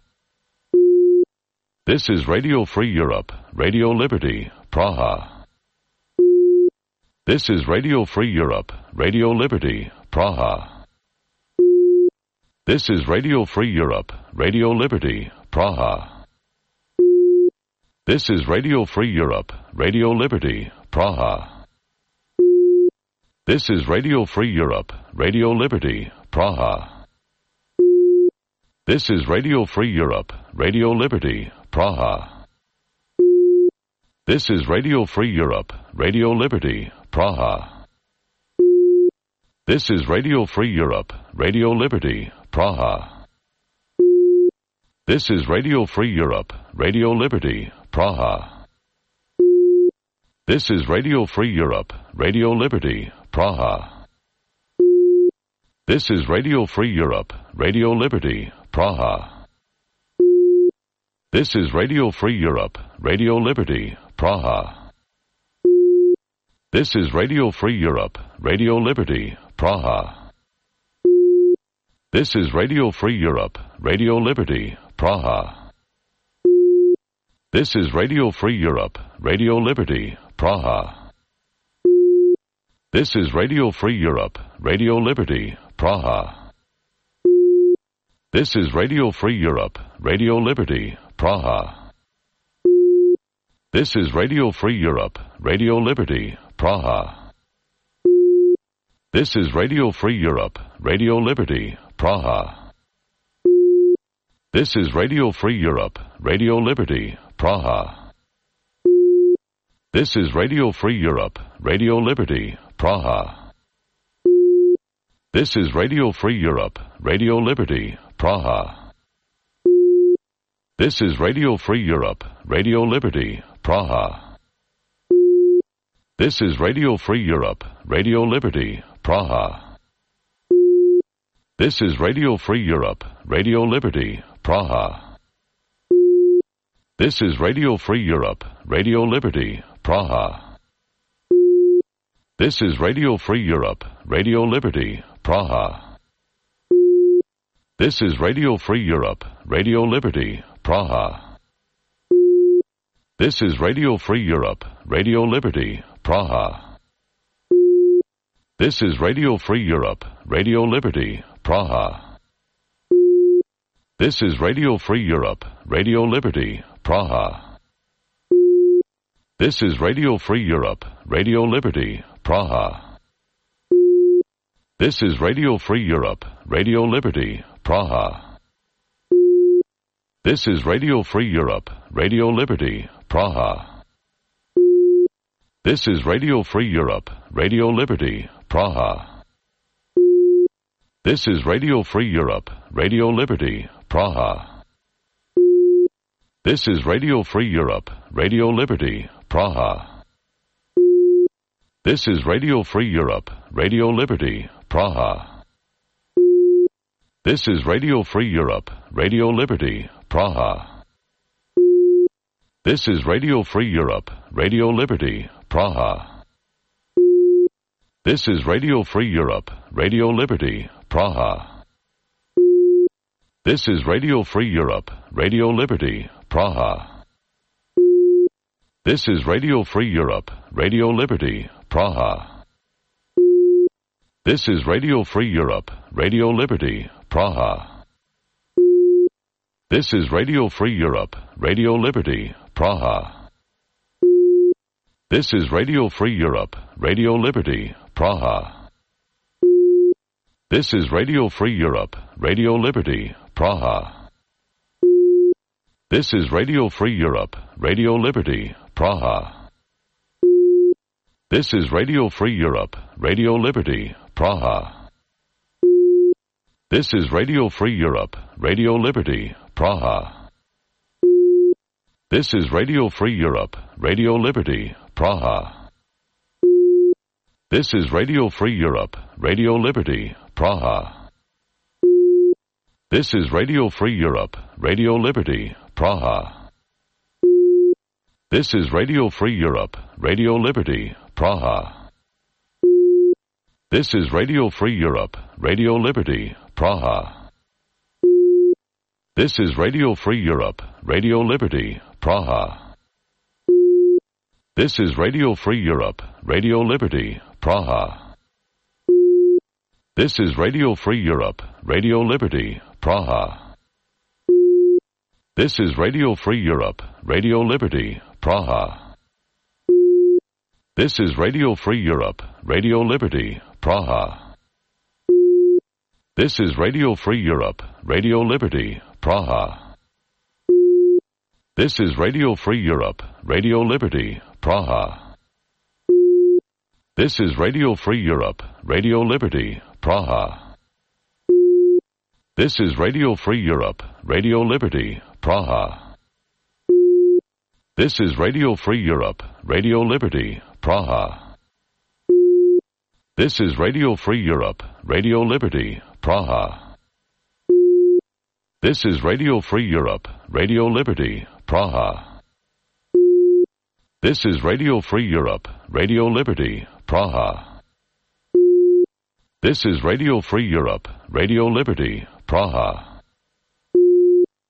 This is Radio Free Europe, Radio Liberty, Praha. This is Radio Free Europe, Radio Liberty, Praha. This is Radio Free Europe, Radio Liberty, Praha. This is Radio Free Europe, Radio Liberty, Praha. This is Radio Free Europe, Radio Liberty, Praha. This is Radio Free Europe, Radio Liberty, Praha. This is Radio Free Europe, Radio Liberty, Praha. This is Radio Free Europe, Radio Liberty, Praha. This is Radio Free Europe, Radio Liberty, Praha. This is Radio Free Europe, Radio Liberty, Praha. This is Radio Free Europe, Radio Liberty, Praha. This is Radio Free Europe, Radio Liberty, Praha. This is Radio Free Europe, Radio Liberty, Praha. This is Radio Free Europe, Radio Liberty, Praha. This is Radio Free Europe, Radio Liberty, Praha. This is Radio Free Europe, Radio Liberty, Praha. This is Radio Free Europe, Radio Liberty, Praha. This is Radio Free Europe, Radio Liberty, Praha. This is Radio Free Europe, Radio Liberty, Praha. This is Radio Free Europe, Radio Liberty, Praha. This is Radio Free Europe, Radio Liberty, Praha. This is Radio Free Europe, Radio Liberty, Praha. This is Radio Free Europe, Radio Liberty, Praha. This is Radio Free Europe, Radio Liberty, Praha. This is Radio Free Europe, Radio Liberty, Praha. This is Radio Free Europe, Radio Liberty, Praha. This is Radio Free Europe, Radio Liberty, Praha. This is Radio Free Europe, Radio Liberty, Praha. This is Radio Free Europe, Radio Liberty, Praha. This is Radio Free Europe, Radio Liberty, Praha. This is Radio Free Europe, Radio Liberty, Praha. This is Radio Free Europe, Radio Liberty, Praha. This is Radio Free Europe, Radio Liberty, Praha. This is Radio Free Europe, Radio Liberty, Praha. This is Radio Free Europe, Radio Liberty, Praha. This is Radio Free Europe, Radio Liberty, Praha. This is Radio Free Europe, Radio Liberty, Praha. This is Radio Free Europe, Radio Liberty, Praha. This is Radio Free Europe, Radio Liberty, Praha. This is Radio Free Europe, Radio Liberty, Praha. This is Radio Free Europe, Radio Liberty, Praha. This is Radio Free Europe, Radio Liberty, Praha. This is Radio Free Europe, Radio Liberty, Praha. This is Radio Free Europe, Radio Liberty, Praha. This is Radio Free Europe, Radio Liberty, Praha. This is Radio Free Europe, Radio Liberty, Praha. This is Radio Free Europe, Radio Liberty, Praha. This is Radio Free Europe, Radio Liberty, Praha. This is Radio Free Europe, Radio Liberty, Praha. This is Radio Free Europe, Radio Liberty, Praha. This is Radio Free Europe, Radio Liberty, Praha. This is Radio Free Europe, Radio Liberty, Praha. This is Radio Free Europe, Radio Liberty, Praha. This is Radio Free Europe, Radio Liberty, Praha. This is Radio Free Europe, Radio Liberty, Praha. This is Radio Free Europe, Radio Liberty, Praha. This is Radio Free Europe, Radio Liberty, Praha. This is Radio Free Europe, Radio Liberty, Praha. This is Radio Free Europe, Radio Liberty, Praha. This is Radio Free Europe, Radio Liberty, Praha. This is Radio Free Europe, Radio Liberty, Praha. This is Radio Free Europe, Radio Liberty, Praha. This is Radio Free Europe, Radio Liberty, Praha. This is Radio Free Europe, Radio Liberty, Praha. This is Radio Free Europe, Radio Liberty, Praha. This is Radio Free Europe, Radio Liberty, Praha. This is Radio Free Europe, Radio Liberty, Praha. This is Radio Free Europe, Radio Liberty, Praha. This is Radio Free Europe, Radio Liberty, Praha.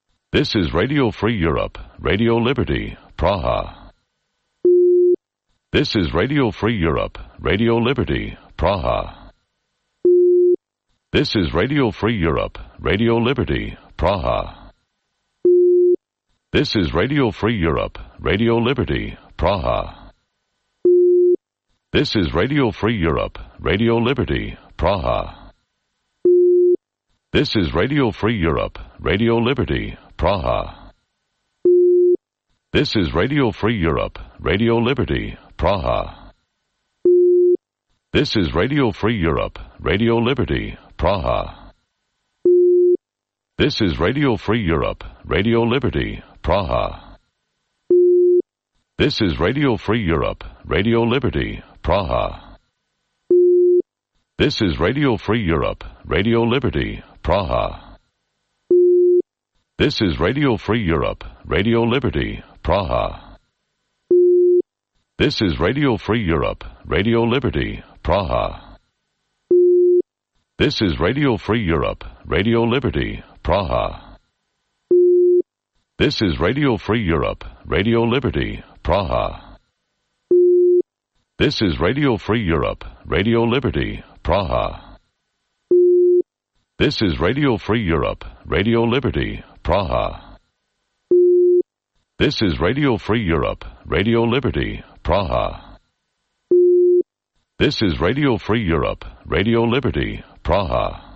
This is Radio Free Europe, Radio Liberty, Praha. This is Radio Free Europe, Radio Liberty, Praha. This is Radio Free Europe, Radio Liberty, Praha. This is Radio Free Europe, Radio Liberty, Praha. This is Radio Free Europe, Radio Liberty, Praha. This is Radio Free Europe, Radio Liberty, Praha. This is Radio Free Europe, Radio Liberty, Praha. This is Radio Free Europe, Radio Liberty, Praha. This is Radio Free Europe, Radio Liberty, Praha. This is Radio Free Europe, Radio Liberty, Praha. This is Radio Free Europe, Radio Liberty, Praha. This is Radio Free Europe, Radio Liberty, Praha. This is Radio Free Europe, Radio Liberty, Praha. This is Radio Free Europe, Radio Liberty, Praha. This is Radio Free Europe, Radio Liberty, Praha. This is Radio Free Europe, Radio Liberty, Praha. This is Radio Free Europe, Radio Liberty, Praha. This is Radio Free Europe, Radio Liberty, Praha. This is Radio Free Europe, Radio Liberty, Praha.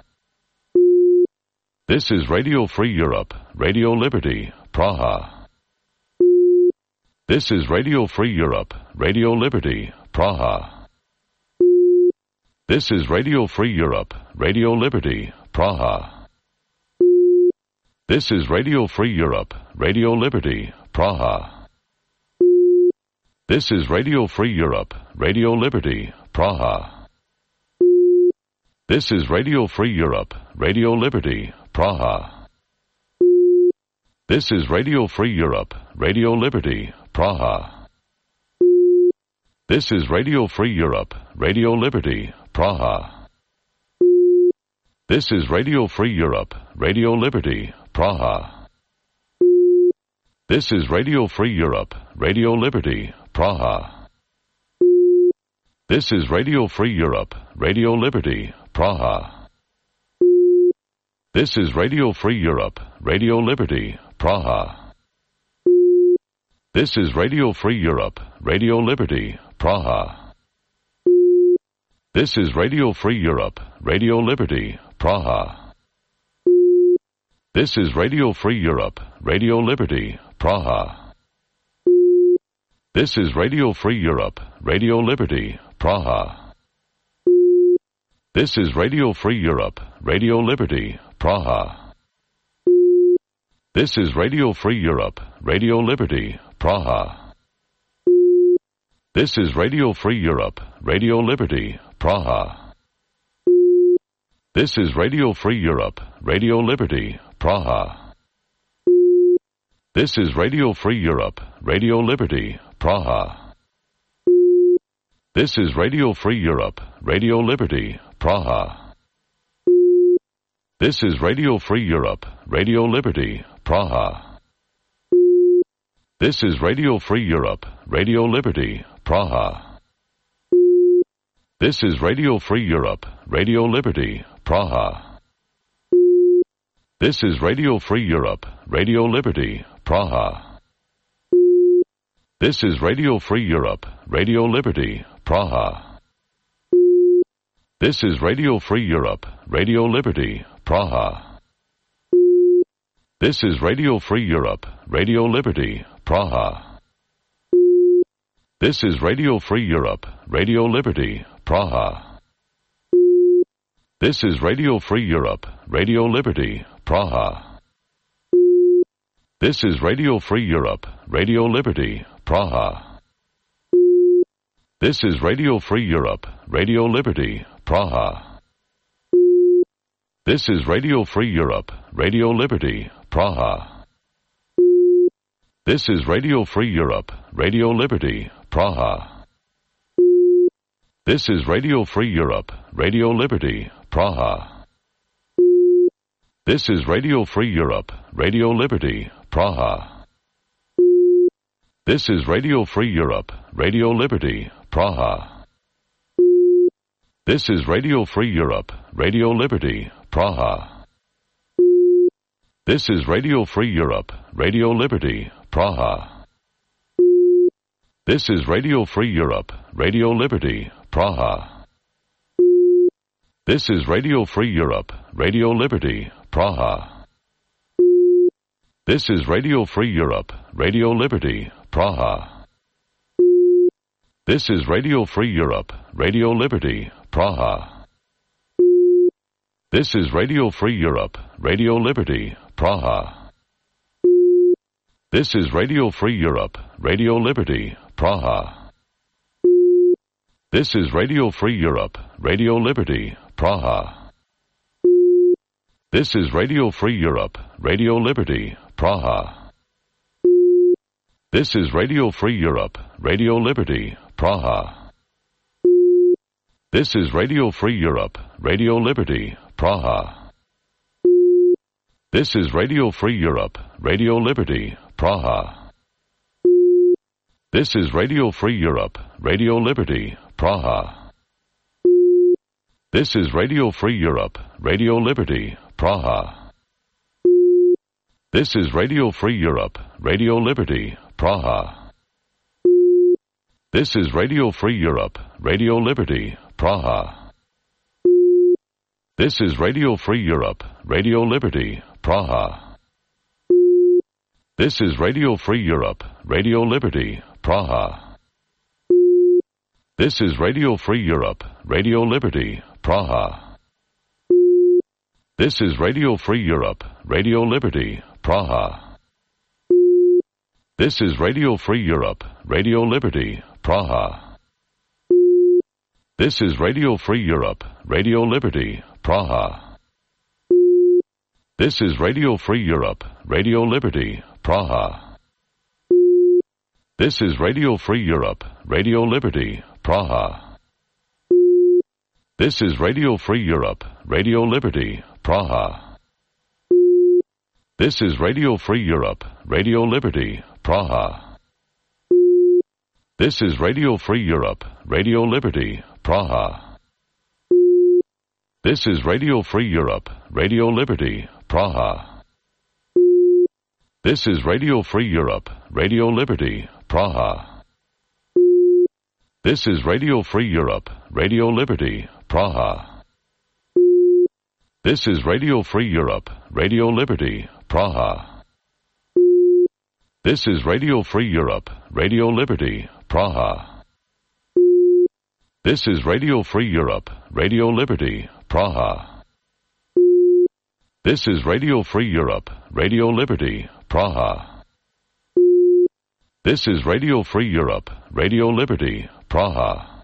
This is Radio Free Europe, Radio Liberty, Praha. This is Radio Free Europe, Radio Liberty, Praha. This is Radio Free Europe, Radio Liberty, Praha. This is Radio Free Europe, Radio Liberty, Praha. This is Radio Free Europe, Radio Liberty, Praha. This is Radio Free Europe, Radio Liberty, Praha. This is Radio Free Europe, Radio Liberty, Praha. This is Radio Free Europe, Radio Liberty, Praha. This is Radio Free Europe, Radio Liberty, Praha. This is Radio Free Europe, Radio Liberty, Praha. This is Radio Free Europe, Radio Liberty, Praha. This is Radio Free Europe, Radio Liberty, Praha. This is Radio Free Europe, Radio Liberty, Praha. This is Radio Free Europe, Radio Liberty, Praha. This is Radio Free Europe, Radio Liberty, Praha. This is Radio Free Europe, Radio Liberty, Praha. This is Radio Free Europe, Radio Liberty, Praha. This is Radio Free Europe, Radio Liberty, Praha. This is Radio Free Europe, Radio Liberty, Praha. This is Radio Free Europe, Radio Liberty, Praha. This is Radio Free Europe, Radio Liberty, Praha. This is Radio Free Europe, Radio Liberty, Praha. This is Radio Free Europe, Radio Liberty, Praha. This is Radio Free Europe, Radio Liberty, Praha. This is Radio Free Europe, Radio Liberty, Praha. This is Radio Free Europe, Radio Liberty, Praha. This is Radio Free Europe, Radio Liberty, Praha. This is Radio Free Europe, Radio Liberty, Praha. This is Radio Free Europe, Radio Liberty, Praha. This is Radio Free Europe, Radio Liberty, Praha. This is Radio Free Europe, Radio Liberty, Praha. This is Radio Free Europe, Radio Liberty, Praha. This is Radio Free Europe, Radio Liberty, Praha. This is Radio Free Europe, Radio Liberty, Praha. This is Radio Free Europe, Radio Liberty, Praha. This is Radio Free Europe, Radio Liberty, Praha. This is Radio Free Europe, Radio Liberty, Praha. This is Radio Free Europe, Radio Liberty, Praha. This is Radio Free Europe, Radio Liberty, Praha. This is Radio Free Europe, Radio Liberty, Praha. This is Radio Free Europe, Radio Liberty, Praha. This is Radio Free Europe, Radio Liberty, Praha. This is Radio Free Europe, Radio Liberty, Praha. This is Radio Free Europe, Radio Liberty, Praha. This is Radio Free Europe, Radio Liberty, Praha. This is Radio Free Europe, Radio Liberty, Praha. This is Radio Free Europe, Radio Liberty, Praha. This is Radio Free Europe, Radio Liberty, Praha. This is Radio Free Europe, Radio Liberty, Praha. This is Radio Free Europe, Radio Liberty, Praha. This is Radio Free Europe, Radio Liberty, Praha. This is Radio Free Europe, Radio Liberty, Praha. This is Radio Free Europe, Radio Liberty, Praha. This is Radio Free Europe, Radio Liberty, Praha. This is Radio Free Europe, Radio Liberty, Praha. This is Radio Free Europe, Radio Liberty, Praha. This is Radio Free Europe, Radio Liberty, Praha. This is Radio Free Europe, Radio Liberty, Praha. This is Radio Free Europe, Radio Liberty, Praha. This is Radio Free Europe, Radio Liberty, Praha. This is Radio Free Europe, Radio Liberty, Praha. This is Radio Free Europe, Radio Liberty, Praha. This is Radio Free Europe, Radio Liberty, Praha. This is Radio Free Europe, Radio Liberty, Praha. This is Radio Free Europe, Radio Liberty, Praha. This is Radio Free Europe, Radio Liberty, Praha. This is Radio Free Europe, Radio Liberty, Praha. This is Radio Free Europe, Radio Liberty, Praha. This is Radio Free Europe, Radio Liberty, Praha. This is Radio Free Europe, Radio Liberty, Praha. This is Radio Free Europe, Radio Liberty, Praha. This is Radio Free Europe, Radio Liberty, Praha. This is Radio Free Europe, Radio Liberty, Praha. This is Radio Free Europe, Radio Liberty, Praha.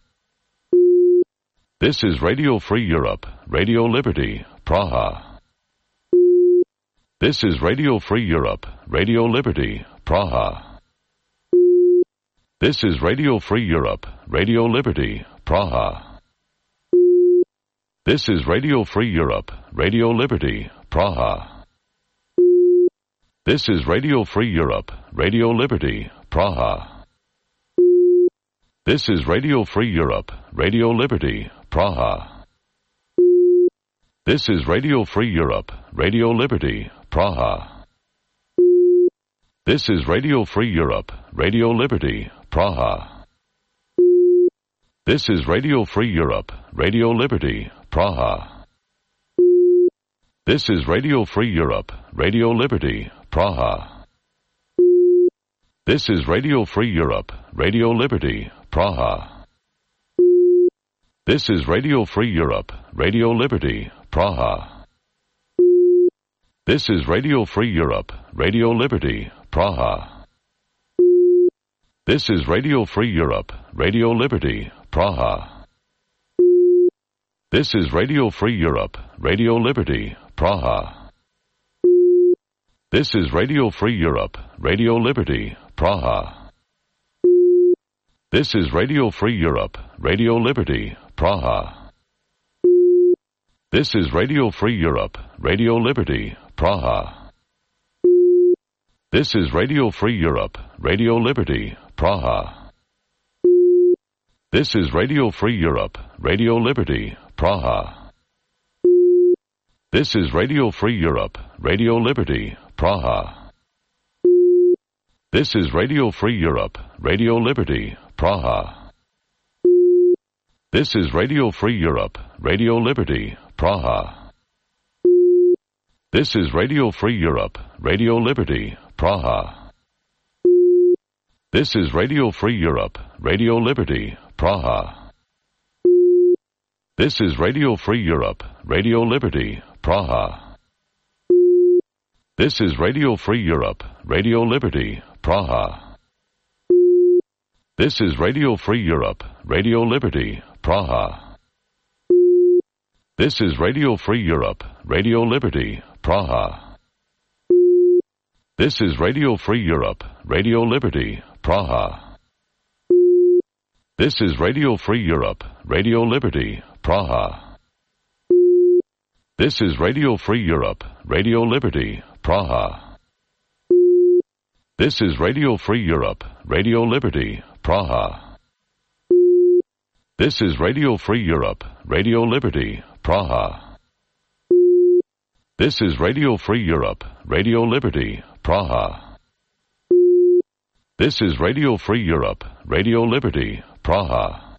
This is Radio Free Europe, Radio Liberty, Praha. This is Radio Free Europe, Radio Liberty, Praha. This is Radio Free Europe, Radio Liberty, Praha. This is Radio Free Europe, Radio Liberty, Praha. This is Radio Free Europe, Radio Liberty, Praha. This is Radio Free Europe, Radio Liberty, Praha. This is Radio Free Europe, Radio Liberty, Praha. This is Radio Free Europe, Radio Liberty, Praha. This is Radio Free Europe, Radio Liberty, Praha. This is Radio Free Europe, Radio Liberty, Praha. This is Radio Free Europe, Radio Liberty, Praha. This is Radio Free Europe, Radio Liberty, Praha. This is Radio Free Europe, Radio Liberty, Praha. This is Radio Free Europe, Radio Liberty, Praha. This is Radio Free Europe, Radio Liberty, Praha. This is Radio Free Europe, Radio Liberty, Praha. This is Radio Free Europe, Radio Liberty, Praha. This is Radio Free Europe, Radio Liberty, Praha. This is Radio Free Europe, Radio Liberty, Praha. This is Radio Free Europe, Radio Liberty, Praha. This is Radio Free Europe, Radio Liberty, Praha. This is Radio Free Europe, Radio Liberty, Praha. This is Radio Free Europe, Radio Liberty, Praha. This is Radio Free Europe, Radio Liberty, Praha. This is Radio Free Europe, Radio Liberty, Praha. This is Radio Free Europe, Radio Liberty, Praha. This is Radio Free Europe, Radio Liberty, Praha. This is Radio Free Europe, Radio Liberty, Praha. This is Radio Free Europe, Radio Liberty, Praha. This is Radio Free Europe, Radio Liberty, Praha. This is Radio Free Europe, Radio Liberty, Praha. This is Radio Free Europe, Radio Liberty, Praha. This is Radio Free Europe, Radio Liberty, Praha. This is Radio Free Europe, Radio Liberty, Praha. This is Radio Free Europe, Radio Liberty, Praha. This is Radio Free Europe, Radio Liberty, Praha.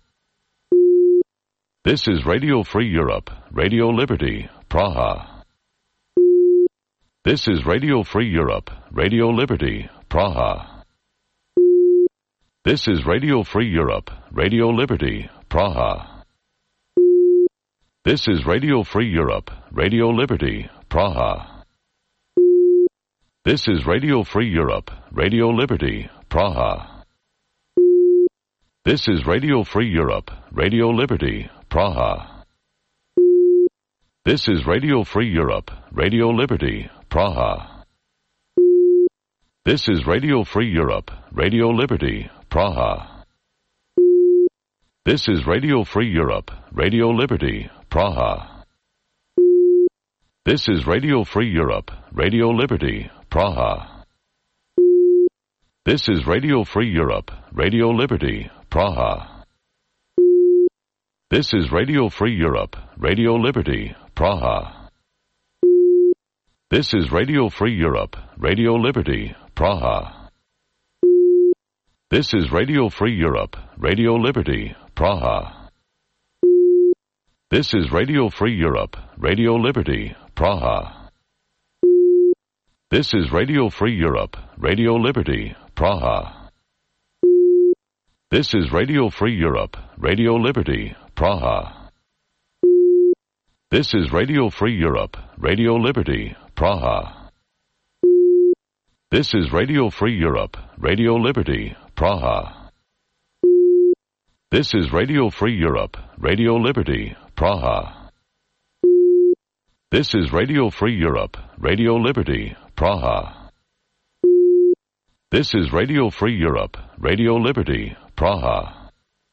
This is Radio Free Europe, Radio Liberty, Praha. This is Radio Free Europe, Radio Liberty, Praha. This is Radio Free Europe, Radio Liberty, Praha. This is Radio Free Europe, Radio Liberty, Praha. This is Radio Free Europe, Radio Liberty, Praha. This is Radio Free Europe, Radio Liberty, Praha. This is Radio Free Europe, Radio Liberty, Praha. This is Radio Free Europe, Radio Liberty, Praha. This is Radio Free Europe, Radio Liberty, Praha. This is Radio Free Europe, Radio Liberty, Praha. This is Radio Free Europe, Radio Liberty, Praha. This is Radio Free Europe, Radio Liberty, Praha. This is Radio Free Europe, Radio Liberty, Praha. This is Radio Free Europe, Radio Liberty, Praha. This is Radio Free Europe, Radio Liberty, Praha. This is Radio Free Europe, Radio Liberty, Praha. This is Radio Free Europe, Radio Liberty, Praha. This is Radio Free Europe, Radio Liberty, Praha. This is Radio Free Europe, Radio Liberty, Praha. This is Radio Free Europe, Radio Liberty, Praha. This is Radio Free Europe, Radio Liberty, Praha. This is Radio Free Europe, Radio Liberty, Praha.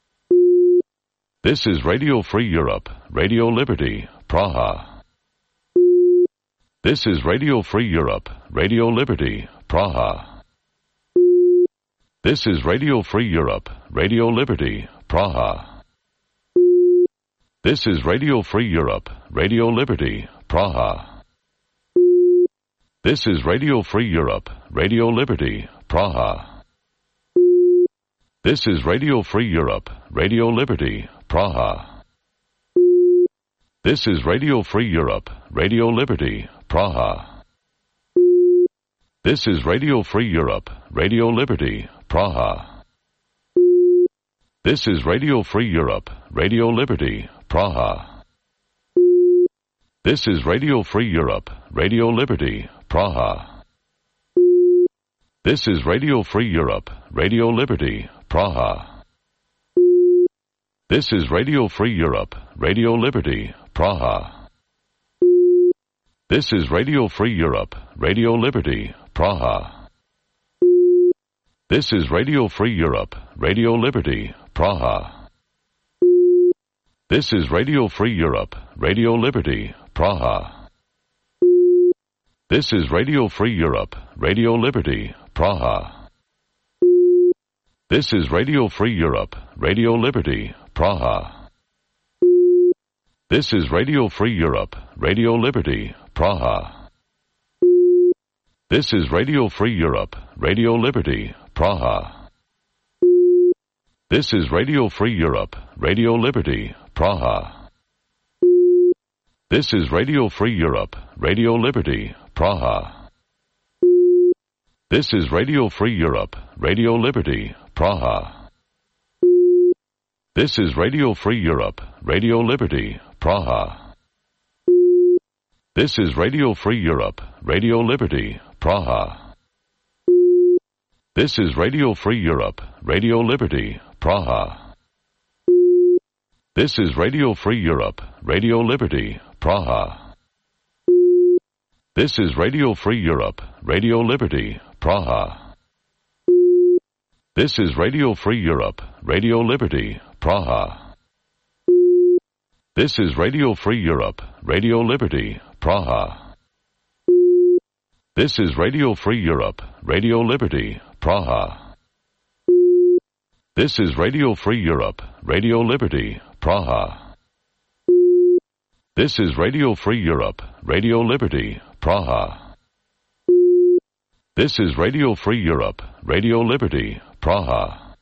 This is Radio Free Europe, Radio Liberty, Praha. This is Radio Free Europe, Radio Liberty, Praha. This is Radio Free Europe, Radio Liberty, Praha. This is Radio Free Europe, Radio Liberty, Praha. This is Radio Free Europe, Radio Liberty, Praha. This is Radio Free Europe, Radio Liberty, Praha. This is Radio Free Europe, Radio Liberty, Praha. This is Radio Free Europe, Radio Liberty, Praha. This is Radio Free Europe, Radio Liberty, Praha. This is Radio Free Europe, Radio Liberty, Praha. This is Radio Free Europe, Radio Liberty, Praha. This is Radio Free Europe, Radio Liberty, Praha. This is Radio Free Europe, Radio Liberty, Praha. This is Radio Free Europe, Radio Liberty, Praha. This is Radio Free Europe, Radio Liberty, Praha. This is Radio Free Europe, Radio Liberty, Praha. This is Radio Free Europe, Radio Liberty, Praha. This is Radio Free Europe, Radio Liberty, Praha. This is Radio Free Europe, Radio Liberty, Praha. This is Radio Free Europe, Radio Liberty, Praha. This is Radio Free Europe, Radio Liberty, Praha. This is Radio Free Europe, Radio Liberty, Praha. This is Radio Free Europe, Radio Liberty, Praha. This is Radio Free Europe, Radio Liberty, Praha. This is Radio Free Europe, Radio Liberty, Praha. This is Radio Free Europe, Radio Liberty, Praha. This is Radio Free Europe, Radio Liberty, Praha. This is Radio Free Europe, Radio Liberty, Praha. This is Radio Free Europe, Radio Liberty, Praha. This is Radio Free Europe, Radio Liberty, Praha. This is Radio Free Europe, Radio Liberty, Praha. This is Radio Free Europe, Radio Liberty, Praha. This is Radio Free Europe, Radio Liberty, Praha.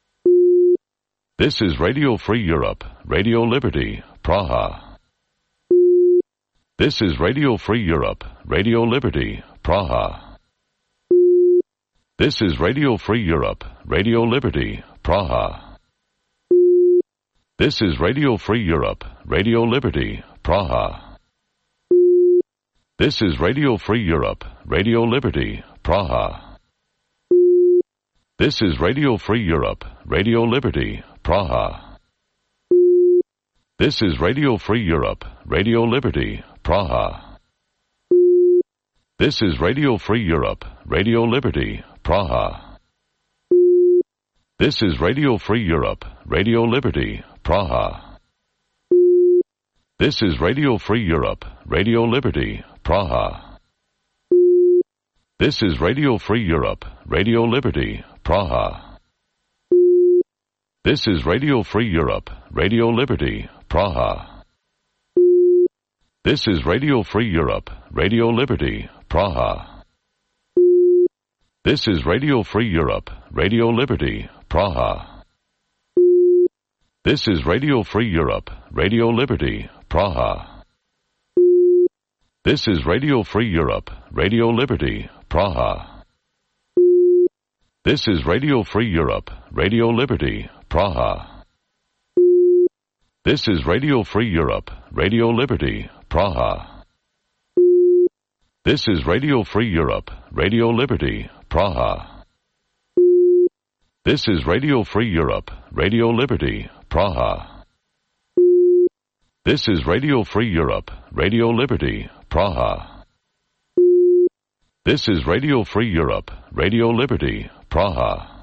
This is Radio Free Europe, Radio Liberty, Praha. This is Radio Free Europe, Radio Liberty, Praha. This is Radio Free Europe, Radio Liberty, Praha. This is Radio Free Europe, Radio Liberty, Praha. This is Radio Free Europe, Radio Liberty, Praha. This is Radio Free Europe, Radio Liberty, Praha. This is Radio Free Europe, Radio Liberty, Praha. This is Radio Free Europe, Radio Liberty, Praha. This is Radio Free Europe, Radio Liberty, Praha. This is Radio Free Europe, Radio Liberty, Praha. This is Radio Free Europe, Radio Liberty, Praha. This is Radio Free Europe, Radio Liberty, Praha. This is Radio Free Europe, Radio Liberty, Praha. This is Radio Free Europe, Radio Liberty, Praha. This is Radio Free Europe, Radio Liberty, Praha. This is Radio Free Europe, Radio Liberty, Praha. This is Radio Free Europe, Radio Liberty, Praha. This is Radio Free Europe, Radio Liberty, Praha. This is Radio Free Europe, Radio Liberty, Praha. This is Radio Free Europe, Radio Liberty, Praha. This is Radio Free Europe, Radio Liberty, Praha. This is Radio Free Europe, Radio Liberty, Praha.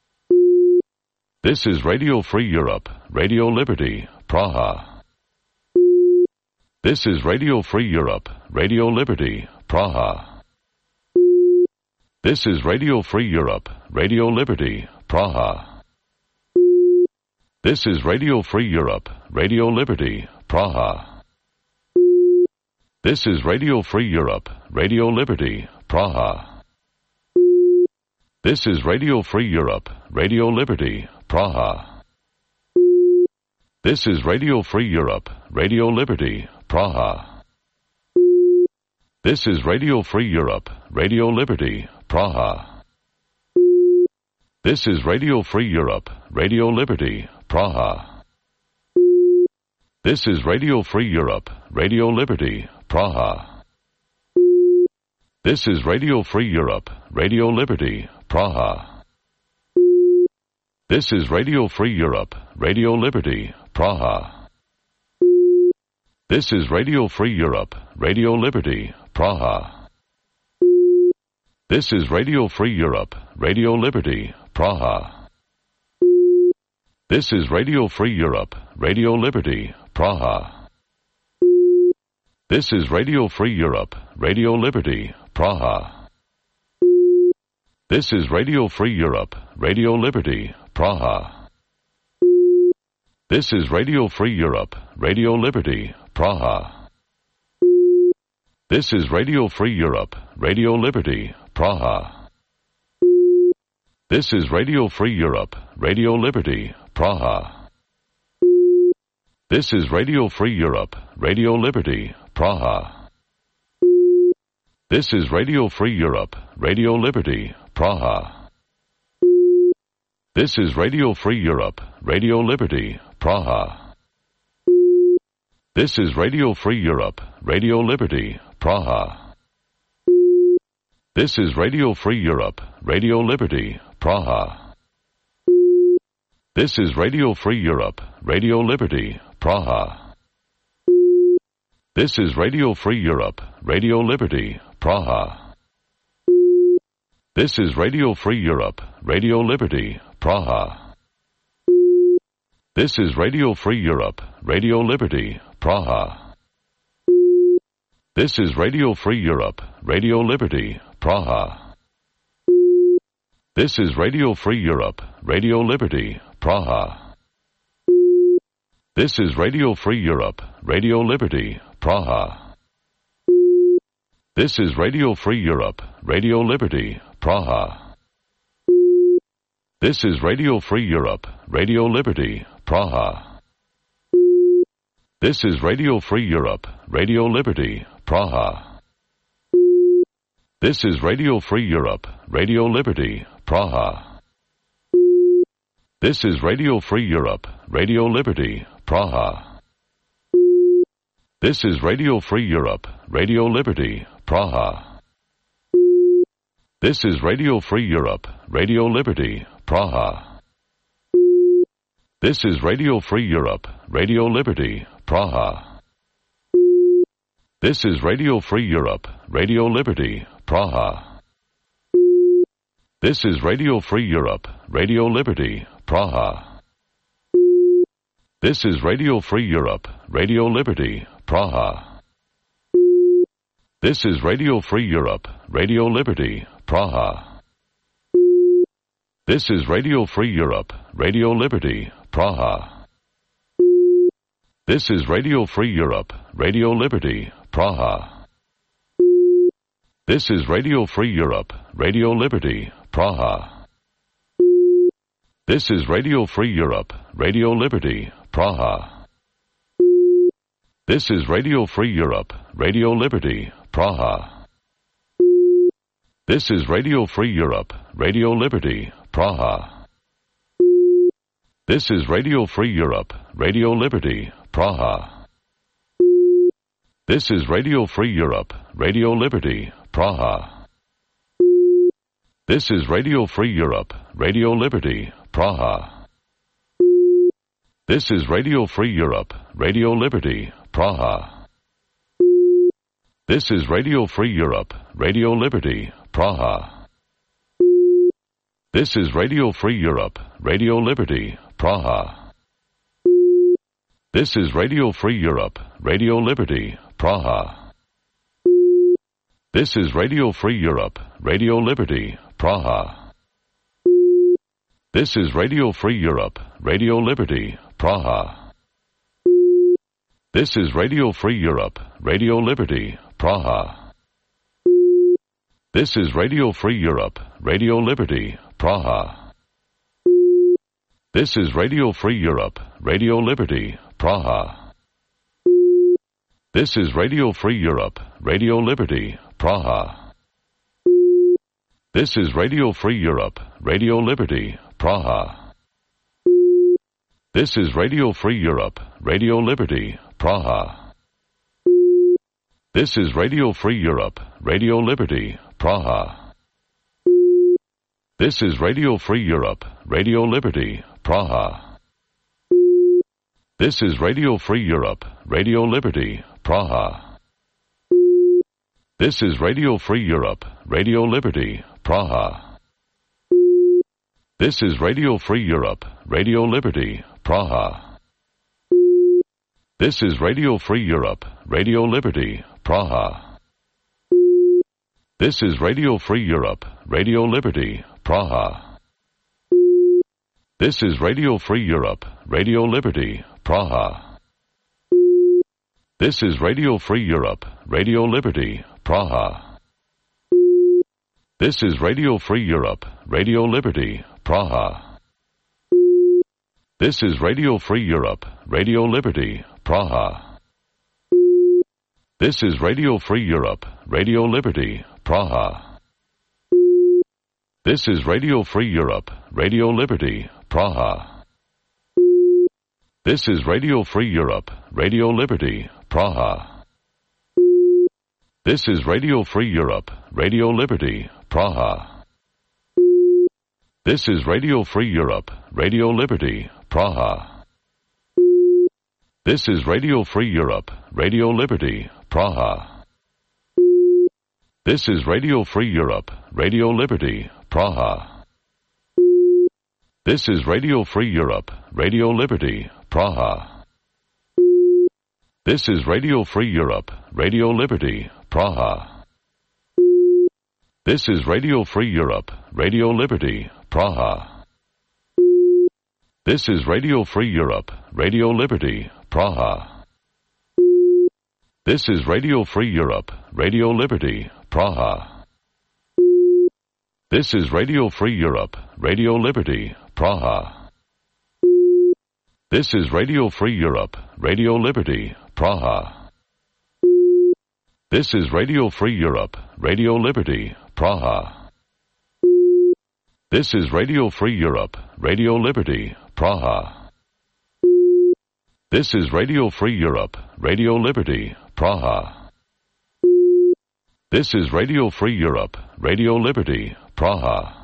This is Radio Free Europe, Radio Liberty, Praha. This is Radio Free Europe, Radio Liberty, Praha. This is Radio Free Europe, Radio Liberty, Praha. This is Radio Free Europe, Radio Liberty, Praha. This is Radio Free Europe, Radio Liberty, Praha. This is Radio Free Europe, Radio Liberty, Praha. This is Radio Free Europe, Radio Liberty, Praha. This is Radio Free Europe, Radio Liberty, Praha. This is Radio Free Europe, Radio Liberty, Praha. This is Radio Free Europe, Radio Liberty, Praha. This is Radio Free Europe, Radio Liberty, Praha. This is Radio Free Europe, Radio Liberty, Praha. This is Radio Free Europe, Radio Liberty, Praha. This is Radio Free Europe, Radio Liberty, Praha. This is Radio Free Europe, Radio Liberty, Praha. This is Radio Free Europe, Radio Liberty, Praha. This is Radio Free Europe, Radio Liberty, Praha. This is Radio Free Europe, Radio Liberty, Praha. This is Radio Free Europe, Radio Liberty, Praha. This is Radio Free Europe, Radio Liberty, Praha. This is Radio Free Europe, Radio Liberty, Praha. This is Radio Free Europe, Radio Liberty, Praha. This is Radio Free Europe, Radio Liberty, Praha. This is Radio Free Europe, Radio Liberty, Praha. This is Radio Free Europe, Radio Liberty, Praha. This is Radio Free Europe, Radio Liberty, Praha. This is Radio Free Europe, Radio Liberty, Praha. This is Radio Free Europe, Radio Liberty, Praha. This is Radio Free Europe, Radio Liberty, Praha. This is Radio Free Europe, Radio Liberty, Praha. This is Radio Free Europe, Radio Liberty, Praha. This is Radio Free Europe, Radio Liberty, Praha. This is Radio Free Europe, Radio Liberty, Praha. This is Radio Free Europe, Radio Liberty, Praha. This is Radio Free Europe, Radio Liberty, Praha. This is Radio Free Europe, Radio Liberty, Praha. This is Radio Free Europe, Radio Liberty, Praha. This is Radio Free Europe, Radio Liberty, Praha. This is Radio Free Europe, Radio Liberty, Praha. This is Radio Free Europe, Radio Liberty, Praha. This is Radio Free Europe, Radio Liberty, Praha. This is Radio Free Europe, Radio Liberty, Praha. This is Radio Free Europe, Radio Liberty, Praha. This is Radio Free Europe, Radio Liberty, Praha. This is Radio Free Europe, Radio Liberty, Praha. This is Radio Free Europe, Radio Liberty, Praha. This is Radio Free Europe, Radio Liberty, Praha. This is Radio Free Europe, Radio Liberty, Praha. This is Radio Free Europe, Radio Liberty, Praha. This is Radio Free Europe, Radio Liberty, Praha. This is Radio Free Europe, Radio Liberty, Praha. This is Radio Free Europe, Radio Liberty, Praha. This is Radio Free Europe, Radio Liberty, Praha. This is Radio Free Europe, Radio Liberty, Praha. This is Radio Free Europe, Radio Liberty, Praha. This is Radio Free Europe, Radio Liberty, Praha. This is Radio Free Europe, Radio Liberty, Praha. This is Radio Free Europe, Radio Liberty, Praha. This is Radio Free Europe, Radio Liberty, Praha. This is Radio Free Europe, Radio Liberty, Praha. This is Radio Free Europe, Radio Liberty, Praha. This is Radio Free Europe, Radio Liberty, Praha. This is Radio Free Europe, Radio Liberty, Praha. This is Radio Free Europe, Radio Liberty, Praha. This is Radio Free Europe, Radio Liberty, Praha. This is Radio Free Europe, Radio Liberty, Praha. This is Radio Free Europe, Radio Liberty, Praha. This is Radio Free Europe, Radio Liberty, Praha. This is Radio Free Europe, Radio Liberty, Praha. This is Radio Free Europe, Radio Liberty, Praha. This is Radio Free Europe, Radio Liberty, Praha. This is Radio Free Europe, Radio Liberty, Praha. This is Radio Free Europe, Radio Liberty, Praha. This is Radio Free Europe, Radio Liberty, Praha. This is Radio Free Europe, Radio Liberty, Praha. This is Radio Free Europe, Radio Liberty, Praha. This is Radio Free Europe, Radio Liberty, Praha. This is Radio Free Europe, Radio Liberty, Praha. This is Radio Free Europe, Radio Liberty, Praha. This is Radio Free Europe, Radio Liberty, Praha. This is Radio Free Europe, Radio Liberty, Praha. This is Radio Free Europe, Radio Liberty, Praha. This is Radio Free Europe, Radio Liberty, Praha. This is Radio Free Europe, Radio Liberty, Praha. This is Radio Free Europe, Radio Liberty, Praha. This is Radio Free Europe, Radio Liberty, Praha. This is Radio Free Europe, Radio Liberty, Praha. This is Radio Free Europe, Radio Liberty, Praha. This is Radio Free Europe, Radio Liberty, Praha. This is Radio Free Europe, Radio Liberty, Praha. This is Radio Free Europe, Radio Liberty, Praha. This is Radio Free Europe, Radio Liberty, Praha. This is Radio Free Europe, Radio Liberty, Praha. This is Radio Free Europe, Radio Liberty, Praha.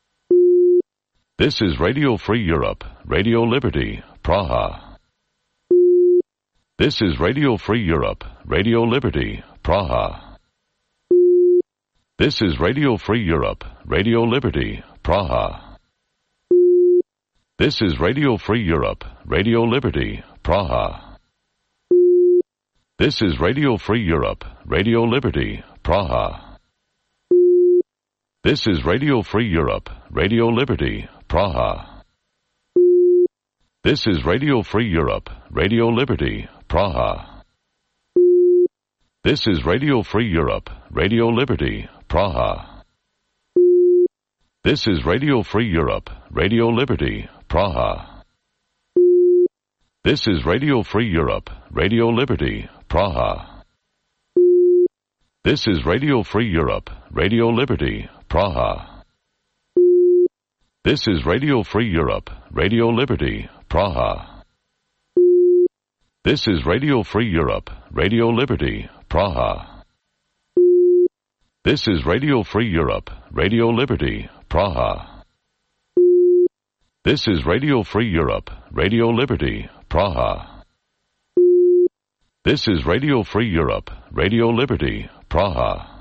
This is Radio Free Europe, Radio Liberty, Praha. This is Radio Free Europe, Radio Liberty, Praha. This is Radio Free Europe, Radio Liberty, Praha. This is Radio Free Europe, Radio Liberty, Praha. This is Radio Free Europe, Radio Liberty, Praha. This is Radio Free Europe, Radio Liberty, Praha. This is Radio Free Europe, Radio Liberty, Praha. This is Radio Free Europe, Radio Liberty, Praha. This is Radio Free Europe, Radio Liberty, Praha. This is Radio Free Europe, Radio Liberty, Praha. This is Radio Free Europe, Radio Liberty, Praha. This is Radio Free Europe, Radio Liberty, Praha. This is Radio Free Europe, Radio Liberty, Praha. This is Radio Free Europe, Radio Liberty, Praha. This is Radio Free Europe, Radio Liberty, Praha. This is Radio Free Europe, Radio Liberty, Praha.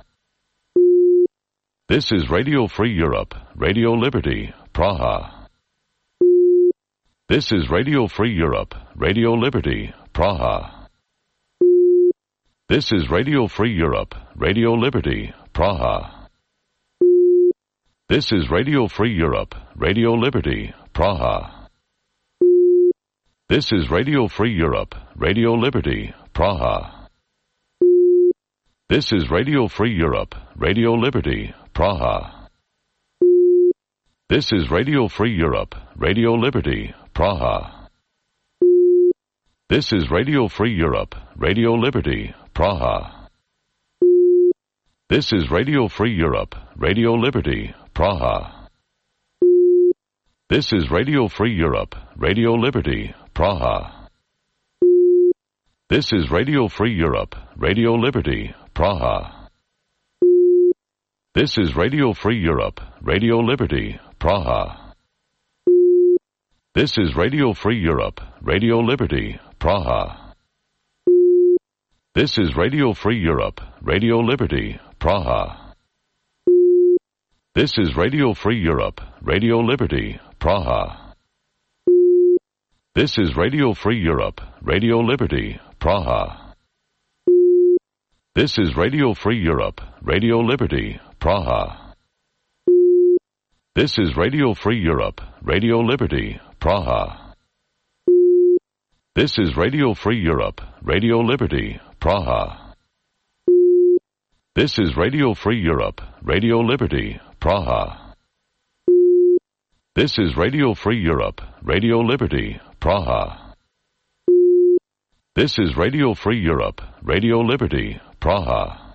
This is Radio Free Europe, Radio Liberty, Praha. This is Radio Free Europe, Radio Liberty, Praha. This is Radio Free Europe, Radio Liberty, Praha. This is Radio Free Europe, Radio Liberty, Praha. This is Radio Free Europe, Radio Liberty, Praha. This is Radio Free Europe, Radio Liberty, Praha. This is Radio Free Europe, Radio Liberty, Praha. This is Radio Free Europe, Radio Liberty, Praha. This is Radio Free Europe, Radio Liberty, Praha. This is Radio Free Europe, Radio Liberty, Praha. This is Radio Free Europe, Radio Liberty, Praha. This is Radio Free Europe, Radio Liberty, Praha. This is Radio Free Europe, Radio Liberty, Praha. This is Radio Free Europe, Radio Liberty, Praha. This is Radio Free Europe, Radio Liberty, Praha. This is Radio Free Europe, Radio Liberty, Praha. This is Radio Free Europe, Radio Liberty, Praha. This is Radio Free Europe, Radio Liberty, Praha. This is Radio Free Europe, Radio Liberty, Praha. This is Radio Free Europe, Radio Liberty, Praha. This is Radio Free Europe, Radio Liberty, Praha. This is Radio Free Europe, Radio Liberty, Praha.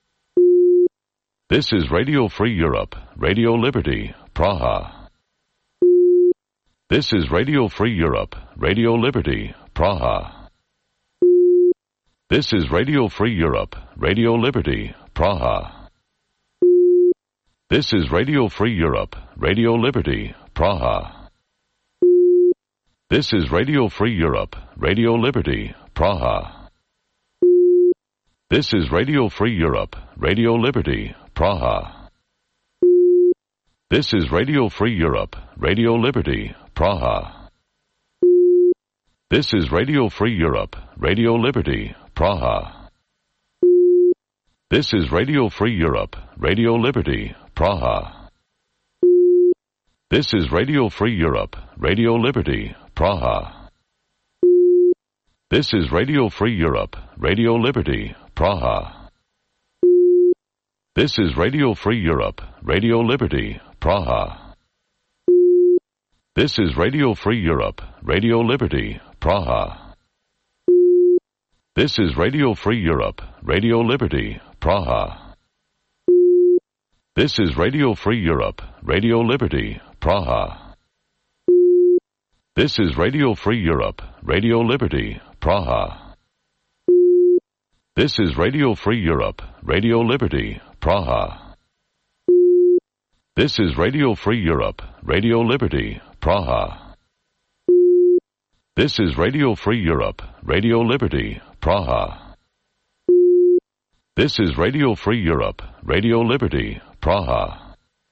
This is Radio Free Europe, Radio Liberty, Praha. This is Radio Free Europe, Radio Liberty, Praha. This is Radio Free Europe, Radio Liberty, Praha. This is Radio Free Europe, Radio Liberty, Praha. This is Radio Free Europe, Radio Liberty, Praha. This is Radio Free Europe, Radio Liberty, Praha. This is Radio Free Europe, Radio Liberty, Praha. This is Radio Free Europe, Radio Liberty, Praha. This is Radio Free Europe, Radio Liberty, Praha. This is Radio Free Europe, Radio Liberty, Praha. This is Radio Free Europe, Radio Liberty, Praha. This is Radio Free Europe, Radio Liberty, Praha. This is Radio Free Europe, Radio Liberty, Praha. This is Radio Free Europe, Radio Liberty, Praha. This is Radio Free Europe, Radio Liberty, Praha. This is Radio Free Europe, Radio Liberty, Praha. This is Radio Free Europe, Radio Liberty, Praha. This is Radio Free Europe, Radio Liberty, Praha. This is Radio Free Europe, Radio Liberty, Praha. This is Radio Free Europe, Radio Liberty, Praha.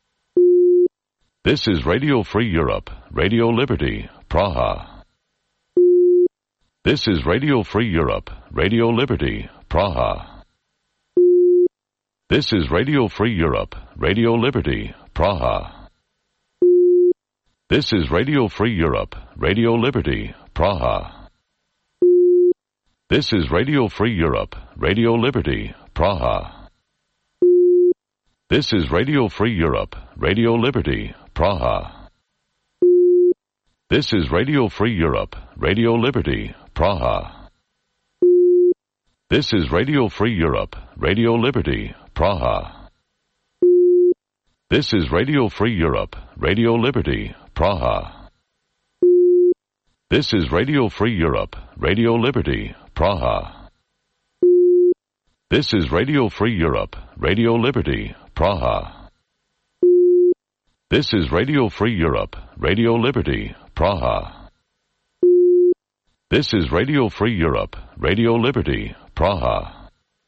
This is Radio Free Europe, Radio Liberty, Praha. This is Radio Free Europe, Radio Liberty, Praha. This is Radio Free Europe, Radio Liberty, Praha. This is Radio Free Europe, Radio Liberty, Praha. This is Radio Free Europe, Radio Liberty, Praha. This is Radio Free Europe, Radio Liberty, Praha. This is Radio Free Europe, Radio Liberty, Praha. This is Radio Free Europe, Radio Liberty, Praha. This is Radio Free Europe, Radio Liberty, Praha. This is Radio Free Europe, Radio Liberty, Praha. This is Radio Free Europe, Radio Liberty, Praha. This is Radio Free Europe, Radio Liberty, Praha. This is Radio Free Europe, Radio Liberty, Praha.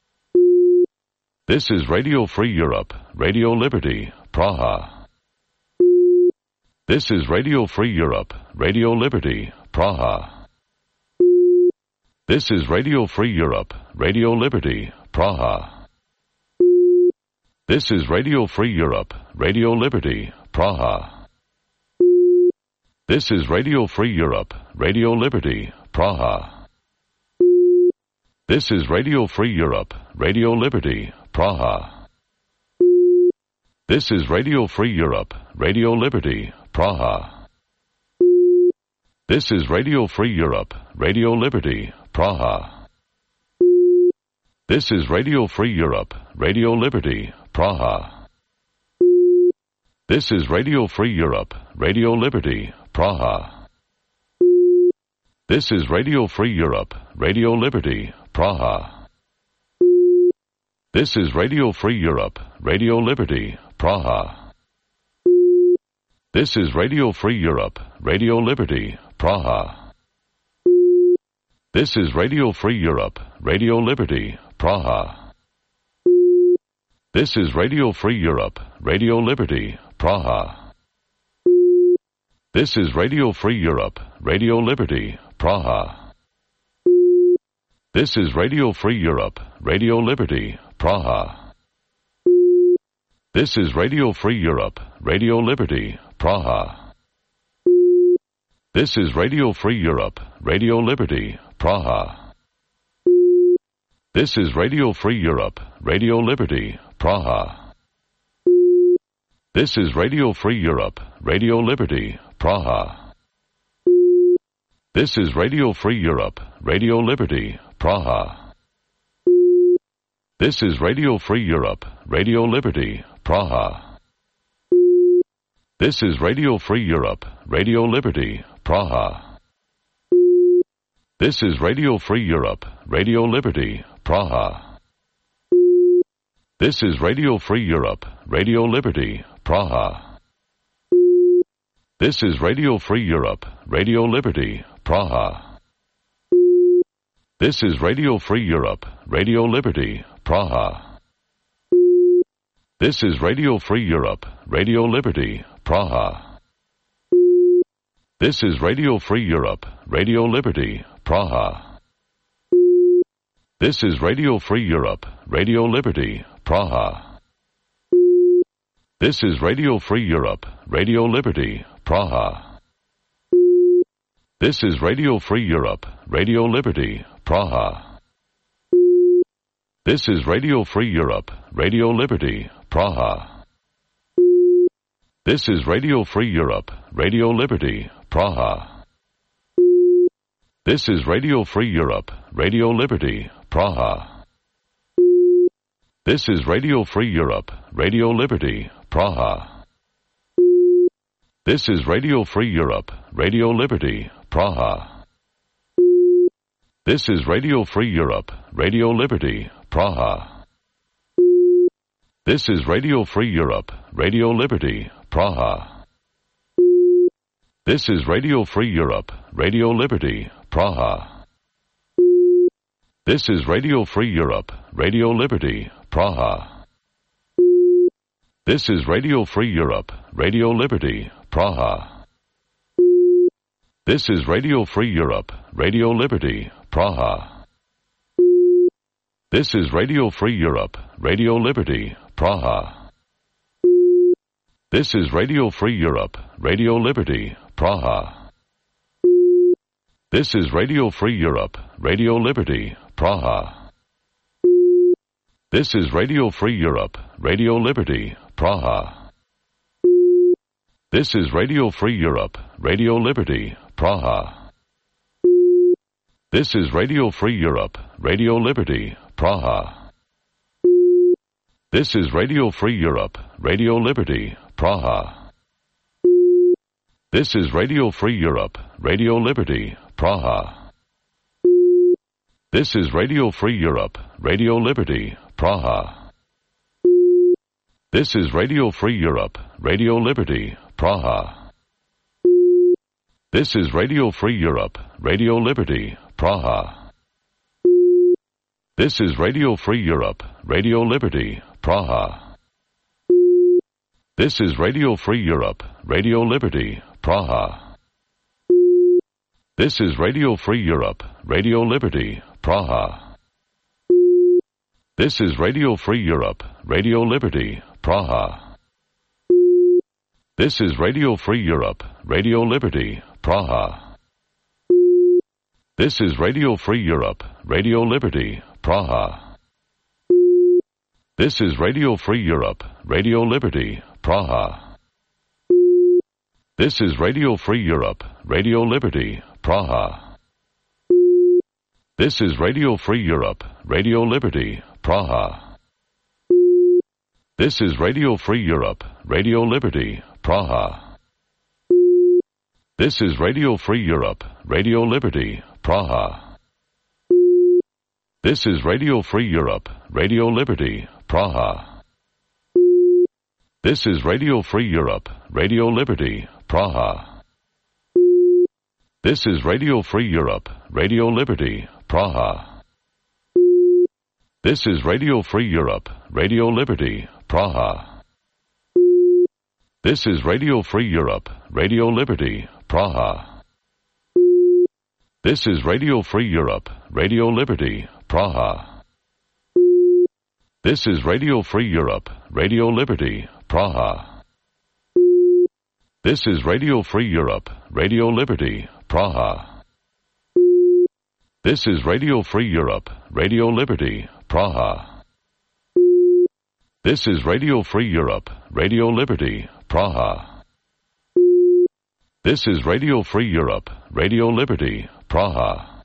This is Radio Free Europe, Radio Liberty, Praha. This is Radio Free Europe, Radio Liberty, Praha. This is Radio Free Europe, Radio Liberty, Praha. This is Radio Free Europe, Radio Liberty, Praha. This is Radio Free Europe, Radio Liberty, Praha. This is Radio Free Europe, Radio Liberty, Praha. This is Radio Free Europe, Radio Liberty, Praha. This is Radio Free Europe, Radio Liberty, Praha. This is Radio Free Europe, Radio Liberty, Praha. This is Radio Free Europe, Radio Liberty, Praha. This is Radio Free Europe, Radio Liberty, Praha. This is Radio Free Europe, Radio Liberty, Praha. This is Radio Free Europe, Radio Liberty, Praha. This is Radio Free Europe, Radio Liberty, Praha. This is Radio Free Europe, Radio Liberty, Praha. This is Radio Free Europe, Radio Liberty, Praha. This is Radio Free Europe, Radio Liberty, Praha. This is Radio Free Europe, Radio Liberty, Praha. This is Radio Free Europe, Radio Liberty, Praha. This is Radio Free Europe, Radio Liberty, Praha. This is Radio Free Europe, Radio Liberty, Praha. This is Radio Free Europe, Radio Liberty, Praha. This is Radio Free Europe, Radio Liberty, Praha. This is Radio Free Europe, Radio Liberty, Praha. This is Radio Free Europe, Radio Liberty, Praha. This is Radio Free Europe, Radio Liberty, Praha. This is Radio Free Europe, Radio Liberty, Praha. This is Radio Free Europe, Radio Liberty, Praha. This is Radio Free Europe, Radio Liberty, Praha. This is Radio Free Europe, Radio Liberty, Praha. This is Radio Free Europe, Radio Liberty, Praha. This is Radio Free Europe, Radio Liberty, Praha. This is Radio Free Europe, Radio Liberty, Praha. This is Radio Free Europe, Radio Liberty, Praha. This is Radio Free Europe, Radio Liberty, Praha. This is Radio Free Europe, Radio Liberty, Praha. This is Radio Free Europe, Radio Liberty, Praha. This is Radio Free Europe, Radio Liberty, Praha. This is Radio Free Europe, Radio Liberty, Praha. This is Radio Free Europe, Radio Liberty, Praha. This is Radio Free Europe, Radio Liberty, Praha. This is Radio Free Europe, Radio Liberty, Praha. This is Radio Free Europe, Radio Liberty, Praha. This is Radio Free Europe, Radio Liberty, Praha. This is Radio Free Europe, Radio Liberty, Praha. This is Radio Free Europe, Radio Liberty, Praha. This is Radio Free Europe, Radio Liberty, Praha. This is Radio Free Europe, Radio Liberty, Praha. This is Radio Free Europe, Radio Liberty, Praha. This is Radio Free Europe, Radio Liberty, Praha. This is Radio Free Europe, Radio Liberty, Praha. This is Radio Free Europe, Radio Liberty, Praha. This is Radio Free Europe, Radio Liberty, Praha. This is Radio Free Europe, Radio Liberty, Praha. This is Radio Free Europe, Radio Liberty, Praha. This is Radio Free Europe, Radio Liberty, Praha. This is Radio Free Europe, Radio Liberty, Praha. This is Radio Free Europe, Radio Liberty, Praha. This is Radio Free Europe, Radio Liberty, Praha. This is Radio Free Europe, Radio Liberty, Praha. This is Radio Free Europe, Radio Liberty, Praha. This is Radio Free Europe, Radio Liberty, Praha. This is Radio Free Europe, Radio Liberty, Praha. This is Radio Free Europe, Radio Liberty, Praha. This is Radio Free Europe, Radio Liberty, Praha. This is Radio Free Europe, Radio Liberty, Praha. This is Radio Free Europe, Radio Liberty, Praha. This is Radio Free Europe, Radio Liberty, Praha. This is Radio Free Europe, Radio Liberty, Praha. This is Radio Free Europe, Radio Liberty, Praha. This is Radio Free Europe, Radio Liberty, Praha. This is Radio Free Europe, Radio Liberty, Praha. This is Radio Free Europe, Radio Liberty, Praha. This is Radio Free Europe, Radio Liberty, Praha. This is Radio Free Europe, Radio Liberty, Praha. This is Radio Free Europe, Radio Liberty, Praha. This is Radio Free Europe, Radio Liberty, Praha.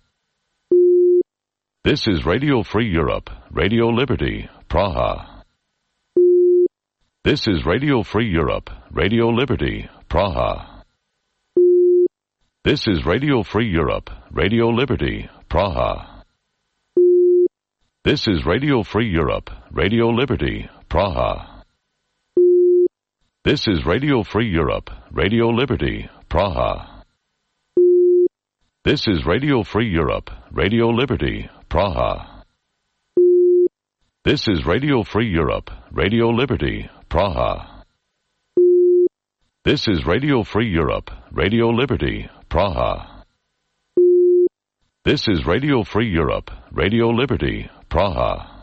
This is Radio Free Europe, Radio Liberty, Praha. This is Radio Free Europe, Radio Liberty, Praha. This is Radio Free Europe, Radio Liberty, Praha. This is Radio Free Europe, Radio Liberty, Praha. This is Radio Free Europe, Radio Liberty, Praha. This is Radio Free Europe, Radio Liberty, Praha. This is Radio Free Europe, Radio Liberty, Praha. This is Radio Free Europe, Radio Liberty, Praha. This is Radio Free Europe, Radio Liberty, Praha.